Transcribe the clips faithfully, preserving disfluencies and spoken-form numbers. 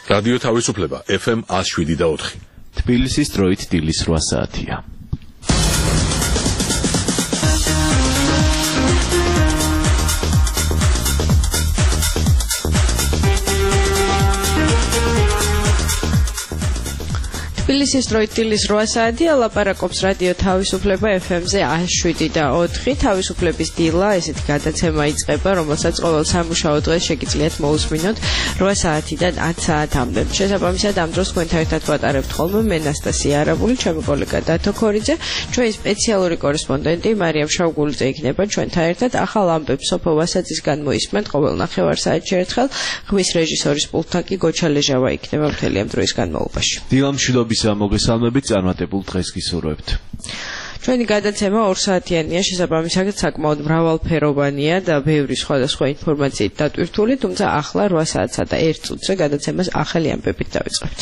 რადიო თავისუფლება F M one oh seven და four. თბილისის დროით დილის რვა საათია. თბილისის დროით დილის რვა საათია, ლაპარაკობს რადიო თავისუფლება F M-ზე one oh seven და four. თავისუფლების დილა, ესეთი გადაცემა იწყება, რომელსაც ყოველ სამუშაო დღეს შეგიძლიათ მოусმინოთ რვა საათიდან ათი საათამდე. შესაბამისად, ამ დროს თქვენთან ერთად ვატარებთ ხოლმე მე ნასტასია არაბული, ჩემი კოლეგა დათო ქორიძე, ჩვენი სპეციალური კორესპონდენტი მარიამ შავგულიძე იქნება ჩვენთან ერთად. ახალ ამბებს სოფო ვასაძისგან მოისმენთ ყოველ ნახევარსაათში ერთხელ. ხმის რეჟისორის პულტთან კი გოჩა ლეჟავა იქნება მთელი ამ დროის განმავლობაში. დილა მშვიდობის მოგესალმებით, წარმატებულ დღეს გისურვებთ. ჩვენი გადაცემა ორ საათიანია, შესაბამისად საკმაოდ მრავალფეროვანია და ბევრი სხვადასხვა ინფორმაციით დატვირთული, თუმცა ახლა რვა საათსა და ერთ წუთზე გადაცემას ახალი ამბებით დავიწყებთ.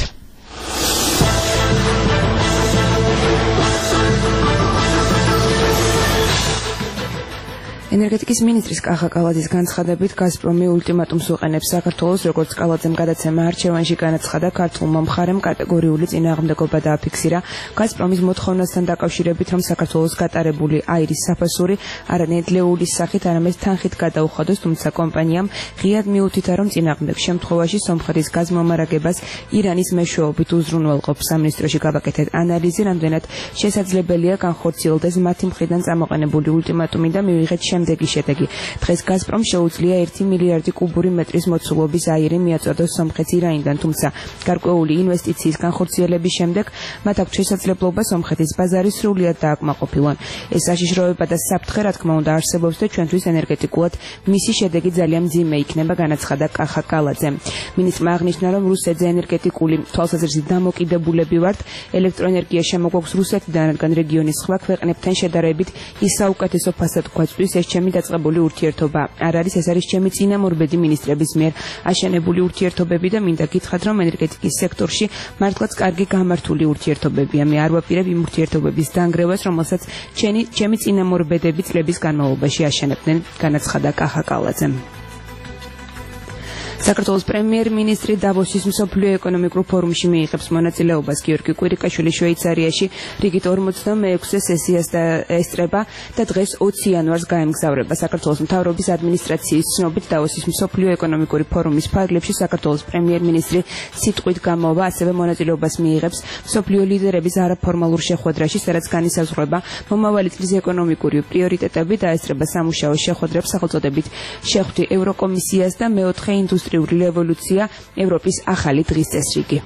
ენერგეტიკის მინისტრის კახა კალაძის განცხადებით გაზპრომი ულტიმატუმს უყენებს საქართველოს, როგორც კალაძემ გადაცემა არჩევანში განაცხადა, ქართულმა მხარემ კატეგორიული წინააღმდეგობა დააფიქსირა გაზპრომის მოთხოვნასთან დაკავშირებით, რომ საქართველოს გატარებული აირის საფასური არა ნედლეულის სახით, არამედ თანხით გადაუხადოს, თუმცა კომპანიამ ღიად მიუთითა, რომ წინააღმდეგ შემთხვევაში სომხეთის გაზმომარაგებას ირანის მეშვეობით უზრუნველყოფს. სამინისტროში გავაკეთეთ ანალიზი, რამდენად შესაძლებელია განხორციელდეს მათი მხრიდან წამოყენებული ულტიმატუმი და მივიღეთ შემდეგი შედეგი. დღეს გაზპრომ შეუძლია ერთი მილიარდი კუბური მეტრის მოცულობის აირი მიაწოდოს სომხეთს ირანიდან, თუმცა გარკვეული ინვესტიციის განხორციელების შემდეგ მათ აქვს შესაძლებლობა სომხეთის ბაზარი სრულად დააკმაყოფილონ. ეს საშიშროება და საფრთხე, რა თქმა უნდა, არსებობს და ჩვენთვის ენერგეტიკულად მისი შედეგი ძალიან მძიმე იქნება, განაცხადა კახა კალაძემ. მინისტრმა აღნიშნა, რომ რუსეთზე ენერგეტიკული თვალსაზრისით დამოკიდებულები ვართ, ელექტროენერგია შემოგვაქვს რუსეთიდან, რადგან რეგიონის სხვა ქვეყნებთან შედარებით ის საუკეთესო ფასად გვაწვდის. ეს ჩემი დაწყებული ურთიერთობა არ არის, ეს არის ჩემი წინამორბედი მინისტრების მიერ აშენებული ურთიერთობები და მინდა გითხრათ, რომ ენერგეტიკის სექტორში მართლაც კარგი გამართული ურთიერთობებია. მე არ ვაპირებ იმ ურთიერთობების დანგრევას, რომელსაც ჩემი ჩემი წინამორბედები წლების განმავლობაში აშენებდნენ, განაცხადა კახა კალაძემ. საქართველოს პრემიერ-მინისტრი დავოსის მსოფლიო ეკონომიკურ ფორუმში მიიღებს მონაწილეობას. გიორგი კვირიკაშვილი შვეიცარიაში რიგით ორმოცდამეექვსე სესიას ესწრება და დღეს ოცი იანვარს გაემგზავრება. საქართველოს მთავრობის ადმინისტრაციის ცნობით დავოსის მსოფლიო ეკონომიკური ფორუმის ფარგლებში საქართველოს პრემიერ-მინისტრი სიტყვით გამოვა, ასევე მონაწილეობას მიიღებს მსოფლიო ლიდერების არაფორმალურ შეხვედრაში, სადაც განისაზღვრება მომავალი წლის ეკონომიკური პრიორიტეტები და ესწრება სამუშაო შეხვედრებს სახელწოდებით შეხვდი ევროკომისიას და მეოთხე ინდუსტრიული რევოლუცია ევროპის ახალი დღის წესრიგი.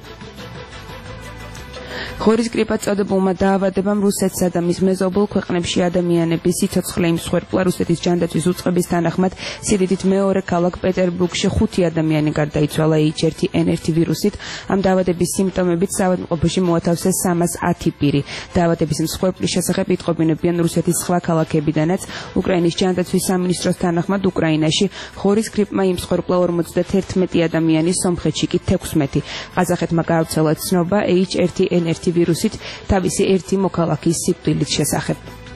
ხორის გრიპად წოდებულმა დაავადებამ რუსეთსა და მის მეზობელ ქვეყნებში ადამიანების სიცოცხლე იმსხვერპლა. რუსეთის ჯანდაცვის უწყების თანახმად სიდიდით მეორე ქალაქ პეტერბურგში ხუთი ადამიანი გარდაიცვალა ეიჩ one ენ one ვირუსით. ამ დაავადების სიმპტომებით საავადმყოფოში მოათავსეს სამას ათი პირი. დაავადების მსხვერპლის შესახებ იტყობინებიან რუსეთის სხვა ქალაქებიდანაც. უკრაინის ჯანდაცვის სამინისტროს თანახმად უკრაინაში ხორის გრიპმა იმსხვერპლა ორმოცდაერთმეტი ადამიანი, სომხეთში კი თექვსმეტი. ყაზახეთმა გაავრცელა ცნობა ეიჩ one ენ one ვირუსით თავისი ერთი მოქალაქის სიკვდილის შესახებ.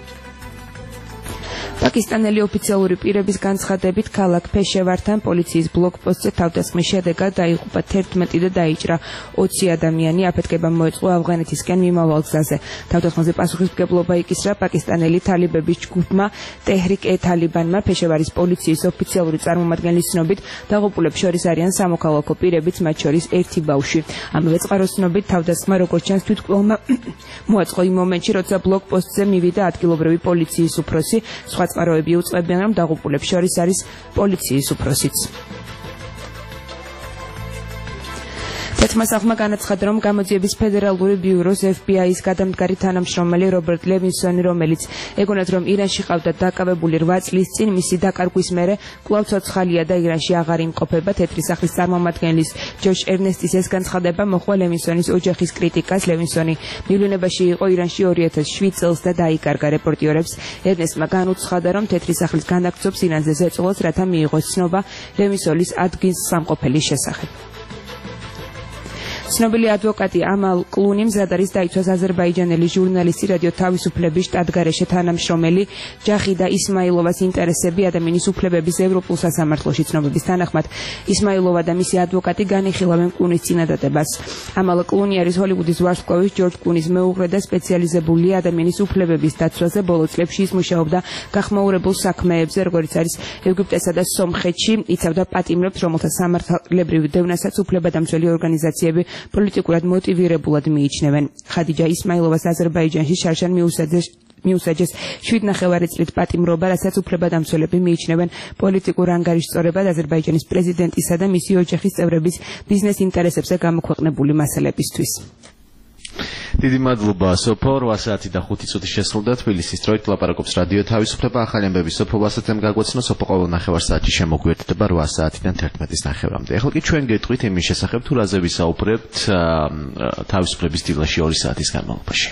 პაკისტანელი ოფიციალური პირების განცხადებით, ქალაქ ფეშევართან პოლიციის ბლოკპოსტზე თავდასხმის შედეგად დაიღუპა თერთმეტი და დაიჭრა ოცი ადამიანი. აფეთქება მოეწყო ავღანეთისკენ მიმავალ გზაზე. თავდასხმაზე პასუხისმგებლობა იკისრა პაკისტანელი თალიბების ჯგუფმა ტეჰრიკ-ე-თალიბანმა. ფეშევარის პოლიციის ოფიციალური წარმომადგენლის ცნობით, დაღუპულებს შორის არიან სამოქალაქო პირებიც, მათ შორის ერთი ბავშვი. ამავე წყაროს ცნობით, თავდასხმა როგორც ჩანს თვითმკვლელმა მოაწყო იმ მომენტში, როცა ბლოკპოსტზე მივიდა ადგილობრივი პოლიციის უფროსი. სხვა წყაროები უწყებიან, რომ დაღუპულებს შორის არის პოლიციის უფროსიც. თეთრმა სახლმა განაცხადა, რომ გამოძიების ფედერალური ბიუროს ეფ ბი აის გადამდგარი თანამშრომელი რობერტ ლევინსონი, რომელიც ეგონათ, რომ ირანში ყავდა დაკავებული რვა წლის წინ, მისი დაკარგვის მერე კვლავ ცოცხალია და ირანში აღარ იმყოფება. თეთრი სახლის წარმომადგენლის ჯოშ ერნესტის ეს განცხადება მოჰყვა ლევინსონის ოჯახის კრიტიკას. ლევინსონი მივლინებაში იყო ირანში ორი ათას შვიდ წელს და დაიკარგა. რეპორტიორებს ერნესტმა განუცხადა, რომ თეთრი სახლის განაგრძობს ირანზე ზეწოლას, რათა მიიღოს ცნობა ლევინსონის ადგილსამყოფელის შესახებ. ცნობილი ადვოკატი ამალ კლუნი მზად არის დაიცვას აზერბაიჯანელი ჟურნალისტი რადიო თავისუფლების შტატგარეშე თანამშრომელი ჯახიდა ისმაილოვას ინტერესები ადამიანის უფლებების ევროპულ სასამართლოში. ცნობების თანახმად ისმაილოვა და მისი ადვოკატი განიხილავენ კლუნის წინადადებას. ამალ კლუნი არის ჰოლივუდის ვარსკვლავის ჯორჯ კლუნის მეუღლე და სპეციალიზებული ადამიანის უფლებების დაცვაზე. ბოლო წლებში ის მუშაობდა გახმაურებულ საქმეებზე, როგორც არის ეგვიპტესა და სომხეთში, იცავდა პატიმრებს, რომელთა სამართლებრივ დევნასაც უფლებადამცველი ორგანიზაციები პოლიტიკურად მოტივირებულად მიიჩნევენ. ხადიჯა ისმაილოვას აზერბაიჯანში შარშან მიუსაჯეს მიუსაჯეს შვიდ ნახევარი წლით პატიმრობა, რასაც უფლებადამცველები მიიჩნევენ პოლიტიკურ ანგარიშწორებად აზერბაიჯანის პრეზიდენტისა და მისი ოჯახის წევრების ბიზნეს ინტერესებზე გამოქვეყნებული მასალებისთვის. დიდი მადლობა სოფო. რვა საათი და ხუთი წუთი შესრულდა. თბილისის დროით ლაპარაკობს რადიო თავისუფლება. ახალი ამბები სოფო ვასათემ გაგვაცნო. სოფო ყოველ ნახევარ საათში შემოგვიერთდება რვა საათიდან თერთმეტის ნახევრამდე. ახლა კი ჩვენ გეტყვით იმის შესახებ, თუ რაზე ვისაუბრებთ თავისუფლების დილაში ორი საათის განმავლობაში.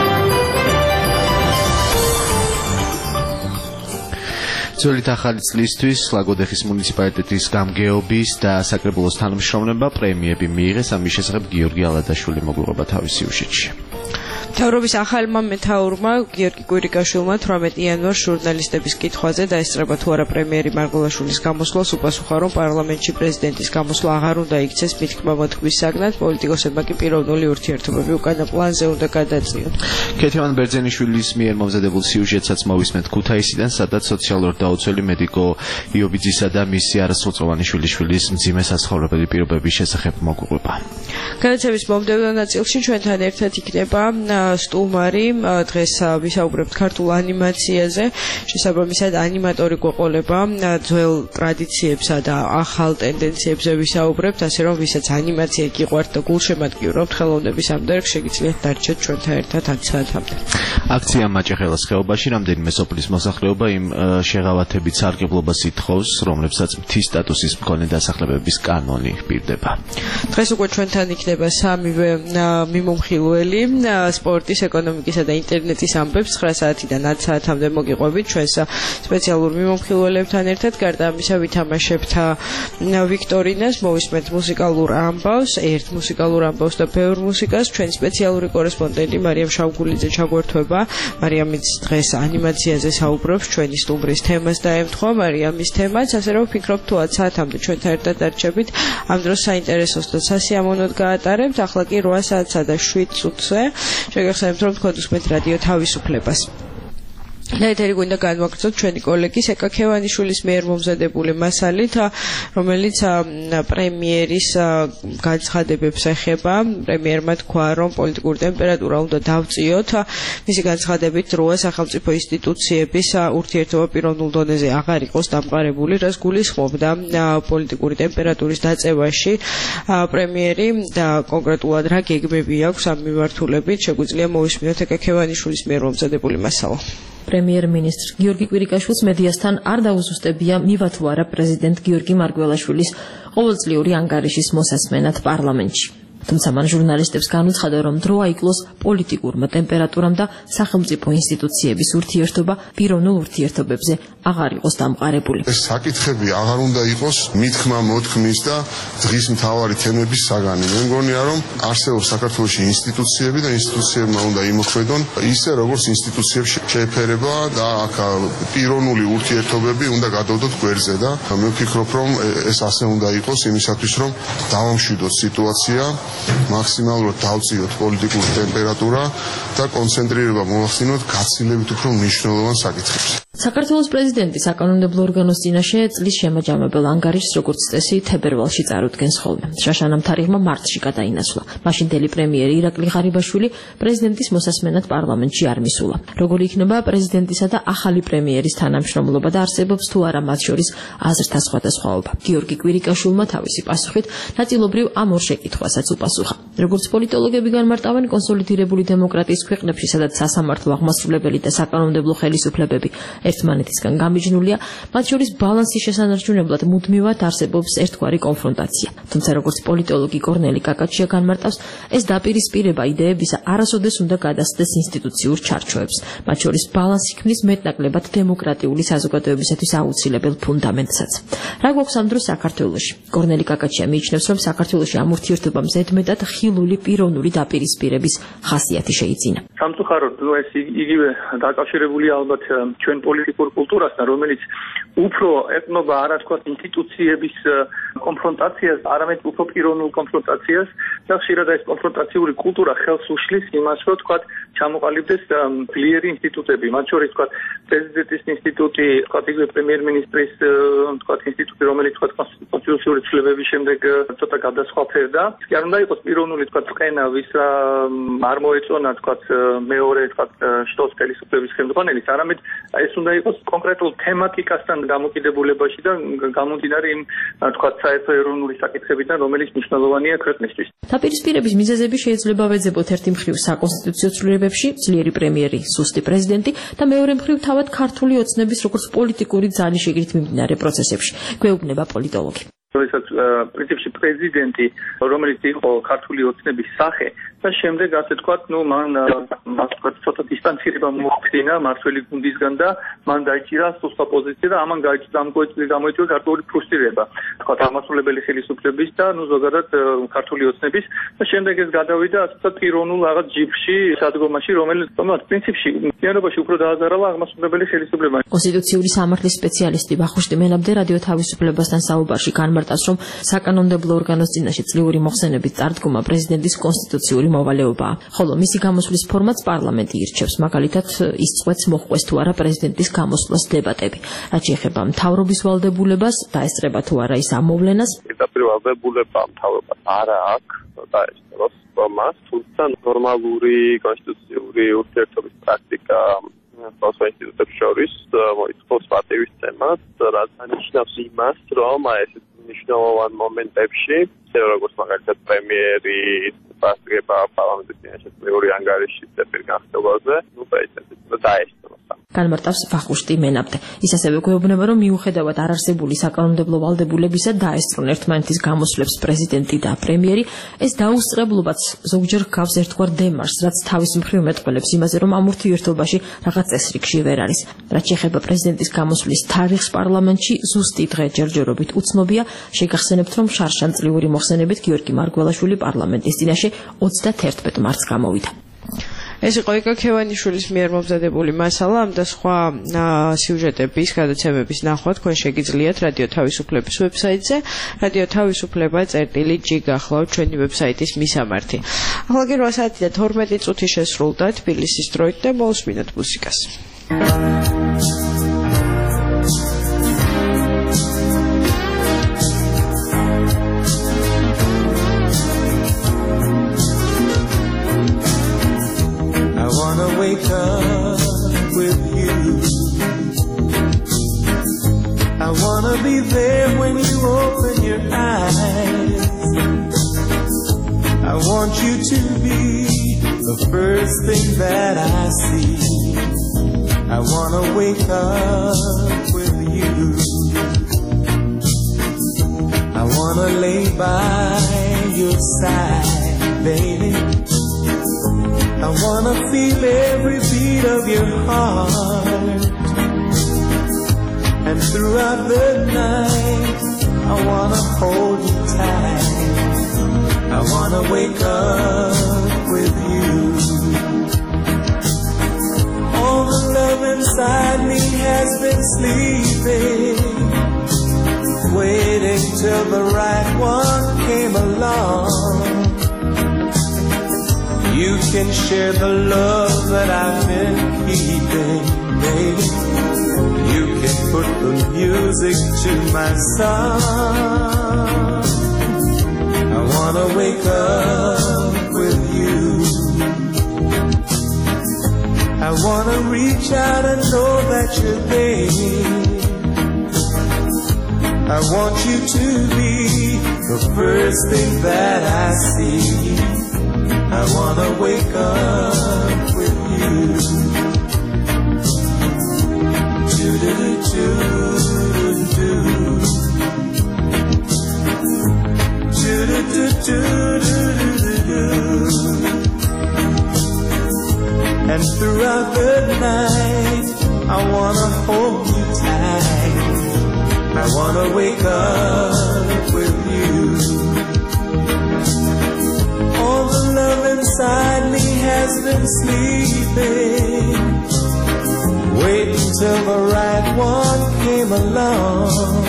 ძველით ახალი წლისთვის ლაგოდეხის მუნიციპალიტეტის გამგეობის და საკრებულოს თანამშრომლობა პრემიები მიიღეს. ამის შესახებ გიორგი ალადაშვილი მოგუღება თავის სიუჟეტში. მთავრობის ახალმა მეთაურმა გიორგი კვირიკაშვილმა თვრამეტი იანვარს ჟურნალისტების კითხვაზე დაესწრება თუ არა პრემიერი მარგველაშვილის გამოსვლას უპასუხა, რომ პარლამენტში პრეზიდენტის გამოსვლა აღარ უნდა იქცეს მითქმა მოთქმის საგნად, პოლიტიკოსებმა კი პიროვნული ურთიერთობები უკანა პლანზე უნდა გადაწიონ. ქეთევან ბერძენიშვილის მიერ მომზადებულ სიუჟეტსაც მოვისმენთ ქუთაისიდან, სადაც სოციალურ დაუცველი მედიკო იობიძისა და მისი არასრულწლოვანი შვილიშვილის მძიმე საცხოვრებელი პირობების შესახებ მოგუღება. განათლების მომდევნო ნაწილში ჩვენთან ერთად იქნება სტუმარი. დღეს ვისაუბრებთ ქართულ ანიმაციაზე. შესაბამისად ანიმატორი გვეყოლება ძველ ტრადიციებსა და ახალ ტენდენციებზე ვისაუბრებთ, ასე რომ ვისაც ანიმაცია გიყვართ და გულშემატკივრობთ ხელოვნების ამ დარგს, შეგიძლიათ დარჩეთ ჩვენთან ერთად ათი საათამდე. აქცია მაჭეხელას ხეობაში რამდენიმე სოფლის მოსახლეობა იმ შეღავათებით სარგებლობას ითხოვს, რომლებსაც მთის სტატუსის მქონე დასახლებების კანონი პირდება. დღეს უკვე ჩვენთან იქნება სამივე მიმომხილველი. სპორტის, ეკონომიკისა და ინტერნეტის ამბებს ცხრა საათიდან ათი საათამდე მოგიყვებით ჩვენს სპეციალურ მიმომხილველებთან ერთად. გარდა ამისა ვითამაშებთ ვიქტორინას, მოვისმენთ მუსიკალურ ამბავს, ერთ მუსიკალურ ამბავს და ბევრ მუსიკას. ჩვენი სპეციალური კორესპონდენტი მარიამ შავგულიძე ჩაგვერთვება. მარიამიც დღეს ანიმაციაზე საუბრობს, ჩვენი სტუმრის თემას დაემთხვა მარიამის თემაც, ასე რომ ვფიქრობ თუ ათი საათამდე ჩვენთან ერთად დარჩებით. ამ დროს საინტერესოს და სასიამოვნოდ გაატარებთ. ახლა კი რვა საათსა და შვიდ წუთზე შეგახსენებთ, რომ თქვენ უსმენთ რადიო თავისუფლებას. ეთერი გვინდა განვაგრძოთ ჩვენი კოლეგის ეკა ქევანიშვილის მიერ მომზადებული მასალით, რომელიც პრემიერის განცხადებებს ეხება. პრემიერმა თქვა, რომ პოლიტიკური ტემპერატურა უნდა დავწიოთ. მისი განცხადებით როა სახელმწიფო ინსტიტუციების ურთიერთობა პიროვნულ დონეზე აღარ იყოს დამყარებული, რაც გულისხმობდა პოლიტიკური ტემპერატურის დაწევაში. პრემიერი და კონკრეტულად რა გეგმები აქვს ამ მიმართულებით, შეგვიძლია მოვისმინოთ ეკა ქევანიშვილის მიერ მომზადებული მასალა. პრემიერ-მინისტრ გიორგი კვირიკაშვილს მედიასთან არ დაუზუსტებია მივა თუ არა პრეზიდენტ გიორგი მარგველაშვილის ყოველწლიური ანგარიშის მოსასმენად პარლამენტში. თუმცა მან ჟურნალისტებს განუცხადა, რომ დრო აიკლოს პოლიტიკურმა ტემპერატურამ და სახელმწიფო ინსტიტუციების ურთიერთობა პიროვნულ ურთიერთობებზე აღარ იყოს დამყარებული. ეს საკითხები აღარ უნდა იყოს მითქმა მოთქმის და დღის მთავარი თემების საგანი. მე მგონია, რომ არსებობს საქართველოში ინსტიტუციები და ინსტიტუციებმა უნდა იმოქმედონ ისე, როგორც ინსტიტუციებში შეეფერება და აქ პიროვნული ურთიერთობები უნდა გადავდოთ გვერდზე და მე ვფიქრობ, რომ ეს ასე უნდა იყოს იმისათვის, რომ დავამშვიდოთ სიტუაცია, მაქსიმალურად დავწიოთ პოლიტიკური ტემპერატურა და კონცენტრირება მოვახდინოთ გაცილებით უფრო მნიშვნელოვან საკითხებზე. საქართველოს პრეზიდენტი საკანონმდებლო ორგანოს წინაშე წლის შემაჯამებელ ანგარიშს როგორც წესი თებერვალში წარუდგენს ხოლმე. შაშანამ თარიღმა მარტში გადაინაცვლა. მაშინდელი პრემიერი ირაკლი ღარიბაშვილი პრეზიდენტის მოსასმენად პარლამენტში არ მისულა. როგორი იქნება პრეზიდენტისა და ახალი პრემიერის თანამშრომლობა და არსებობს თუ არა მათ შორის აზრთა სხვადასხვაობა. გიორგი კვირიკაშვილმა თავისი პასუხით ნაწილობრივ ამ ორ შეკითხვასაც უპასუხა. როგორც პოლიტოლოგები განმარტავენ, კონსოლიდირებული დემოკრატიის ქვეყნებში, სადაც სასამართლო აღმასრულებელი და საკანონმდებლო ხელისუფლებები ერთმანეთისგან გამიჯნულია, მათ შორის ბალანსის შესანარჩუნებლად მუდმივად არსებობს ერთგვარი კონფრონტაცია. თუმცა როგორც პოლიტოლოგი კორნელი კაკაჩია განმარტავს, ეს დაპირისპირება იდეებისა არასოდეს უნდა გადასცდეს ინსტიტუციურ ჩარჩოებს. მათ შორის ბალანსი ქმნის მეტნაკლებად დემოკრატიული საზოგადოებისათვის აუცილებელ ფუნდამენტსაც. რა გვაქვს ამ დროს საქართველოში? კორნელი კაკაჩია მიიჩნევს, რომ საქართველოში ამ ურთიერთობამ ზედმეტად ხილული პიროვნული დაპირისპირების ხასიათი შეიძინა. სამწუხაროდ ეს იგივე დაკავშირებულია ალბათ ჩვენ პოლიტიკურ კულტურასთან, რომელიც უფრო ეკნობა არა თქვა ინსტიტუციების კონფრონტაციას, არამედ უფრო პიროვნულ კონფრონტაციას და ხშირად ეს კონფრონტაციული კულტურა ხელს უშლის იმას, რომ თქვა ჩამოყალიბდეს ძლიერი ინსტიტუტები, მათ შორის თქვა პრეზიდენტის ინსტიტუტი, თქვა იგივე პრემიერ-მინისტრის თქვა ინსტიტუტი, რომელიც თქვა კონსტიტუციური ცვლილებების შემდეგ ცოტა გადასხვაფერდა. კი არ უნდა იყოს პიროვნული თქვა წენა, ვის არ მოეწონა თქვა მეორე თქვა შტოს ხელისუფლების ხელმძღვანელის, არამედ ეს უნდა იყოს კონკრეტულ თემატიკასთან დამოკიდებულებაში და გამომდინარე იმ თქვა საერთო ეროვნული საკითხებიდან, რომელიც მნიშვნელოვანია ქვეყნისთვის. დაპირისპირების მიზეზები შეიძლება ვეძებოთ ერთი მხრივ საკონსტიტუციო ცვლილებებში, ძლიერი პრემიერი, სუსტი პრეზიდენტი და მეორე მხრივ თავად ქართული ოცნების როგორც პოლიტიკური ძალის შიგნით მიმდინარე პროცესებში, გვეუბნება პოლიტოლოგი. როდესაც პრინციპში პრეზიდენტი, რომელიც იყო ქართული ოცნების სახე და შემდეგ ასე თქვა, ну მან ცოტა დისტანცირება მოახდინა მართველი გუნდისგან და მან დაიჭირა სუსტა პოზიცია და ამან გამოიწვია ქართული ფრუსტრირება, თქვა აღმასრულებელი ხელისუფლების და ну ზოგადად ქართული ოცნების და შემდეგ ეს გადავიდა ასე პიროვნულ რაღაც ჯიბში, სადგომაში, რომელიც პრინციპში მიანობაში უფრო დააზარალა აღმასრულებელი ხელისუფლება. კონსტიტუციური სამართლის სპეციალისტი ვახუშტი მენაბდე რადიო თავისუფლებასთან საუბარში განმარტავს, რომ საკანონმდებლო ორგანოს წინაშე წლიური მოხსენების წარდგომა პრეზიდენტის კონსტიტუციური მოვალეობაა, ხოლო მისი გამოსვლის ფორმატს პარლამენტი ირჩევს, მაგალითად ის წვეთს მოჰყვეს თუ არა პრეზიდენტის გამოსვლას დებატები. რაც შეეხება მთავრობის ვალდებულებას, დაესწრება თუ არა ის ამოვლენას. პირდაპირ ვალდებულება მთავრობას არა აქვს დაესწროს მას, თუმცა ნორმალური კონსტიტუციური ურთიერთობის პრაქტიკა სხვადასხვა ინსტიტუტებს შორის მოითხოვს პატივის წემას, რაც ნიშნავს იმას, რომ ეს მნიშვნელოვან მომენტებში, როგორც მაგალითად პრემიერი პასტრება პარლამენტის წინაშე წლიური ანგარიშის წეფერ განხილვაზე, ну პრეზიდენტი დაესწროს. განმარტავს ვახუშტი მენაბდე. ის ასევე გვეუბნება, რომ მიუხედავად არარსებული საკანონმდებლო ვალდებულებისა დაესწრონ ერთმანეთის გამოსვლებს პრეზიდენტი და პრემიერი, ეს დაუსწრებლობაც ზოგჯერ ჰგავს ერთგვარ დემარშს, რაც თავის მხრივ მეტყველებს იმაზე, რომ ამ ურთიერთობაში რაღაც წესრიგში ვერ არის. რაც შეეხება პრეზიდენტის გამოსვლის თარიღს პარლამენტში, ზუსტი დღე ჯერჯერობით უცნობია. შეგახსენებთ, რომ შარშან წლიური მოხსენებით გიორგი მარგველაშვილი პარლამენტის წინაშე ოცდაათი მარტს გამოვიდა. ეს იყო იკა ქევანიშვილის მიერ მომზადებული მასალა, ამ და სხვა სიუჟეტების, გადაცემების ნახვა თქვენ შეგიძლიათ რადიო თავისუფლების ვებსაიტზე, რადიო თავისუფლება წერტილი ჯი გახლავთ ჩვენი ვებსაიტის მისამართი. ახლა კი რვა საათი და თორმეტი წუთი შესრულდა თბილისის დროით და მოусმინოთ მუსიკას. Wake up with you. I wanna be there when you open your eyes. I want you to be the first thing that I see. I wanna wake up with you. I wanna lay by your side, baby. I wanna feel every beat of your heart. And throughout the night, I wanna hold you tight. I wanna wake up with you. All the love inside me has been sleeping, waiting till the right one came along. You can share the love that I've been keeping, baby. You can put the music to my song. I wanna wake up with you. I wanna reach out and know that you're there. I want you to be the first thing that I see. I wanna wake up with you. Do do do do do do do do do do. And throughout the night, I wanna hold you tight. I wanna wake up with you. All been sleeping, waiting till the right one came along.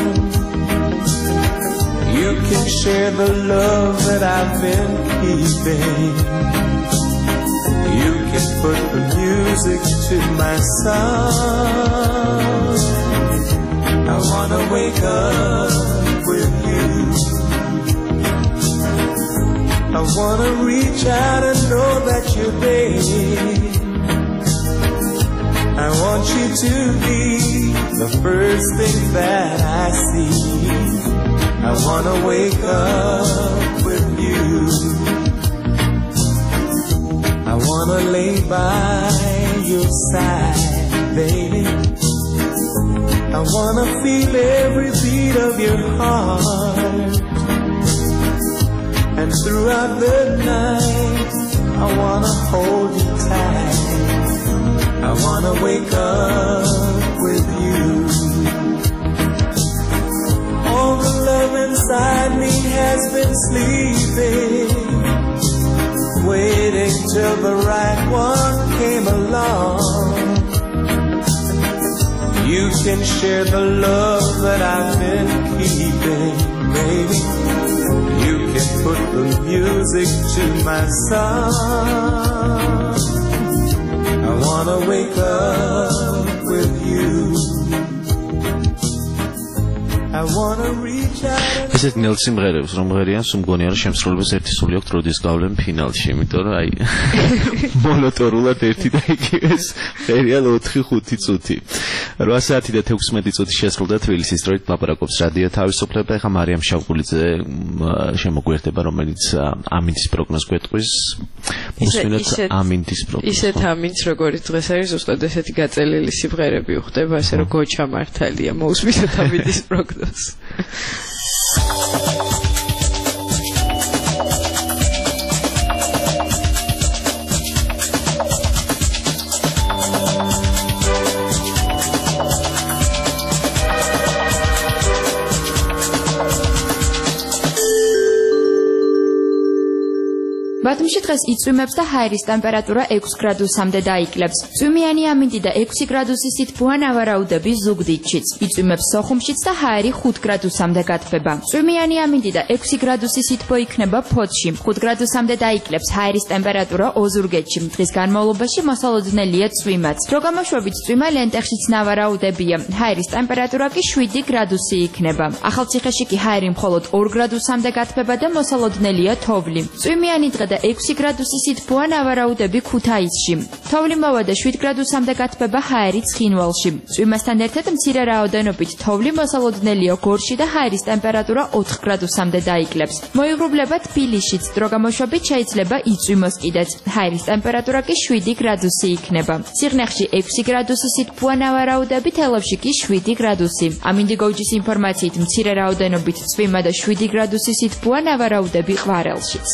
You can share the love that I've been keeping. You can put the music to my song. I wanna wake up with you. I wanna reach out and know that you're there. I want you to be the first thing that I see. I wanna wake up with you. I wanna lay by your side, baby. I wanna feel every beat of your heart. And throughout the night, I wanna hold you tight. I wanna wake up with you. All the love inside me has been sleeping, waiting till the right one came along. You can share the love that I've been keeping, baby. You can put the music to my song. I wanna wake up with you. I wanna reach out. ესეთ ნელ სიმღერებს რომ ღერიან, სულ მგონია რომ შემსრულებას ერთი სული აქვს როდის გავლენ ფინალში, იმიტომ რომ აი მონოტორულად ერთი და იგივე ღერიან ოთხი ხუთი წუთი. რვა საათი და თექვსმეტი წუთი შესრულდა თბილისის დროით ლაპარაკობს რადიო თავისუფლება. ეხლა მარიამ შავყულიძე შემოგვიერთება, რომელიც ამინდის პროგნოზს გვეტყვის. მოსმინოთ ამინდის პროგნოზს. ისეთ ამინდს როგორც დღეს არის ზუსტად ესეთი გაწელილი სიმღერები უხდება, ასე რომ გოჩა მართალია, მოусმინოთ ამინდის პროგნოზს. ბათუმში დღეს იწვიმებს და ჰაერის ტემპერატურა ექვს გრადუსამდე დაიკლებს. წვიმიანი ამინდი და ექვსი გრადუსი სითბოა ნავარაუდები ზუგდიდშიც. იწვიმებს სოხუმშიც და ჰაერი ხუთ გრადუსამდე გათბება. წვიმიანი ამინდი და ექვსი გრადუსი სითბო იქნება ფოთში. ხუთ გრადუსამდე დაიკლებს ჰაერის ტემპერატურა ოზურგეთში. დღის განმავლობაში მოსალოდნელია წვიმაც. დროგამოშვებით წვიმა ლენტეხშიც ნავარაუდებია. ჰაერის ტემპერატურა კი შვიდი გრადუსი იქნება. ახალციხეში კი ჰაერი მხოლოდ ორ გრადუსამდე გათბება და მოსალოდნელია თოვლი. წვიმიანი დღე და ექვსი გრადუსი სითბოა ნავარაუდები ქუთაისში. თოვლი მოვა და შვიდ გრადუსამდე გათბება ჰაერი ცხინვალში. წვიმასთან ერთად მცირე რაოდენობით თოვლი მოსალოდნელია გორში და ჰაერის ტემპერატურა ოთხ გრადუსამდე დაიკლებს. მოიღრუბლება თბილისშიც, დროგამოშვებით შეიძლება იწვიმოს კიდეც. ჰაერის ტემპერატურა კი შვიდი გრადუსი იქნება. სიღნაღში ექვსი გრადუსი სითბოა ნავარაუდები, თელავში კი შვიდი გრადუსი. ამინდი გოჯის ინფორმაციით მცირე რაოდენობით წვიმა და შვიდი გრადუსი სითბოა ნავარაუდები ყვარელშიც.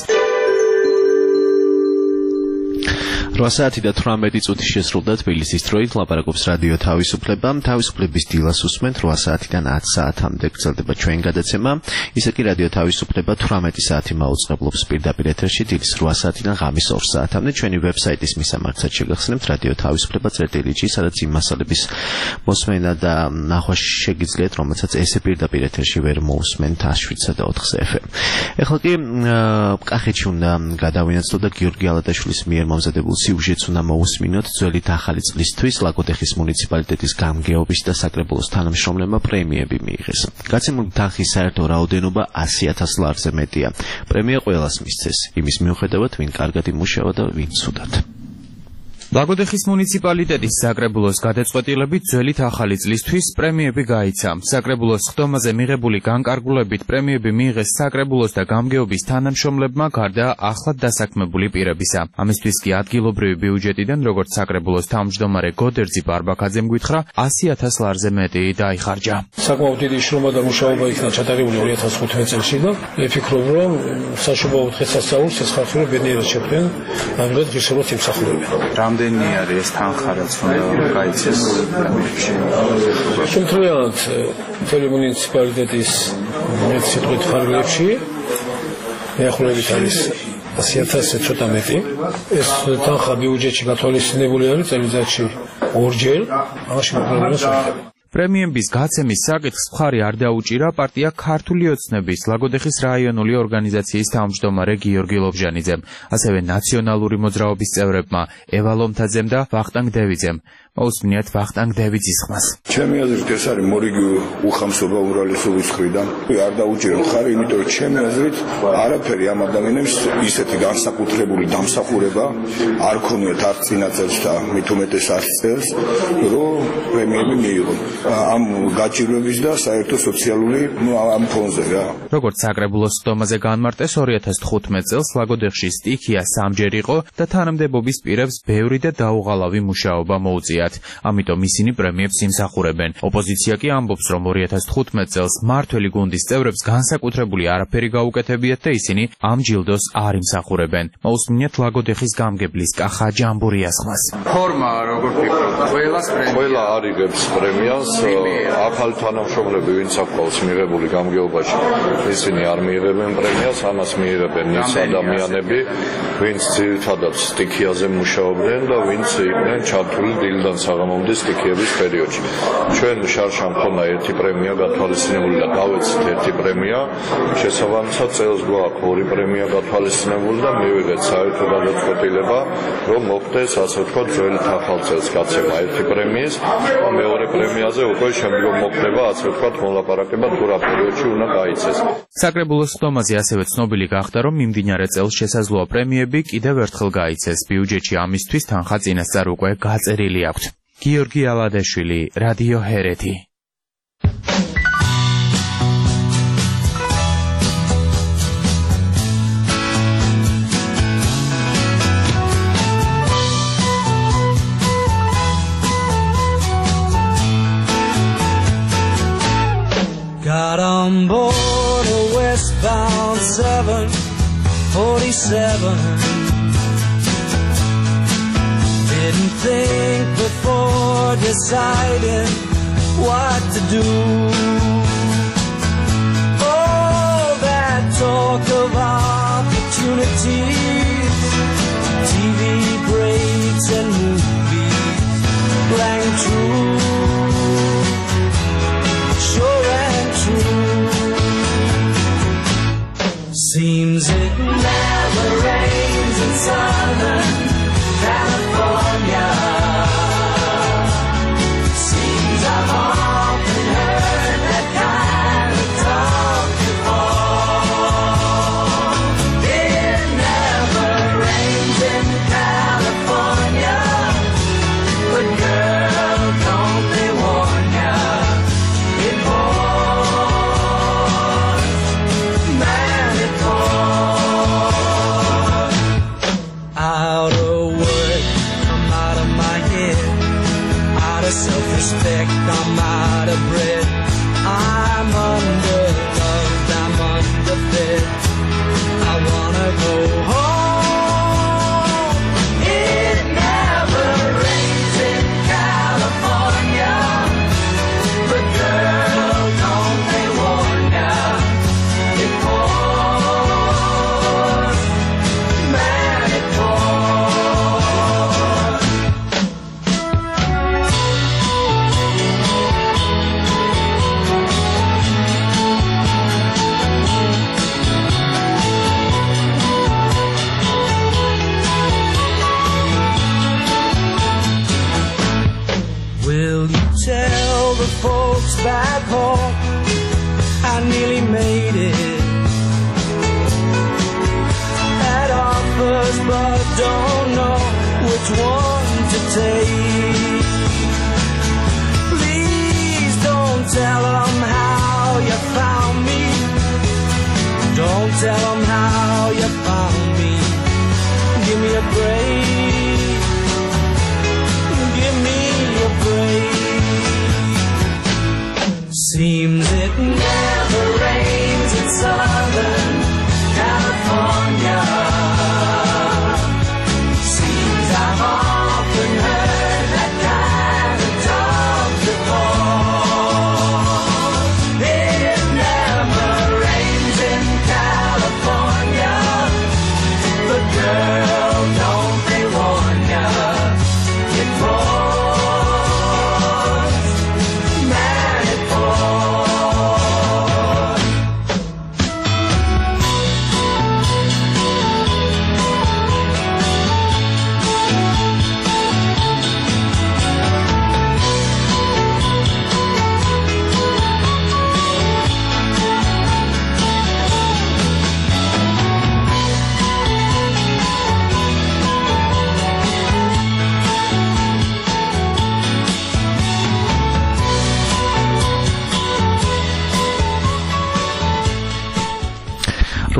რვა საათი და თვრამეტი წუთი შესრულდა თბილისის დროით ლაპარაკობს რადიო თავისუფლება. თავისუფლების დილას უსმენთ რვა საათიდან ათ საათამდე გრძელდება ჩვენ გადაცემა. ისე კი რადიო თავისუფლება თვრამეტი საათი მაუწყებლობს პირდაპირ ეთერში დილის რვა საათიდან ღამის ორ საათამდე. ჩვენი ვებსაიტის მისამართად შეგახსენებთ რადიო თავისუფლება წერტილი.ჯი, სადაც იმ მასალების მოსმენა და ნახვა შეგიძლიათ, რომელსაც ესე პირდაპირ ეთერში ვერ მოусმენთ შვიდსა და ოთხზე ეფ ემ. ეხლა კი კახეთში უნდა გადავინაცვლოთ და გიორგი ალადაშვილის მიერ მომზადებულ სიუჟეტს უნდა მოусმინოთ. ძველი და ახალი წლისთვის ლაკოდეხის მუნიციპალიტეტის გამგეობის და საკრებულოს თანამშრომლებმა პრემიები მიიღეს. გაცემული თანხის საერთო რაოდენობა ასი ათას ლარზე მეტია. პრემია ყველას მისცეს, იმის მიუხედავად, ვინ კარგად იმუშავა და ვინ ცუდად. ლაკოდეხის მუნიციპალიტეტის საკრებულოს გადაწყვეტილებით ძველი და ახალი წლისთვის პრემიები გაიცა. საკრებულოს ხდომაზე მიღებული განკარგულებით პრემიები მიიღეს საკრებულოს და გამგეობის თანამშრომლებმა გარდა ახლად დასაქმებული პირებისა. ამისთვის კი ადგილობრივი ბიუჯეტიდან, როგორც საკრებულოს თავმჯდომარე გოდერძი ბარბაკაძემ გითხრა, ასი ათას ლარზე მეტი დაიხარჯა. საკმაოდ დიდი შრომა და მუშაობა იქნა ჩატარებული ორი ათას ხუთმეტ წელში და ვფიქრობ, რომ საშუალო დღესასწაულს ეს ხალხი ბედნიერად შეხვდნენ, ამგვარად ღირსეულად იმსახურებენ. რამდენი არის ეს თანხა, რაც უნდა გაიცეს პრემიებში? შემთხვევით, მთელი მუნიციპალიტეტის მეცხრე ფარგლებში მეახურებით არის ასი ათასზე ცოტა მეტი. ეს თანხა ბიუჯეტში გათვალისწინებული არის წელიწადში ორჯერ, ამაში პრობლემას არ აქვს. პრემიების გაცემის საკითხს მხარი არ დაუჭირა პარტია ქართული ოცნების ლაგოდეხის რაიონული ორგანიზაციის თავმჯდომარე გიორგი ლობჟანიძემ, ასევე ნაციონალური მოძრაობის წევრებმა ევა ლომთაძემ და ვახტანგ დევიძემ. მოусმინიათ ვახტანგ დევიძის ხმას. ჩემი აზრით ეს არის მორიგი უხამსობა უმრავლესობის მხრიდან. არ დაუჭირო მხარი, იმიტომ რომ ჩემი აზრით არაფერი ამ ადამიანებს ისეთი განსაკუთრებული დამსახურება არ ქონიათ არც წინაწელს და მით უმეტეს არც წელს, რომ პრემიები მიიღონ. ამ გაჭირვების და საერთო სოციალური ამ ფონზე რა. როგორც საკრებულოს სხდომაზე განმარტეს, ორი ათას თხუთმეტ წელს ლაგოდეხში სტიქია სამჯერ იყო და თანამდებობის პირებს ბევრი და დაუღალავი მუშაობა მოუწია. ამიტომ ისინი პრემიებს იმსახურებენ. ოპოზიცია კი ამბობს, რომ ორი ათას თხუთმეტ წელს მართველი გუნდის წევრებს განსაკუთრებული არაფერი გაუკეთებიათ და ისინი ამ ჯილდოს არ იმსახურებენ. მოусმინიათ ლაგოდეხის გამგებლის კახა ჯამბურიას ხმას. ფორმა როგორ ფიქრობთ? ყველას პრემია. ყველა არიგებს პრემიას. ახალი თანამშრომლები, ვინც აქვს მიღებული გამგეობაში, ისინი არ მიიღებენ პრემიას, ამას მიიღებენ ის ადამიანები, ვინც ძირითადად სტიქიაზე მუშაობდნენ და ვინც იყვნენ ჩართული დილიდან საღამომდე სტიქიების პერიოდში. ჩვენ შარშან მქონდა ერთი პრემია გათვალისწინებული და გავეცით ერთი პრემია. შესაბამისად წელს გვაქვს ორი პრემია გათვალისწინებული და მივიღეთ საერთო გადაწყვეტილება, რომ მოხდეს ასე ვთქვათ ძველი ახალ წელს გაცემა ერთი პრემიის, მეორე პრემიაზე უკვე შემდგომ მოხდება ასე ვთქვათ მოლაპარაკება თუ რა პერიოდში უნდა გაიცეს. საკრებულოს სხდომაზე ასევე ცნობილი გახდა, რომ მიმდინარე წელს შესაძლოა პრემიები კიდევ ერთხელ გაიცეს. ბიუჯეტში ამისთვის თანხა წინასწარ უკვე გაწერილი აქვს. გიორგი ალადეშვილი, რადიო ჰერეთი. Got on board a westbound seven forty-seven. Didn't think before deciding what to do. All that talk of opportunities, T V breaks and movies rang true. Sure and true. Seems it never rains in Southern California. Seems I've often heard that kind of talk before. It never rains in California, but girl, don't they warn ya? It pours, man, it pours. Out of work, I'm out of my head. Out of self-respect, I'm out of breath. I'm underloved, I'm underfed. I wanna go home. It never rains in California, but girl, don't they warn ya? It pours, man, it pours. Will you tell the folks back home I nearly made it? Had offers but don't know which one to take. Please don't tell them how you found me. Don't tell them how you found me. Give me a break. Give me a break. Seems it never rains in Southern California. Seems I've often heard that kind of talk before. It never rains in California.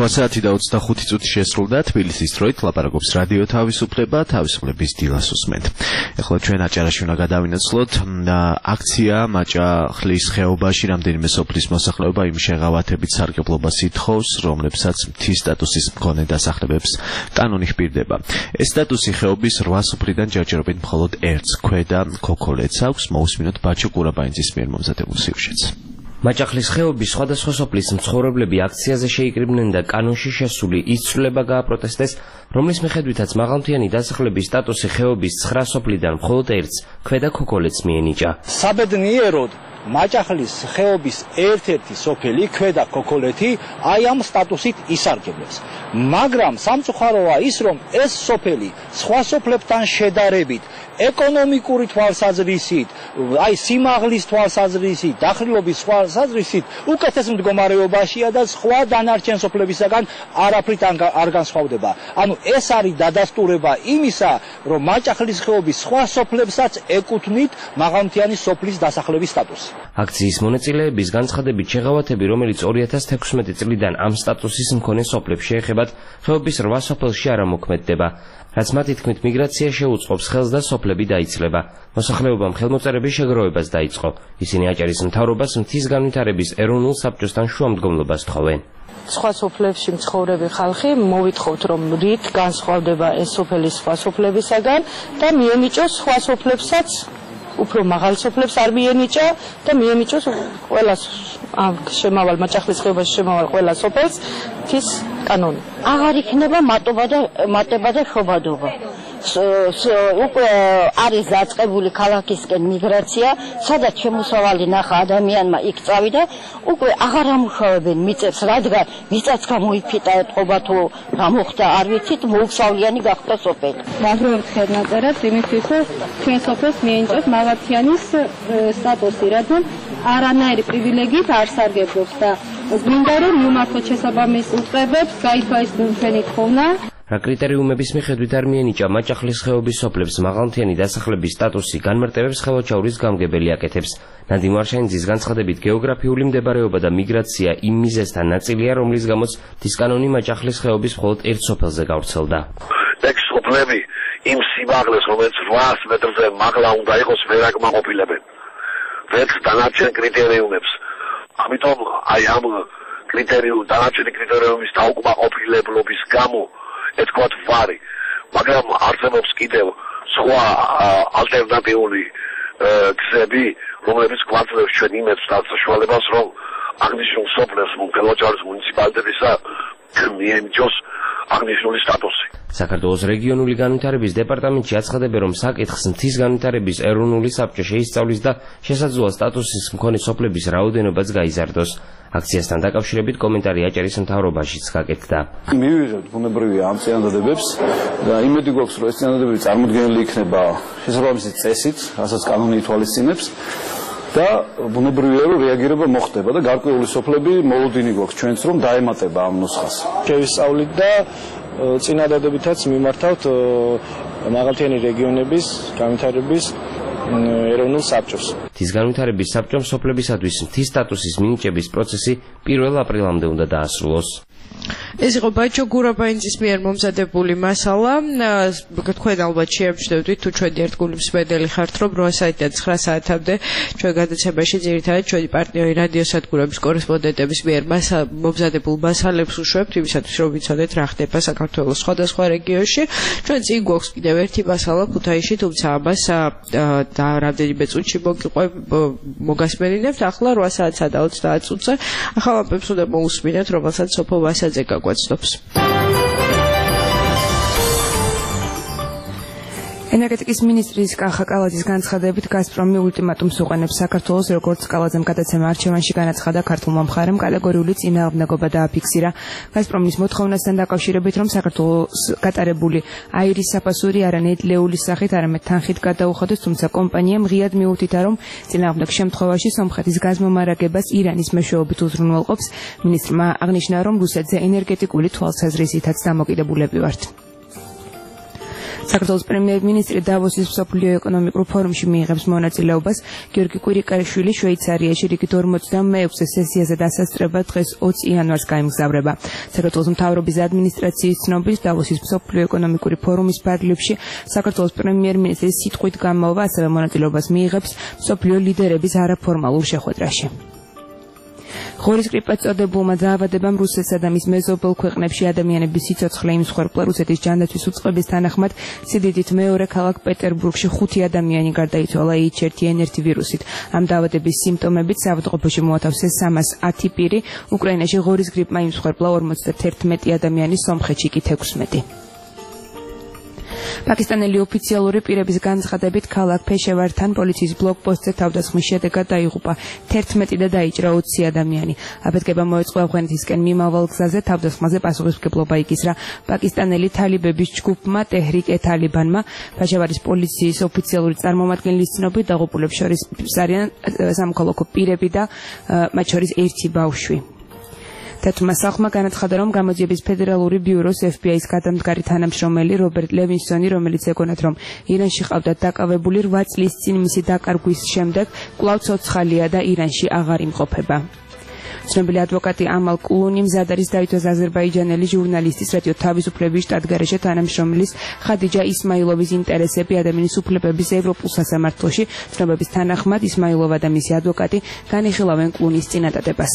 რვა საათი და ოცდახუთი წუთი შესრულდა თბილისის დროით ლაპარაკობს რადიო თავისუფლება, თავისუფლების დილას უსმენთ. ეხლა ჩვენ აჭარაში უნდა გადავინაცვლოთ აქცია მაჭახლის ხეობაში რამდენიმე სოფლის მოსახლეობა იმ შეღავათებით სარგებლობას ითხოვს, რომლებსაც მთის სტატუსის მქონე დასახლებებს კანონი ჰპირდება. ეს სტატუსი ხეობის რვა სოფლიდან ჯერჯერობით მხოლოდ ერთს ქვედა ქოქოლეთს აქვს. მოусმინოთ ბაჩო კურაბაინძის მიერ მომზადებულ სიუჟეტს. მაჭახლის ხეობის სხვადასხვა სოფლის მცხოვრებლები აქციაზე შეიკრიბნენ და კანონში შესული ის ცვლილება გააპროტესტეს, რომლის მიხედვითაც მაღალმთიანი დასახლების სტატუსი ხეობის ცხრა სოფლიდან მხოლოდ ერთს ქვედა ქოქოლეთს მიენიჭა. საბედნიეროდ მაჭახლის ხეობის ერთ-ერთი სოფელი ქვედა ქოქოლეთი აი ამ სტატუსით ისარგებლებს. მაგრამ სამწუხაროა ის, რომ ეს სოფელი სხვა სოფლებთან შედარებით ეკონომიკური თვალსაზრისით, აი სიმაღლის თვალსაზრისით, დახრილობის თვალსაზრისით უკეთეს მდგომარეობაშია და სხვა დანარჩენ სოფლებისაგან არაფრით არ განსხვავდება. ანუ ეს არის დადასტურება იმისა, რომ მაჭახლის ხეობის სხვა სოფლებსაც ეკუთვნით მაღალმთიანი სოფლის დასახლების სტატუსი. აქციის მონაწილეების განცხადებით შეღავათები, რომელიც ორი ათას თექვსმეტი წლიდან ამ სტატუსის მქონე სოფლებს შეეხებათ, ხეობის რვა სოფელში არ ამოქმედდება. რაც მათი თქმით მიგრაცია შეუწყობს ხელს და სოფლები დაიცლება. მოსახლეობამ ხელმოწერების შეგროვებას დაიწყო. ისინი აჭარის მთავრობას მთის განვითარების ეროვნულ საბჭოსთან შუამდგომლობას თხოვენ. სხვა სოფლებში მცხოვრები ხალხი მოვითხოვთ, რომ რით განსხვავდება ეს სოფელი სხვა სოფლებისაგან და მიენიჭოს სხვა სოფლებსაც, უფრო მაღალ სოფლებს არ მიენიჭა და მიენიჭოს ყველა შემავალ მაჭახლის ხეობაში შემავალ ყველა სოფელს მთის კანონი. აღარ იქნება მატობა და მატება და შობადობა. უკვე არის დაწყებული ქალაქისკენ მიგრაცია, სადაც შემოსავალი ნახა ადამიანმა იქ წავიდა, უკვე აღარ ამუშავებენ მიწებს, რადგან მიწაც გამოიფიტა ეთყობა თუ რა მოხდა არ ვიცით, მოუხსავლიანი გახდა სოფელი. ვაგროვებთ ხელნაწერებს იმისთვის, რომ ჩვენ სოფელს მიენიჭოთ მაღალმთიანის სტატუსი, რადგან არანაირი პრივილეგიით არ სარგებლობს და გვინდა რომ მიმართოთ შესაბამის უწყებებს, გაითვალისწინოთ ჩვენი თხოვნა. რა კრიტერიუმების მიხედვით არ მიენიჭა მაჭახლის ხეობის სოფლებს მაღალმთიანი დასახლების სტატუსი, განმარტებებს ხელვაჩაურის გამგებელი აკეთებს. ნადიმ ვარშაინძის განცხადებით, გეოგრაფიული მდებარეობა და მიგრაცია იმ მიზეზთან ნაწილია, რომლის გამოც მთის კანონი მაჭახლის ხეობის მხოლოდ ერთ სოფელზე გავრცელდა. ეგ სოფლები იმ სიმაღლეს, რომელიც რვაას მეტრზე მაღლა უნდა იყოს, ვერ აკმაყოფილებენ. ვერც დანარჩენ კრიტერიუმებს. ამიტომ აი ამ კრიტერიუმ დანარჩენი კრიტერიუმის დაუკმაყოფილებლობის გამო ეთქვათ ვარი, მაგრამ არსებობს კიდევ სხვა ალტერნატიული გზები, რომლებიც გვაძლევს ჩვენ იმედს და საშუალებას, რომ აღნიშნულ სოფლებს ხელვაჩაურის მუნიციპალიტეტისა მიენიჭოს აღნიშნული სტატუსი. საქართველოს რეგიონული განვითარების დეპარტამენტში აცხადებენ, რომ საკითხს მთის განვითარების ეროვნული საბჭო შეისწავლის და შესაძლოა სტატუსის მქონე სოფლების რაოდენობაც გაიზარდოს. აქციასთან დაკავშირებით კომენტარი აჭარის მთავრობაშიც გაკეთდა. მივიღებთ ბუნებრივი ამ წინადადებებს და იმედი გვაქვს, რომ ეს წინადადებები წარმოდგენილი იქნება შესაბამისი წესით, რასაც კანონი ითვალისწინებს და ბუნებრივია, რომ რეაგირება მოხდება და გარკვეული სოფლები მოლოდინი გვაქვს ჩვენც, რომ დაემატება ამ ნუსხას. შევისწავლით და წინადადებითაც მიმართავთ მაღალმთიანი რეგიონების განვითარების ეროვნულ საბჭოს. მთის განვითარების საბჭომ სოფლებისათვის მთის სტატუსის მინიჭების პროცესი პირველ აპრილამდე უნდა დაასრულოს. ეს იყო ბაჩო გურაბაინძის მიერ მომზადებული მასალა. თქვენ ალბათ შეამჩნევთ, თუ ჩვენი ერთგული მსმენელი ხართ, რომ რვა საათიდან ცხრა საათამდე ჩვენ გადაცემაში ძირითადად ჩვენი პარტნიორი რადიოსადგურების კორესპონდენტების მიერ მომზადებულ მასალებს უშვებთ, იმისათვის რომ ვიცოდეთ რა ხდება საქართველოს სხვადასხვა რეგიონში. ჩვენ წინ გვაქვს კიდევ ერთი მასალა ქუთაისში, თუმცა ამას და რამდენიმე წუთში მოგასმენინებთ. ახლა რვა საათსა და ოცდაათ წუთზე ახალ ამბებს უნდა მოусმინოთ, რომელსაც სოფო ვასაძე გაგვაცნობს. ენერგეტიკის მინისტრის კახა კალაძის განცხადებით გაზპრომი ულტიმატუმს უყენებს საქართველოს, როგორც კალაძემ გადაცემა არჩევანში განაცხადა ქართულმა მხარემ კატეგორიული წინააღმდეგობა დააფიქსირა. გაზპრომის მოთხოვნასთან დაკავშირებით, რომ საქართველოს გატარებული აირის საფასური არანაირ ლეულის სახით, არამედ თანხით გადაუხადოს, თუმცა კომპანიამ ღიად მიუთითა, რომ წინააღმდეგ შემთხვევაში სომხეთის გაზმომარაგებას ირანის მეშვეობით უზრუნველყოფს. მინისტრმა აღნიშნა, რომ რუსეთზე ენერგეტიკული თვალსაზრისითაც დამოკიდებულები ვართ. საქართველოს პრემიერ-მინისტრი დავოსის მსოფლიო ეკონომიკურ ფორუმში მიიღებს მონაწილეობას. გიორგი კვირიკაიშვილი შვეიცარიაში რიგით ორმოცდამეექვსე სესიაზე დასასწრება დღეს ოცი იანვარს გაემგზავრება. საქართველოს მთავრობის ადმინისტრაციის ცნობით დავოსის მსოფლიო ეკონომიკური ფორუმის ფარგლებში საქართველოს პრემიერ-მინისტრის სიტყვით გამოვა ასევე მონაწილეობას მიიღებს მსოფლიო ლიდერების არაფორმალურ შეხვედრაში. ღორის გრიპას წოდებულმა დაავადებამ რუსეთსა და მის მეზობელ ქვეყნებში ადამიანების სიცოცხლე იმსხვერპლა. რუსეთის ჯანდაცვის უწყების თანახმად სიდიდით მეორე ქალაქ პეტერბურგში ხუთი ადამიანი გარდაიცვალა ეიჩ ერთი ენ ერთი ვირუსით. ამ დაავადების სიმპტომებით საავადმყოფოში მოათავსეს სამას ათი პირი. უკრაინაში ღორის გრიპმა იმსხვერპლა ორმოცდაათერთმეტი ადამიანი, სომხეთში კი თექვსმეტი. პაკისტანელი ოფიციალური პირების განცხადებით ქალაქ ფეშევართან პოლიციის ბლოკპოსტზე თავდასხმის შედეგად დაიღუპა თერთმეტი და დაიჭრა ოცი ადამიანი. აფეთქება მოეწყო ავღანეთისკენ მიმავალ გზაზე. თავდასხმაზე პასუხისმგებლობა იკისრა პაკისტანელი თალიბების ჯგუფმა ტეჰრიკ-ე თალიბანმა. ფეშევარის პოლიციის ოფიციალური წარმომადგენლის ცნობით დაღუპულებს შორის არიან სამოქალაქო პირები და მათ შორის ერთი ბავშვი. თეთრმა სახლმა განაცხადა, რომ გამოძიების ფედერალური ბიუროს ეფ ბი აის გადამდგარი თანამშრომელი რობერტ ლევინსონი, რომელიც ეკონათ, რომ ირანში ყავდა დაკავებული რვა წლის წინ მისი დაკარგვის შემდეგ კვლავ ცოცხალია და ირანში აღარ იმყოფება. ცნობილი ადვოკატი ამალ კულუნი მზად არის დაითვას აზერბაიჯანელი ჟურნალისტის რადიო თავისუფლების შტატგარეშე თანამშრომლის ხადიჯა ისმაილოვის ინტერესები ადამიანის უფლებების ევროპულ სასამართლოში. ცნობების თანახმად ისმაილოვა და მისი ადვოკატი განიხილავენ კულუნის წინადადებას.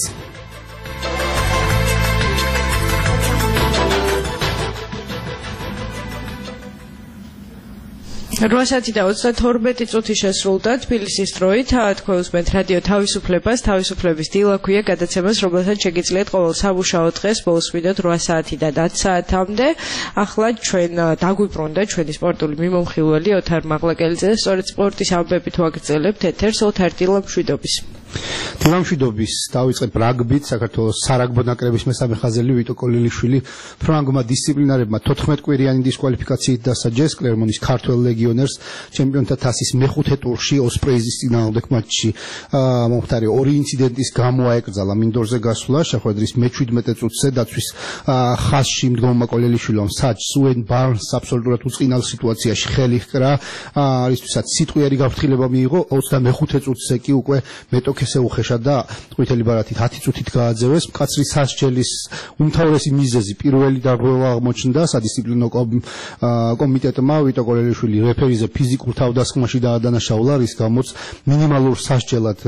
რვა საათი და ოცდათორმეტი წუთი შესრულდა თბილისის დროით. თქვენს რადიო თავისუფლებას, თავისუფლების დილა ქვია გადაცემას, რომელსაც შეგიძლიათ ყოველ სამუშაო დღეს მოусმინოთ რვა საათიდან ათ საათამდე. ახლა ჩვენ დაგვიბრუნდა ჩვენი სპორტული მიმომხილველი ოთარ მაღლაკელიძე. სწორედ სპორტის ამბებით ვაგრძელებთ ეთერს. ოთარ, დილა მშვიდობის. დილა მშვიდობის. დავიწყებ რაგბით. საქართველოს სარაგბო ნაკრების მესამე ხაზელი ვიტო კოლელიშვილი ფრანგმა დისციპლინარებმა თოთხმეტ კვირიანი დისკვალიფიკაციით დასაჯეს კლერმონის ქართველ ლეგიონერს ჩემპიონთა თასის მეხუთე ტურში ოსპრეიზის წინააღმდეგ მატჩში. მომხდარი ორი ინციდენტის გამო აეკრძალა მინდორზე გასვლა. შეხვედრის მეჩვიდმეტე წუთზე დაცვის ხაზში მდგომმა კოლელიშვილმა საჯს უენ ბარნს აბსოლუტურად უწყინალ სიტუაციაში ხელი ჰკრა, რისთვისაც სიტყვიერი გაფრთხილება მიიღო. ოცდამეხუთე წუთზე კი უკვე მეტოქესე უხეშა და ყვითელი ბარათით ათი წუთით გააძევეს. მკაცრი სასჯელის უმთავრესი მიზეზი პირველი დარღვევა აღმოჩნდა სადისციპლინო კომიტეტმა. ვიტო კოლელიშვილი რეფერიზე ფიზიკურ თავდასხმაში დაადანაშაულა, რის გამოც მინიმალურ სასჯელად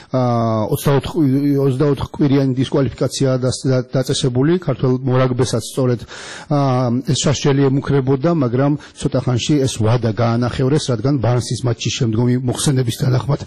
ოცდაოთხ კვირიანი დისკვალიფიკაცია დაწესებული. ქართველ მორაგბესაც სწორედ ეს სასჯელი ემუქრებოდა, მაგრამ ცოტა ხანში ეს ვადა გაანახევრეს, რადგან ბარნსის მატჩის შემდგომი მოხსენების თანახმად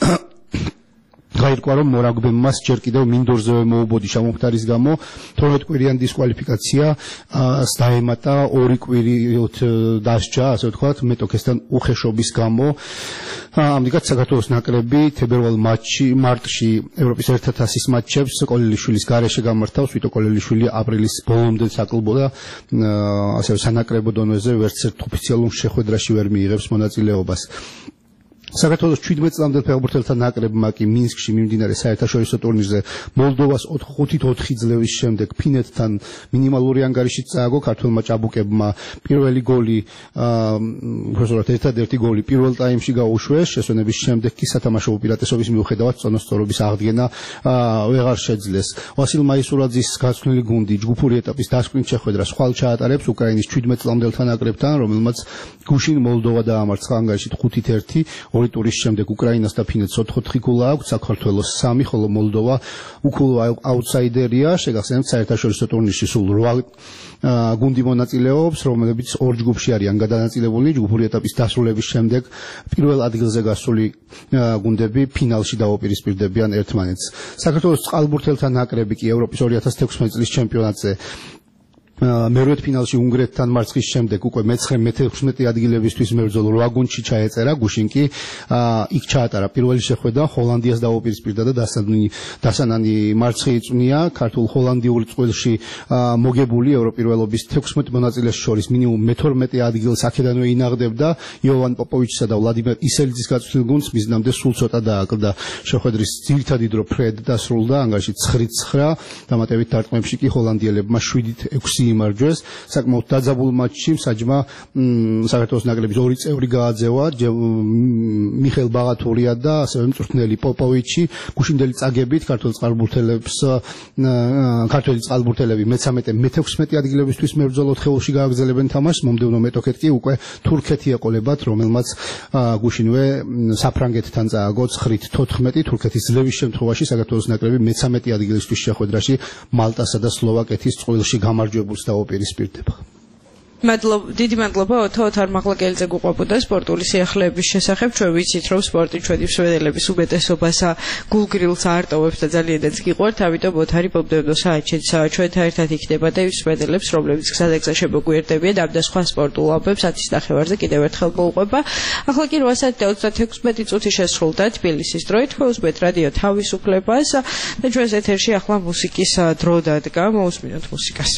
გაირკვა, რომ მორაგბემ მას ჯერ კიდევ მინდორზე მოუბოდი შემოხდარის გამო. თორმეტ კვირიანი დისკვალიფიკაცია დაემატა ორი კვირით დასჯა, ასე ვთქვათ, მეტოქესთან უხეშობის გამო. ამრიგად საქართველოს ნაკრები თებერვალ მატჩში მარტში ევროპის ერთა თასის მატჩებს კოლელიშვილის გარეშე გამართავს. ვიტო კოლელიშვილი აპრილის ბოლომდე საკლუბო და ასევე სანაკრებო დონეზე ვერც ერთ ოფიციალურ შეხვედრაში ვერ მიიღებს მონაწილეობას. საქართველოს შვიდმეტ წლამდელ ფეხბურთელთა ნაკრებმა კი მინსკში მიმდინარე საერთაშორისო ტურნირზე მოლდოვას ხუთით ოთხი ძლევის შემდეგ ფინეთთან მინიმალური ანგარიშით წააგო. ქართველმა ჭაბუკებმა პირველი გოლი, უბრალოდ ერთადერთი გოლი პირველ ტაიმში გაუშვეს. შესვენების შემდეგ კი სათამაშო უპირატესობის მიუხედავად წონასწორობის აღდგენა ვეღარ შეძლეს. ვასილ მაისურაძის გაცვლილი გუნდი ჯგუფური ეტაპის დასკვნით შეხვედრას ხვალ ჩაატარებს უკრაინის შვიდმეტ წლამდელთა ნაკრებთან, რომელმაც გუშინ მოლდოვა დაამარცხა ანგარიშით ხუთით ერთი. ორი ტურის შემდეგ უკრაინას და ფინეთს ოთხ-ოთხი გოლა აქვს, საქართველოს სამი, ხოლო მოლდოვა უკულ აუტსაიდერია. შეგახსენებთ, საერთაშორისო ტურნირში სულ რვა გუნდი მონაწილეობს, რომლებიც ორ ჯგუფში არიან გადანაწილებული. ჯგუფური ეტაპის დასრულების შემდეგ პირველ ადგილზე გასული გუნდები ფინალში დაუპირისპირდებიან ერთმანეთს. საქართველოს წყალბურთელთა ნაკრები კი ევროპის ორი ათას თექვსმეტი წლის ჩემპიონატზე მერვედ ფინალში უნგრეთთან მარცხის შემდეგ უკვე მეცხრე მეთექვსმეტე ადგილებისთვის მებრძოლ რვა გუნდში ჩაეწერა. გუშინ კი იქ ჩაატარა პირველი შეხვედრა, ჰოლანდიას დაუპირისპირდა და დასანანი მარცხი იწვნია. ქართულ ჰოლანდიურ წყვილში მოგებული ევროპირველობის თექვსმეტ მონაწილეს შორის მინიმუმ მეთორმეტე ადგილს აქედანვე ინაღდებდა იოვან პოპოვიჩსა და ვლადიმერ ისელიძის გაწვრთნილ გუნდს. მიზნამდე სულ ცოტა დააკლდა. შეხვედრის ძირითადი დრო ფრედ დასრულდა ანგარიშით ცხრით ცხრა. დამატებით დარტყმებში კი ჰოლანდიელებმა შვიდით ექვსი იმარჯვეს. საკმაოდ დაძაბულ მატჩში მსაჯმა საქართველოს ნაკრების ორი წევრი გააძევა, მიხეილ ბაღათურია და ასევე მწვრთნელი პოპოვიჩი. გუშინდელი წაგებით ქართულ წყალბურთელებს ქართველი წყალბურთელები მეცამეტე მეთექვსმეტე ადგილებისთვის მებრძოლ ოთხეულში გააგრძელებენ თამაშს. მომდევნო მეტოქეთ კი უკვე თურქეთი ეყოლებათ, რომელმაც გუშინვე საფრანგეთთან წააგო ცხრით თოთხმეტი. თურქეთის ძლევის შემთხვევაში საქართველოს ნაკრები მეცამეტე ადგილისთვის შეხვედრაში მალტასა და სლოვაკეთის წყვილში გამარჯვებულს დაუპირისპირდება. მადლობა, დიდი მადლობა ოთო ოთარ მაღლაკელიძე გუყვებოდა სპორტული სიახლეების შესახებ. ჩვენ ვიცით, რომ სპორტი ჩვენი მსმენელების უმეტესობას გულგრილს არტოვებს და ძალიანაც გიყვართ, ამიტომ ოთარი მომდევნო საათშიც ჩვენთან ერთად იქნება და ის მსმენელებს, რომლებიც გზადაგზა შემოგვიერთებიან ამ და სხვა სპორტულ ამბებს ათის ნახევარზე კიდევ ერთხელ მოუყვება. ახლა კი რვა საათი და ოცდაექვსმეტი წუთი შესრულდა თბილისის დროით. მოусმენთ რადიო თავისუფლებას და ჩვენს ეთერში ახლა მუსიკის დრო დადგა. მოусმინოთ მუსიკას.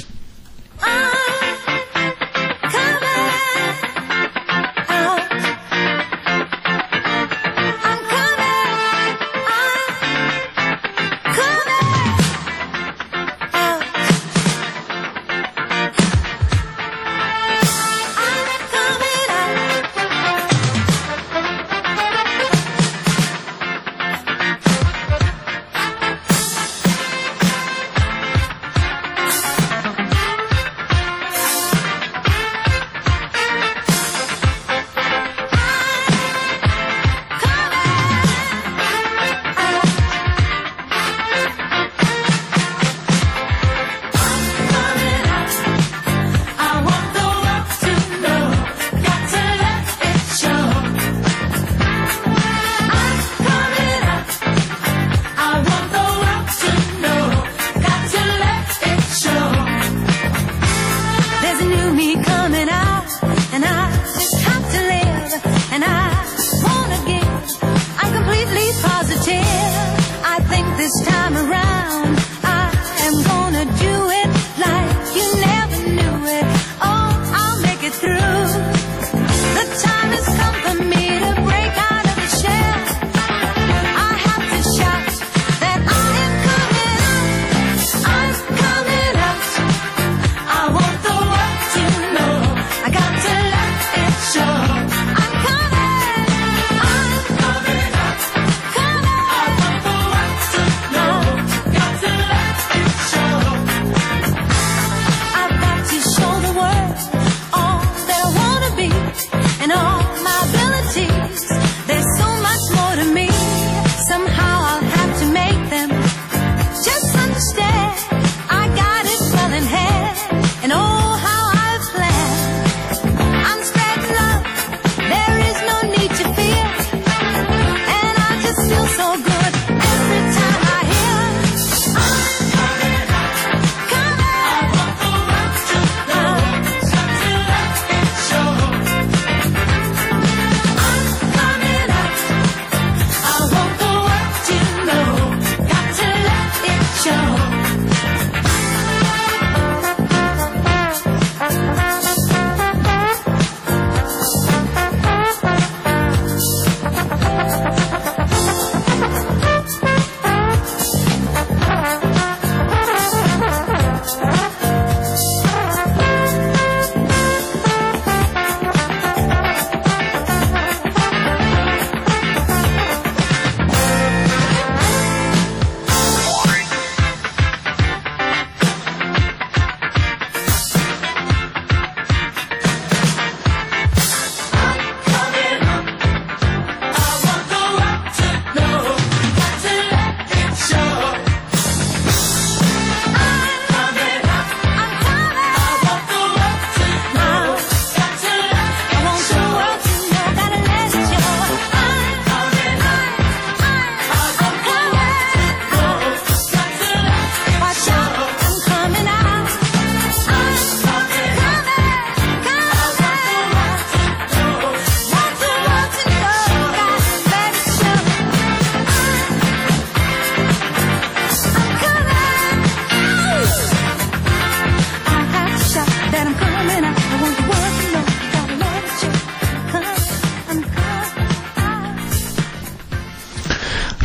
I'm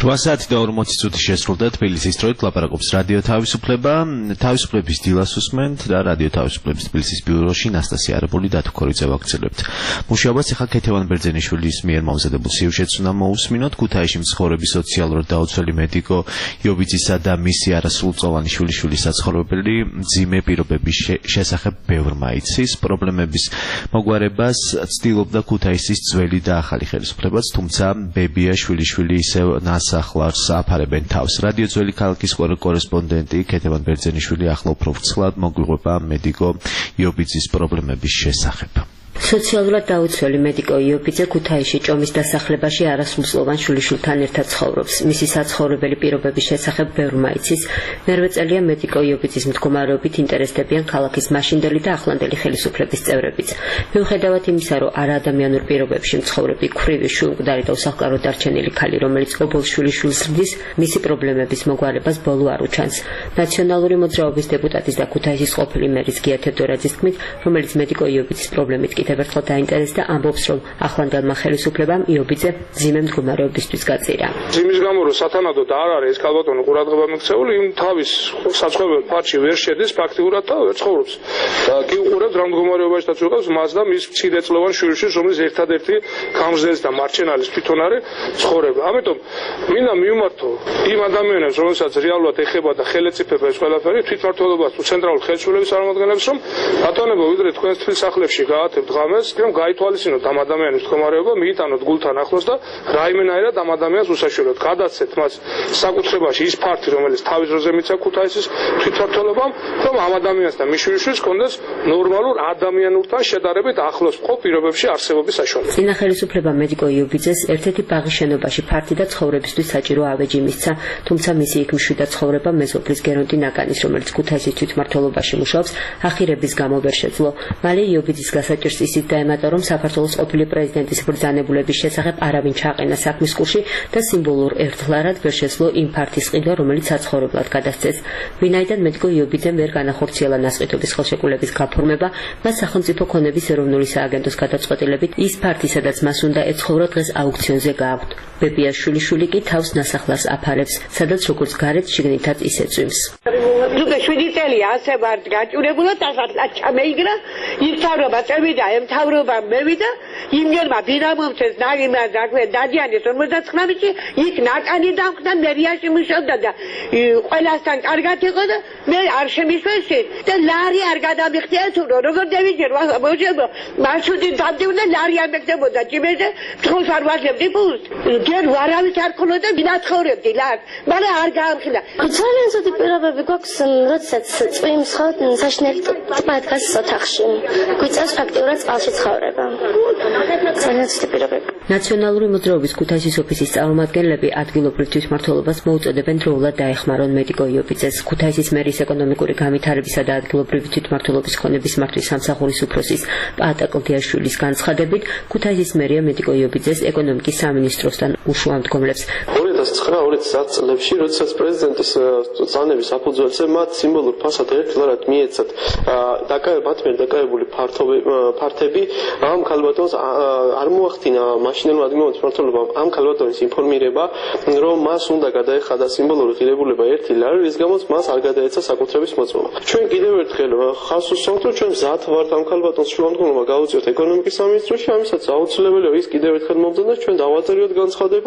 რვა საათი და ორმოცი წუთი შესრულდა თბილისის დროით ლაპარაკობს რადიო თავისუფლება. თავისუფლების დილას უსმენთ და რადიო თავისუფლების თბილისის ბიუროში ნასტასია არაბული და თქორიძე ვაგრძელებთ. მუშაობას ახლა ქეთევან ბერძენიშვილის მიერ მომზადებულ სიუჟეტს უნდა მოусმინოთ. ქუთაისში მცხოვრები სოციალურად დაუცველი მედიკო იობიძისა და მისი არასრულწლოვანი შვილიშვილის საცხოვრებელი მძიმე პირობების შესახებ ბევრმა იცის. პრობლემების მოგვარებას ცდილობდა ქუთაისის ძველი და ახალი ხელისუფლებაც, თუმცა ბებია შვილიშვილი ისევ ნასახლარს აფარებენ თავს. რადიო ძველი ქალაქის კორესპონდენტი ქეთევან ბერძენიშვილი ახლა უფრო ვრცლად მოგვიყვება მედიკო იობიძის პრობლემების შესახებ. სოციალურად დაუცველი მედიკო იობიძე ქუთაისში ჭომის დასახლებაში არასრულწლოვან შვილიშვილთან ერთად ცხოვრობს. მისი საცხოვრებელი პირობების შესახებ ბევრმა იცის. მერვე წელია მედიკო იობიძის მდგომარეობით ინტერესდებიან ქალაქის მაშინდელი და ახლანდელი ხელისუფლების წევრებიც. მიუხედავად იმისა, რომ არაადამიანურ პირობებში მცხოვრები ქვრივი, შვილმკვდარი და უსახლკაროდ დარჩენილი ქალი, რომელიც ობოლ შვილიშვილს ზრდის, მისი პრობლემების მოგვარებას ბოლო არ უჩანს. ნაციონალური მოძრაობის დეპუტატის და ქუთაისის ყოფილი მერის გია თევდორაძის თქმით, რომელიც მედიკო იობიძის პრობლემით კიდევ ერთხელ დაინტერესდა, ამბობს, რომ ახლანდელმა ხელისუფლებამ იობიძე მძიმე მდგომარეობისთვის გაწირა. იმის გამო, რომ სათანადოდ არ არის ეს ქალბატონი ყურადღება მიქცეული, იმ თავის საცხოვრებელ ფარჩი ვერ შედის ფაქტიურად და ვერ ცხოვრობს. და კი უყურებს რა მდგომარეობაშიც უყავს მას და მის მცირეწლოვან შვილიშვილს, რომელიც ერთადერთი გამზრდელი და მარჩენალის თვითონ არის ცხოვრება. ამიტომ მინდა მივმართო იმ ადამიანებს, რომელსაც რეალურად ეხება და ხელეწიფება ეს ყველაფერი, თვითმმართველობას თუ ცენტრალურ ხელისუფლების წარმომადგენლებს, რომ ბატონებო, ვიდრე თქვენს თბილისის სახლებში გაათებთ ღამეს, რომ გაითვალისწინოთ ამ ადამიანის მდგომარეობა, მიიტანოთ გულთან ახლოს და რაიმენაირად ამ ადამიანს უსაშველოდ გადაცეთ მას საკუთრებაში ის ფაქტი, რომელიც თავის დროზე მიცა ქუთაისის თვითმმართველობამ, რომ ამ ადამიანს და მის შვილიშვილს კონდეს ნორმალურ ადამიანურთან შედარებით ახლოს მყოფ პირობებში არსებობის საშუალება. წინა ხელისუფლება მედიკო იობიძეს ერთ-ერთი ბაღის შენობაში ფართი და ცხოვრებისთვის საჭირო ავეჯი მისცა, თუმცა მისი იქ მშვიდად ცხოვრება მეზობლის გერონტი ნაკანის, რომელიც ქუთაისის თვითმმართველობაში მუშაობს, ახირების გამო ვერ შეძლო. მალე იობიძის გასაჭირს ისიც დაემატა, რომ საქართველოს ყოფილი პრეზიდენტის ბრძანებულების შესახებ არავინ ჩააყენა საქმის კურსში და სიმბოლურ ერთლარად ვერ შეძლო იმ ფართის ყიდვა, რომელიც საცხოვრებლად გადასცეს. ვინაიდან მედიკო იობიძემ ვერ განახორციელა ნასყიდობის ხელშეკრულების გაფორმება, მას სახელმწიფო ქონების ეროვნული სააგენტოს გადაწყვეტილებით ის ფართი, სადაც მას უნდა ეცხოვრო, დღეს აუქციონზე გააქვთ. ბებიას შვილიშვილი კი თავს ნასახლარს აფარებს, სადაც როგორც გარეთ შიგნითაც ისე წვიმს. უკვე შვიდი წელია ასე ვარ გაჭირებულა და სასახლად ჩამეიგრა, ისთავრობა წევიდა, ემთავრობა მევიდა, იმერმა ბინამომცეს ნაგიმა დაგვე დადიანის ორმოცდათხრამეტში იქ ნაკანი დამხდა, მერიაში მუშაობდა და ყველასთან კარგად იყო და მე არ შემიშვეში და ლარი არ გადამიხდია თუ როგორ დავიჯერ მოჟებო მარშრუტი დავდივნა ლარი არ მეკდებოდა ჭიმეზე თქოს არ ვაძლევდი ფულს ჯერ ვარავის არ ქონოდა მინაცხოვრებდი ლარ მაგრამ არ გაამხილა ძალიან ზოგი პირობები გვაქვს როდესაც წვიმს ხო საშინელი ტბა დგას ოთახში გვიწევს ფაქტიურად წყალში ცხოვრება ძალიან ზოგი პირობები ნაციონალური მოძრაობის ქუთაისის ოფისის წარმომადგენლები ადგილობრივ თვითმმართველობას მოუწოდებენ დროულად დაეხმარონ მედიკო იობიძეს. ქუთაისის მერის ეკონომიკური განვითარებისა და ადგილობრივი თვითმმართველობის ქონების მართვის სამსახურის უფროსის პაატა კლდიაშვილის განცხადებით, ქუთაისის მერია მედიკო იობიძეს ეკონომიკის სამინისტროსთან უშუამდგომლებს. ორი ათას ცხრა ორი ათას ათი წლებში, როდესაც პრეზიდენტის ბრძანების საფუძველზე მათ სიმბოლურ ფასად ერთლარად მიეცათ დაკავებათ მიერ დაკავებული ფართები ამ ქალბატონს არ მოახდინა მაშინელმა ადგილობრივ თვითმმართველობამ ამ ქალბატონის ინფორმირება, რომ მას უნდა გადაეხადა სიმბოლური ღირებულება ერთი ლარი, რის გამოც მას არ გადაეცა საკუთრების მოწმობა. ჩვენ კიდევ ერთხელ ხაზს უსვამთ, რომ ჩვენ მზად ვართ ამ ქალბატონს შუამდგომლობა გავუწიოთ ეკონომიკის სამინისტროში, ამისაც აუცილებელია ის კიდევ ერთხელ მომძანოს, ჩვენ დავაწეროთ განცხადება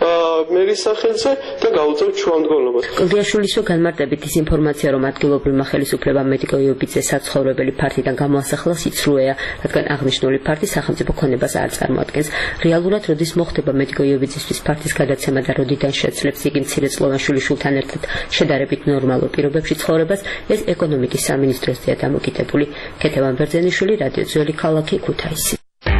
მერის სახელზე და გავუწევთ შუამდგომლობას. კლდიაშვილის განმარტებით ის ინფორმაცია, რომ ადგილობრივმა ხელისუფლებამ მედიკო იობიძეს საცხოვრებელი ფართიდან გამოასახლა სიცრუეა, რადგან აღნიშნული ფართი სახელმწიფო ქონებას არ წარმოადგენს. რეალურად როდის მოხდება მედიკო იობიძისთვის ფართის გადაცემა და როდიდან შეძლებს იგი მცირეწლოვან შვილიშვილთან ერთად შედარებით ნორმალურ პირობებში ცხოვრებას, ეს ეკონომიკის სამინისტროსია დამოკიდებული. ქეთევან ბერძენიშვილი, რადიო ძველი ქალაქი, ქუთაისი.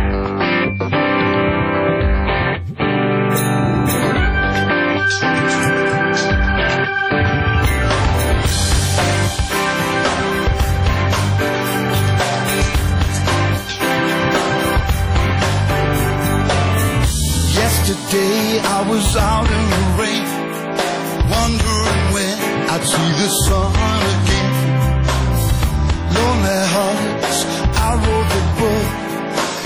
Yesterday I was out in the rain, wondering when I'd see the sun again. Lonely hearts, I wrote the book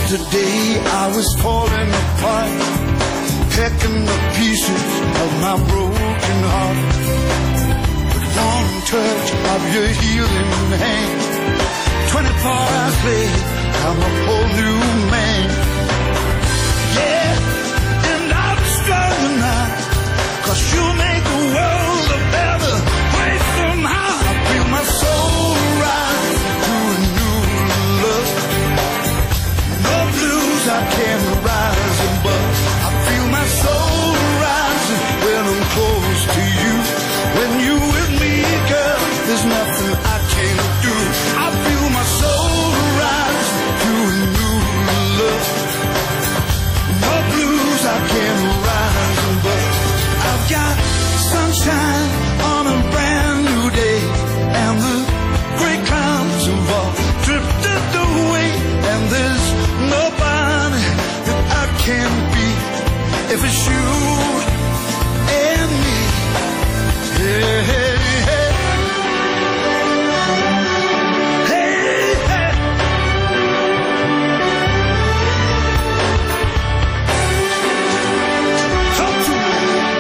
Yesterday I was falling apart, picking the pieces of my broken heart. With one touch of your healing hand, twenty-four hours later, I'm a whole new man. Yeah, and I'm stronger now, 'cause you make the world a better place somehow. I feel my soul rise to a new love. No blues I can rise above. I feel my soul rising when I'm close to you. When you with me, girl, there's nothing I can't do. I feel my soul rise to a new love. No blues I can rise above. I've got sunshine on a brand new day, and the gray clouds have all drifted away, and there's nobody that I can't be if it's you and me. Hey, hey, hey. Hey, hey. Talk to me.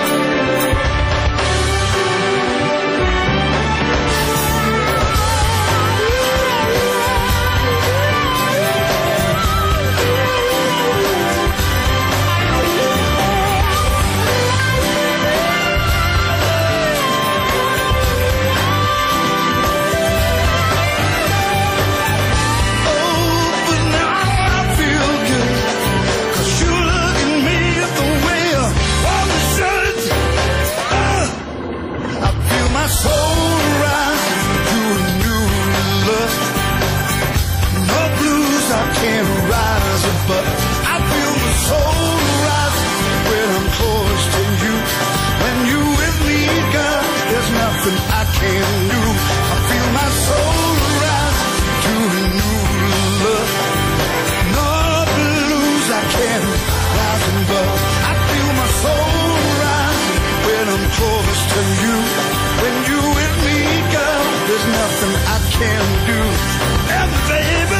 But I feel my soul rise when I'm close to you. When you with me, girl, there's nothing I can do. I feel my soul rise to a new love. No blues I can rise above. I feel my soul rise when I'm close to you. When you with me, girl, there's nothing I can do. And baby,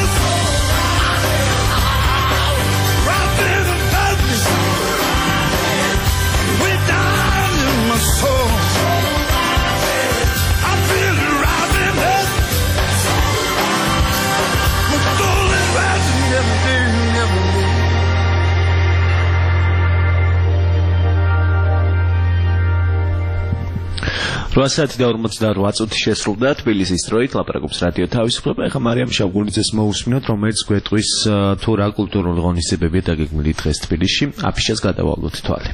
soul. I feel it rising up. My soul is rising every day, every day. რვა საათი და ორმოცდაორვა წუთი შესრულდა თბილისის დროით ლაპარაკობს რადიო თავისუფლება. ეხლა მარიამ შავგულიძეს მოусმინოთ, რომელიც გვეტყვის თუ რა კულტურული ღონისძიებებია დაგეგმილი დღეს თბილისში. აფიშას გადავალოთ თვალე.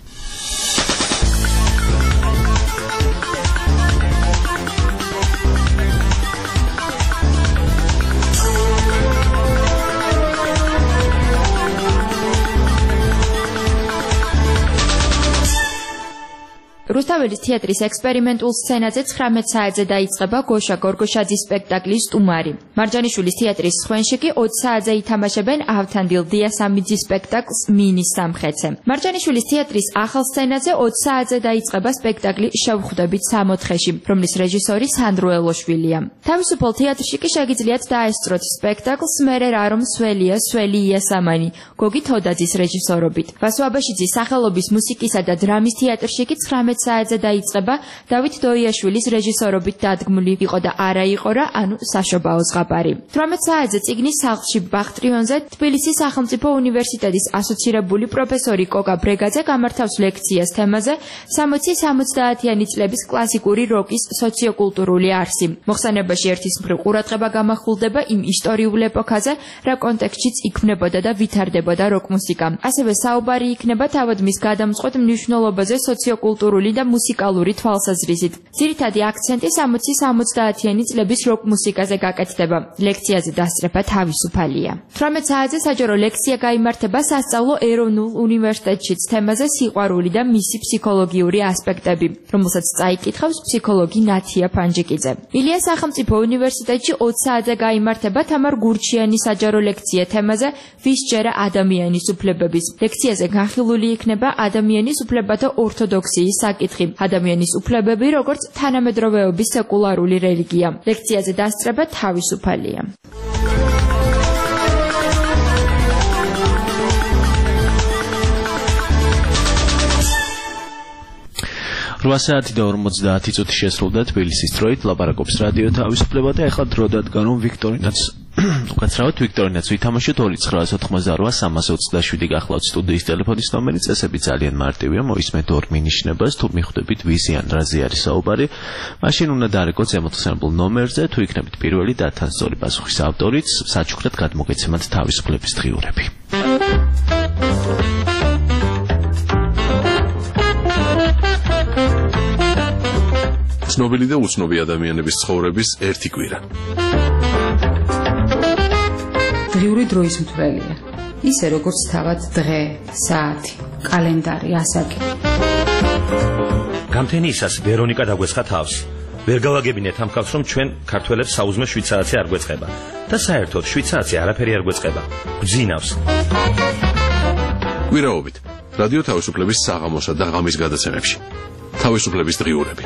რუსთაველის თეატრის ექსპერიმენტულ სცენაზე ცხრამეტ საათზე დაიწყება გოშა გორგოშაძის სპექტაკლის სტუმარი. მარჯანიშვილის თეატრის სხვენში კი ოცი საათზე ითამაშებენ ავთანდილ დიასამიძის სპექტაკლს მინის სამხეცე. მარჯანიშვილის თეატრის ახალ სცენაზე ოცი საათზე დაიწყება სპექტაკლი შევხვდებით სამოთხეში, რომლის რეჟისორი სანდრო ელოშვილია. თავისუფალ თეატრში კი შეგიძლიათ დაესწროთ სპექტაკლს მერე რა რომ სველია სველი იასამანი გოგი თოდაძის რეჟისორობით. ვასო აბაშიძის სახელობის მუსიკისა და დრამის თეატრში კი ცხრამეტ საათზე დაიწყება დავით დოიაშვილის რეჟისორობით დადგმული იყო და არა იყო რა, ანუ საშობაო ზღაპარი. თვრამეტ საათზე წიგნის სახლში ბახტრიონზე თბილისის სახელმწიფო უნივერსიტეტის ასოცირებული პროფესორი კოკა ბრეგაძე გამართავს ლექციას თემაზე სამოცი სამოცდაათიანი წლების კლასიკური როკის სოციოკულტურული არსი. მოხსენებაში ერთის მხრივ ყურადღება გამახვილდება იმ ისტორიულ ეპოქაზე, რა კონტექსტშიც იქმნებოდა და ვითარდებოდა როკ მუსიკა. ასევე საუბარი იქნება თავად მის გადამწყვეტ მნიშვნელობაზე სოციოკულტურული და მუსიკალური თვალსაზრისით. ძირითადი აქცენტი სამოცი სამოცდაათიანი წლების როკ მუსიკაზე გაკეთდება. ლექციაზე დასწრება თავისუფალია. თვრამეტ საათზე საჯარო ლექცია გაიმართება სასწავლო ეროვნულ უნივერსიტეტშიც თემაზე სიყვარული და მისი ფსიქოლოგიური ასპექტები, რომელსაც წაიკითხავს ფსიქოლოგი ნათია ფანჯიკიძე. ილიას სახელმწიფო უნივერსიტეტში ოცი საათზე გაიმართება თამარ გურჩიანის საჯარო ლექცია თემაზე ვის ჯერა ადამიანის უფლებების. ლექციაზე განხილული იქნება ადამიანის უფლებათა ორთოდოქსიის საკითხი, ადამიანის უფლებები როგორც თანამედროვეობის სეკულარული რელიგია. ლექციაზე დასწრება თავისუფალია. რვა საათი და ორმოცდაათი წუთი შესრულდა თბილისის დროით ლაპარაკობს რადიო თავისუფლება და ეხლა დრო დადგა რომ ვიქტორინაც უკაცრავად ვიქტორინაც ვითამაშოთ ორი ცხრაას ოთხმოცდარვა სამას ოცდაშვიდი გახლავთ სტუდიის ტელეფონის ნომერი წესები ძალიან მარტივია მოისმენთ ორ მინიშნებას თუ მიხვდებით ვიზი ან რაზე არის საუბარი მაშინ უნდა დარეკოთ ზემოთხსენებულ ნომერზე თუ იქნებით პირველი და თან სწორი პასუხის ავტორიც საჩუქრად გადმოგეცემათ თავისუფლების დღიურები ცნობილი და უცნობი ადამიანების ცხოვრების ერთი კვირა. დღიური დროის მთვრელია. ისე როგორც თავად დღე, საათი, კალენდარი, ასაკი. გამთენიისას ვერონიკა დაგვეცხა თავს. ვერ გავაგებინეთ ამ ხალხს რომ ჩვენ ქართველებს საუზმე შვიდ საათი არ გვეწყება და საერთოდ შვიდ საათი არაფერი არ გვეწყება. გძინავს. კვირაობით რადიო თავისუფლების საღამოსა და ღამის გადაცემებში. თავისუფლების დღიურები.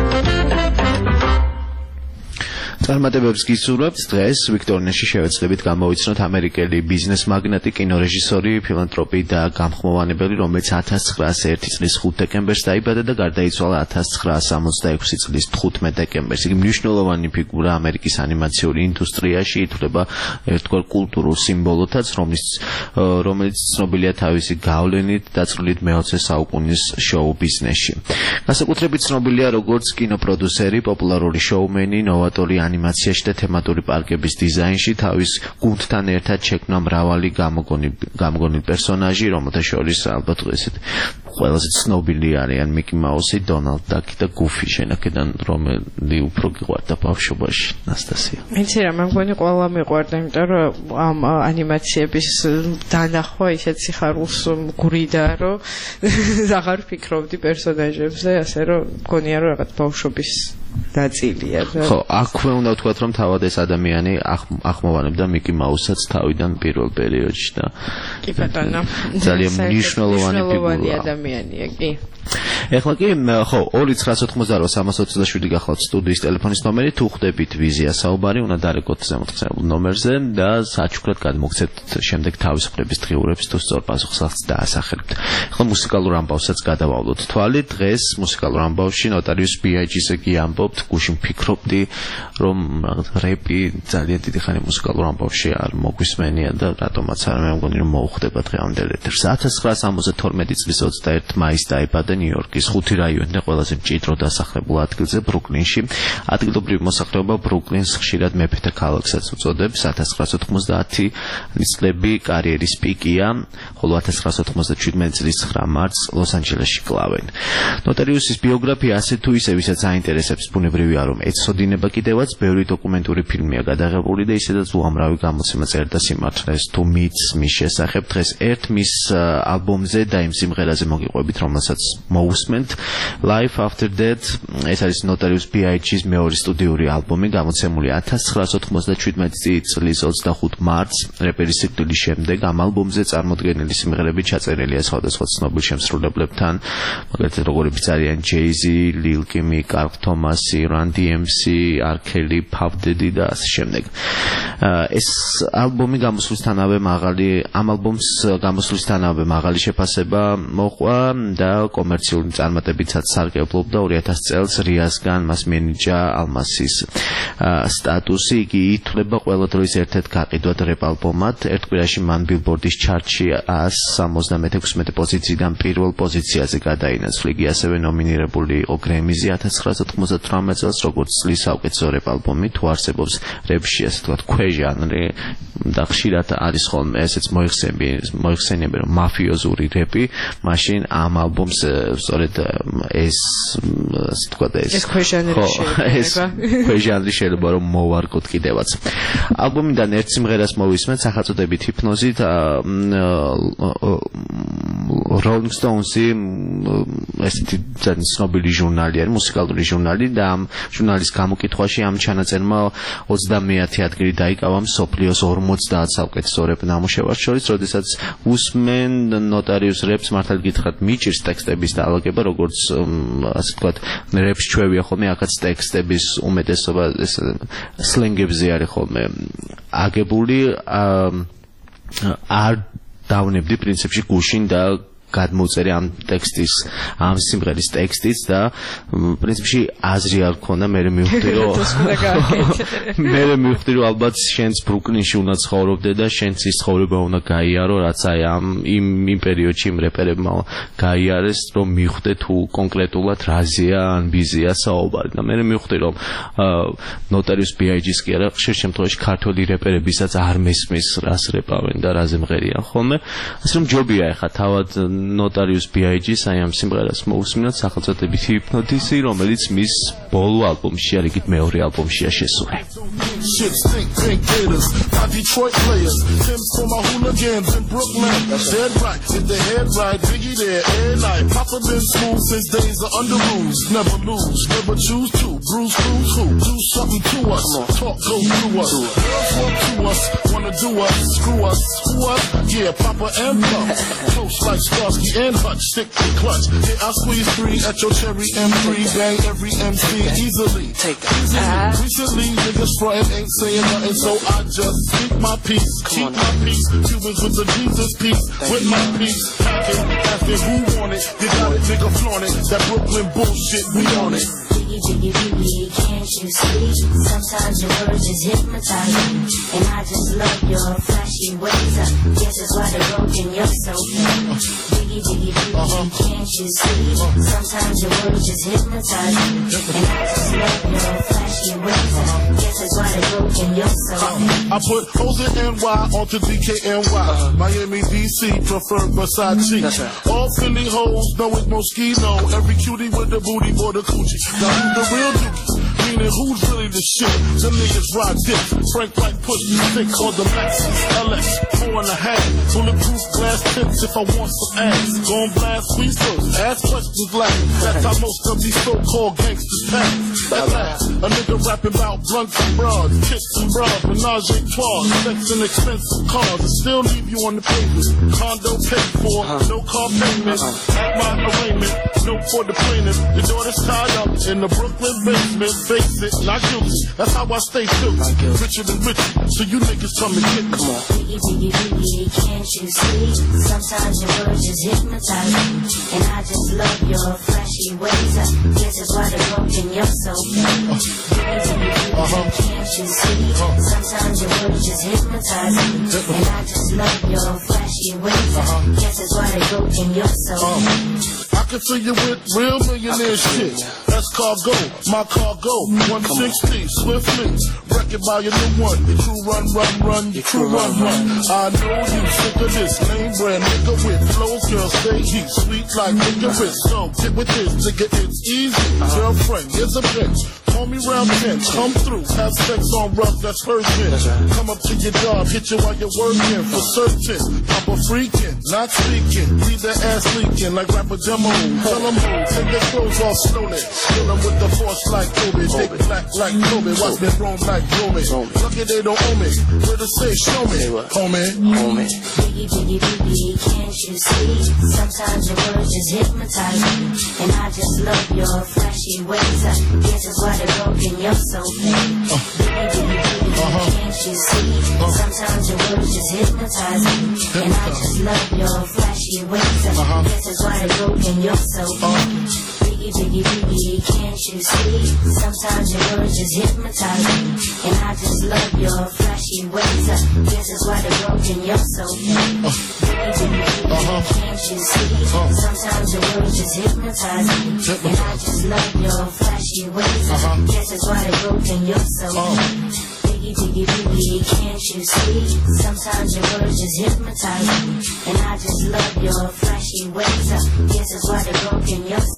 წარმატებებს გისურვებთ დღეს ვიქტორინაში შევეცდებით გამოვიცნოთ ამერიკელი ბიზნეს მაგნატი, კინორეჟისორი, ფილანთროპი და გამხმოვანებელი, რომელიც ათას ცხრაასი ერთი წლის ხუთ დეკემბერს დაიბადა და გარდაიცვალა ათას ცხრაასი ორმოცდაექვსი წლის თხუთმეტ დეკემბერს. იგი მნიშვნელოვანი ფიგურა ამერიკის ანიმაციური ინდუსტრიაში, ითვლება ერთგვარ კულტურულ სიმბოლოთაც, რომელიც რომელიც ცნობილია თავისი გავლენით დაწვრილით მეოცე საუკუნის შოუ ბიზნესში. განსაკუთრებით ცნობილია როგორც კინოპროდიუსერი, პოპულარული შოუმენი, ნოვატორი ანიმაციაში და თემატური პარკების დიზაინში თავის გუნდთან ერთად შექმნა მრავალი გამოგონილი პერსონაჟი, რომელთა შორის ალბათ ესეთ ყველაზე ცნობილი არიან მიკი მაუსი, დონალდ დაკი და გუფი. შენაკედან რომელი უფრო გიყვარდა ბავშვობაში, ნასტასია? იცი რა, მე მგონი ყველა მიყვარდა, იმიტომ რომ ამ ანიმაციების დანახვა ისეთ სიხარულს გვრიდა, რომ აღარ ფიქრობდი პერსონაჟებზე, ასე რომ მგონია რომ რაღაც ბავშვობის ნაწილია. ხო, აქვე უნდა ვთქვათ, რომ თავად ეს ადამიანი ახმოვანებდა მიკი მაუსსაც თავიდან პირველ პერიოდში და კი ბატონო, ძალიან მნიშვნელოვანი ფიგურაა. ადამიანია, კი. ეხლა კი ხო, ორი ცხრაას ოთხმოცდარვა სამას ოცდაშვიდი გახლავთ სტუდიის ტელეფონის ნომერი, თუ ხვდებით ვიზია საუბარი, უნდა დარეკოთ ზემოთხსენებულ ნომერზე და საჩუქრად გადმოგცეთ შემდეგ თავისუფლების დღიურებს თუ სწორ პასუხსაც დაასახელებთ. ეხლა მუსიკალურ ამბავსაც გადავავლოთ თვალი. დღეს მუსიკალურ ამბავში ნოტარიუს ბიაიჯის კი ამბობთ, გუშინ ფიქრობდი, რომ რეპი ძალიან დიდი ხანი მუსიკალურ ამბავში არ მოგვისმენია და რატომაც არ მე მგონი რომ მოუხდება დღევანდელ ეთერს. ათას ცხრაას ორმოცდათორმეტი წლის ოცდაერთი მაისს დაიბადა ნიუ-იორკის ხუთი რაიონიდან ყველაზე მჭიდრო დასახლებულ ადგილზე ბრუკლინში. ადგილობრივი მოსახლეობა ბრუკლინს ხშირად მეფეთა ქალაქსაც უწოდებს. ათას ცხრაას ოთხმოცდაათი წლები კარიერის პიკია, ხოლო ათას ცხრაას ოცდაშვიდმეტი წლის ცხრა მარტს ლოს-ანჯელესში კლავენ. ნოტარიუსის ბიოგრაფია ასე თუ ისე ვისაც აინტერესებს, ბუნებრივია რომ ეცოდინება კიდევაც, ბევრი დოკუმენტური ფილმია გადაღებული და ისედაც უამრავი გამოცემა წერდა სიმართლეს თუ მითს მის შესახებ. დღეს ერთ მის ალბომზე და იმ სიმღერაზე მოგიყვებით, რომელსაც მოусმენთ. Life After Death, ეს არის ნოტარიუს ბიაიჯის მეორე სტუდიური ალბომი, გამოცემული ათას ცხრაას ოცდაშვიდმეტი წლის ოცდახუთი მარტს, რეპერის სიკვდილის შემდეგ. ამ ალბომზე წარმოდგენილი სიმღერები ჩაწერილია სხვადასხვა ცნობილ შემსრულებლებთან, მაგალითად როგორიც არიან Jay-Z, Lil Kim, Carl Thomas, Run D M C, R. Kelly, Puff Daddy და ასე შემდეგ. ეს ალბომი გამოსვლისთანავე მაღალი, ამ ალბომს გამოსვლისთანავე მაღალი შეფასება მოყვა და კომერციული წარმატებითაც სარგებლობდა. ორი ათასი წელს რიასგან მას მენიჯა ალმასის სტატუსი. იგი ითვლება ყველა დროის ერთ-ერთ გაყიდვად რეპ ალბომად. ერთ კვირაში მან ბილბორდის ჩარტში სამოცდამექვსმეტე პოზიციიდან პირველ პოზიციაზე გადაინაცვლა. იგი ასევე ნომინირებული იყო გრემიზე ათას ცხრაას ოთხმოცდათვრამეტ წელს, როგორც წლის საუკეთესო რეპ ალბომი. თუ არსებობს რეპში ასე ვთქვათ ქვეჟანრი და ხშირად არის ხოლმე ესეც მოიხსენიება რომ მაფიოზური რეპი, მაშინ ამ ალბომს სწორედ ეს ასე ვთქვათ ეს ეს ქვეჟანრი ქვეჟანრი შეიძლება რომ მოვარგოთ კიდევაც. ალბომიდან ერთ სიმღერას მოვისმენთ სახელწოდებით ჰიპნოზი. Rolling Stones-ი ესეთი ძალიან ცნობილი ჟურნალი არის, მუსიკალური ჟურნალი და ამ ჟურნალის გამოკითხვაში ამ ჩანაწერმა ოცდამეათე ადგილი დაიკავა მსოფლიოს ორმოცდაათ საუკეთესო რეპ ნამუშევარს შორის, როდესაც უსმენ ნოტარიუს რეპს მართალ გითხრათ მიჭირს ტექსტების დაალაგება, როგორც ასე ვთქვათ რეპს ჩვევია ხოლმე, აქაც ტექსტების უმეტესობა ეს სლენგებზე არის ხოლმე აგებული. არ დავნებდი პრინციპში გუშინ და გადმოწერე ამ ტექსტის, ამ სიმღერის ტექსტიც და პრინციპში აზრი არ ქონდა, მე მივხვდი რომ მე მივხვდი რომ ალბათ შენც ბრუკლინში უნდა ცხოვრობდე და შენც ის ცხოვრება უნდა გაიარო, რაც აი ამ იმ იმ პერიოდში იმ რეპერებმა გაიარეს, რომ მივხვდე თუ კონკრეტულად რაზეა ან ბიზია საუბარი და მე მივხვდი რომ ნოტარიუს ბი-აი-ჯის კი არა, ხშირ შემთხვევაში ქართველი რეპერებისაც არ მესმის რას რეპავენ და რაზე მღერიან ხოლმე. ასე რომ ჯობია ეხა თავად ნოტარიუს ბი-აი-ჯის აი ამ სიმღერას მოусმინოთ სახელწოდებითი ჰიპნოთიზი, რომელიც მის ბოლო ალბომში, არ იგივე მეორე ალბომშია შესული. Shit stink, pink gators, my Detroit players, Tim's for my hooligans in Brooklyn. Dead right, if the head right, Biggie there, air night. Papa been smooth since days of under rules. Never lose, never choose to. Bruise, cruise, who? Do something to us. Talk, go through us. Girls want to us, wanna do us, screw us, who us? Yeah, Papa and Pump. Close like Starsky and Hutch, stick to clutch. Yeah, I squeeze three at your cherry M three, bang every M C easily. Take that. Recently, niggas frontin' ain't saying nothing, so I just speak my peace, keep my peace. Cubans with the Jesus peace, with my peace. Packing, asking who want it, you got it, nigga flaunt it. That Brooklyn bullshit, we on it. Biggie, biggie, biggie, can't you see? Sometimes your words just hypnotize me, and I just love your flashy ways. I guess that's why they're broken, you're so fake. Biggie, biggie, biggie, can't you see? Sometimes your words just hypnotize me, and I just love your flashy ways. I guess that's why they're broken, you're so fake. I put O's in N Y onto D K N Y. Miami, D C, prefer Versace. All Philly hoes know it's Moschino. Every cutie with the booty for the coochie. Now who's the real dookie? Meaning who's really the shit? Them niggas ride dick. Frank White push me thick called the Lexus L X four and a half. Bulletproof glass tips if I want some ass. Gon' blast squeeze first. Ask questions last. That's how most of these so-called gangsters pass. That last. A nigga rapping about blunts and bras, kicks and bras, menage a trois, sex and expensive cars, and still leave you on the pavement. Condo paid for, no car payment. At my arraignment, no for the plaintiff. Your daughter's tied up in the Brooklyn basement. Face it, not guilty. That's how I stay true. Richer than richer, so you niggas come and get me. Biggie, biggie, biggie, can't you see? Sometimes your words just hypnotize me, and I just love your flashy ways. I guess that's why they're broken, you're so fake. Biggie, biggie, biggie, can't you see? Sometimes your words just hypnotize me, and I just love your flashy ways. I guess that's why they're broken, you're so fake. I can fill you with real millionaire shit. That's cargo, my cargo, one sixty, swiftly. Wreck it by your new one. Your crew run, run, run, your crew run, run. I know you sick of this name brand nigga with flows, girl, stay heat, sweet like licorice. So get with this, nigga, it's easy. Girlfriend, here's a bitch. Call me round ten, come through, have sex on rough, that's Persian. Come up to your job, hit you while you're working, for certain. Papa freaking, not speaking, leave that ass leaking like rapper demo. Tell them who, take their clothes off slowly. Kill them with the force like Kobe, big black like Kobe, watch me roam like Romy. Lucky they don't owe me, where to say show me, homie, homie. Biggie, biggie, biggie, can't you see? Sometimes your words just hypnotize me, and I just love your flashy ways. I guess that's why they're broken, you're so fake. Biggie, biggie, biggie, can't you see? Sometimes your words just hypnotize me, and I just love your flashy ways. I guess that's why they're broken, you're so fake. Biggie, biggie, biggie, can't you see? Sometimes your words just hypnotize me, and I just love your flashy ways. I guess that's why they're broken, you're so fake. Biggie, biggie, biggie, can't you see? Sometimes your words just hypnotize me, and I just love your flashy ways. I guess that's why they're broken, you're so fake. Biggie, biggie, biggie, can't you see? Sometimes your words just hypnotize me, and I just love your flashy ways. I guess that's why they're broken, you're so fake.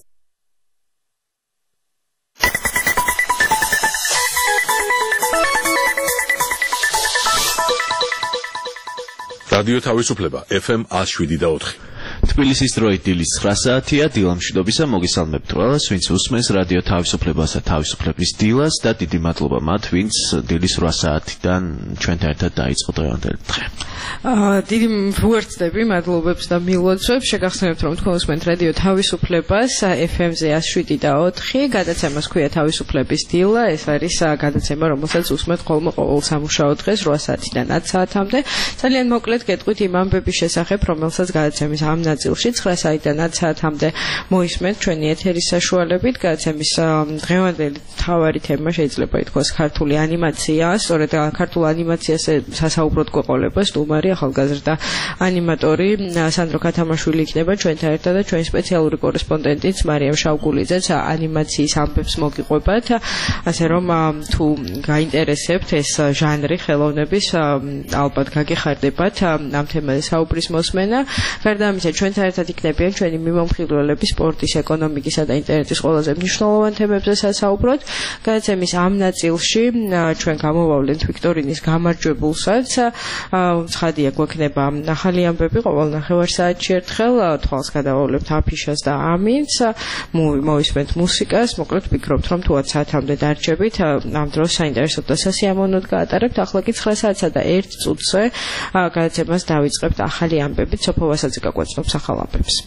რადიო თავისუფლება ეფ ემ one oh seven და four. თბილისის დროით დილის nine საათია. დილამშვიდობისა მოგესალმებთ ყველას, ვინც უსმენს რადიო თავისუფლებასა თავისუფლების დილას და დიდი მადლობა მათ, ვინც დილის eight საათიდან ჩვენთან ერთად დაიწყო დღევანდელი დღე. აა დიდი ვუერთდები, მადლობებს და მილოცვებს. შეგახსენებთ, რომ თქვენ უსმენთ რადიო თავისუფლებას ეფ ემ-ზე one oh seven და four. გადაცემას ქვია თავისუფლების დილა. ეს არის გადაცემა, რომელსაც უსმენთ ხოლმე ყოველ სამუშაო დღეს eight საათიდან ten საათამდე. ძალიან მოკლედ გეტყვით იმ ამბების შესახებ, რომელსაც გადაცემის ამ ნაწილში ცხრა საათიდან ათ საათამდე მოისმენთ ჩვენი ეთერის საშუალებით. გადაცემის დღევანდელი მთავარი თემა შეიძლება ითქვას ქართული ანიმაცია. სწორედ ქართულ ანიმაციაზე სასაუბროდ გვეყოლება სტუმარი ახალგაზრდა ანიმატორი სანდრო ქათამაშვილი იქნება ჩვენთან ერთად და ჩვენი სპეციალური კორესპონდენტიც მარიამ შავგულიძეც ანიმაციის ამბებს მოგიყვებათ. ასე რომ თუ გაინტერესებთ ეს ჟანრი ხელოვნების ალბათ გაგეხარდებათ ამ თემაზე საუბრის მოსმენა. გარდა ამისა ჩვენთან ერთად იქნებიან ჩვენი მიმომხილველები სპორტის, ეკონომიკისა და ინტერნეტის ყველაზე მნიშვნელოვან თემებზე სასაუბროთ. გადაცემის ამ ნაწილში ჩვენ გამოვავლენთ ვიქტორინის გამარჯვებულსაც. ცხადია გვექნება ახალი ამბები ყოველ ნახევარსაათში ერთხელ, თვალს გადავავლებთ აფიშას და ამინს, მოვისმენთ მუსიკას, მოკლედ ვფიქრობთ რომ თუ ათ საათამდე დარჩებით, ამ დროს საინტერესო და სასიამოვნოდ გაატარებთ. ახლა კი ცხრა საათსა და ერთ წუთზე გადაცემას დავიწყებთ ახალი ამბებით. სოფო ვასაძე გაგვაცნობს ახალ ამბებს.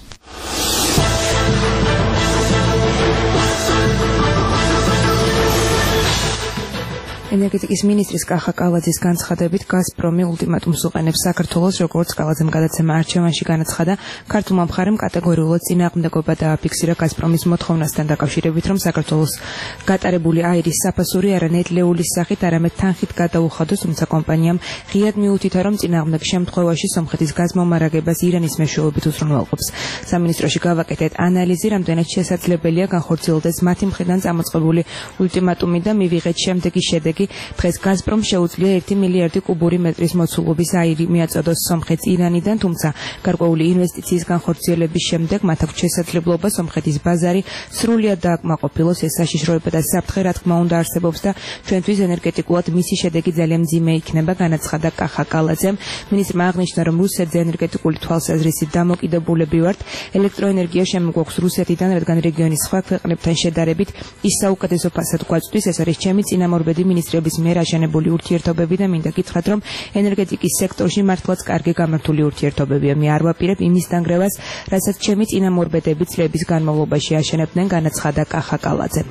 ენერგეტიკის მინისტრის კახა კალაძის განცხადებით გაზპრომი ულტიმატუმს უყენებს საქართველოს, როგორც კალაძემ გადაცემა არჩევანში განაცხადა, ქართულმა მხარემ კატეგორიულად წინააღმდეგობა დააფიქსირა გაზპრომის მოთხოვნასთან დაკავშირებით, რომ საქართველოს გატარებული აირის საფასური არა ნედლეულის სახით, არამედ თანხით გადაუხადოს, თუმცა კომპანიამ ღიად მიუთითა, რომ წინააღმდეგ შემთხვევაში სომხეთის გაზმომარაგებას ირანის მეშვეობით უზრუნველყოფს. სამინისტროში გავაკეთეთ ანალიზი, რამდენად შესაძლებელია განხორციელდეს მათი მხრიდან წამოწყებული ულტიმატუმი და მივიღეთ შემდეგი შედეგი. დღეს გაზპრომ შეუძლია ერთი მილიარდი კუბური მეტრის მოცულობის აირი მიაწოდოს სომხეთს ირანიდან, თუმცა გარკვეული ინვესტიციის განხორციელების შემდეგ მათ აქვს შესაძლებლობა სომხეთის ბაზარი სრულად დააკმაყოფილოს. ეს საშიშროება და საფრთხე რა თქმა უნდა არსებობს და ჩვენთვის ენერგეტიკულად მისი შედეგი ძალიან მძიმე იქნება, განაცხადა კახა კალაძემ. მინისტრმა აღნიშნა, რომ რუსეთზე ენერგეტიკული თვალსაზრისით დამოკიდებულები ვართ. ელექტროენერგია შემოგვაქვს რუსეთიდან, რადგან რეგიონის სხვა ქვეყნებთან შედარებით ის საუკეთესო ფასად გვაწვდის. ეს არის ჩემი წინამორბედი მინისტრების მიერ აშენებული ურთიერთობები და მინდა გითხრათ, რომ ენერგეტიკის სექტორში მართლაც კარგი გამართული ურთიერთობებია. მე არ ვაპირებ იმის დანგრევას, რასაც ჩემი წინამორბედები წლების განმავლობაში აშენებდნენ, განაცხადა კახა კალაძემ.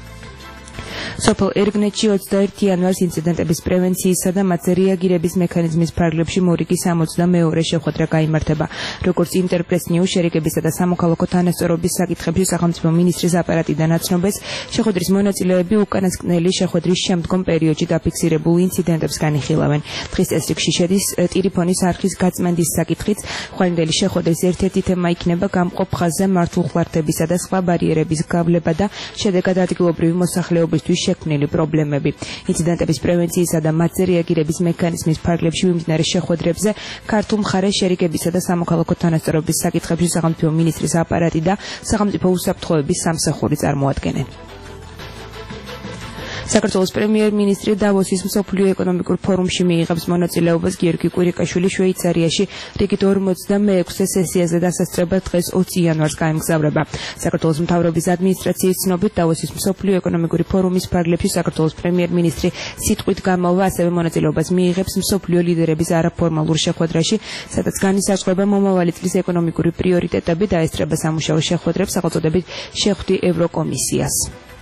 სოფელ ერგნეთში ოცდაერთი იანვარს ინციდენტების პრევენციისა და მათზე რეაგირების მექანიზმის ფარგლებში მორიგი სამოცდამეორე შეხვედრა გაიმართება. როგორც ინტერპრეს ნიუს შერიგებისა და სამოქალაქო თანასწორობის საკითხებში სახელმწიფო მინისტრის აპარატიდან აცნობეს, შეხვედრის მონაწილეები უკანასკნელი შეხვედრის შემდგომ პერიოდში დაფიქსირებულ ინციდენტებს განიხილავენ. დღის წესრიგში შედის ტელეფონის არხის გაწმენდის საკითხიც. ხვალინდელი შეხვედრის ერთ-ერთი თემა იქნება გამყოფ ხაზზე მართულხლართებისა და სხვა ბარიერების გავლება და შედეგად ადგილობრივი მოსახლეობისთვის შექმნილი პრობლემები. ინციდენტების პრევენციისა და მათზე რეაგირების მექანიზმის ფარგლებში მიმდინარე შეხვედრებზე ქართულ მხარეს შერიგებისა და სამოქალაქო თანასწორობის საკითხებში სახელმწიფო მინისტრის აპარატი და სახელმწიფო უსაფრთხოების სამსახური წარმოადგენენ. საქართველოს პრემიერ-მინისტრი დავოსის მსოფლიო ეკონომიკურ ფორუმში მიიღებს მონაწილეობას. გიორგი კვირიკაშვილი შვეიცარიაში რიგით ორმოცდამეექვსე სესიაზე დასასწრებად დღეს ოცი იანვარს გაემგზავრება. საქართველოს მთავრობის ადმინისტრაციის ცნობით დავოსის მსოფლიო ეკონომიკური ფორუმის ფარგლებში საქართველოს პრემიერ-მინისტრი სიტყვით გამალვა ასევე მონაწილეობას მიიღებს მსოფლიო ლიდერების არაფორმალურ შეხვედრაში, სადაც განისაზღვრება მომავალი წლის ეკონომიკური პრიორიტეტები და ესწრება სამუშაო შეხვედრებს სახელწოდებით შეხვდი ევროკომისიას.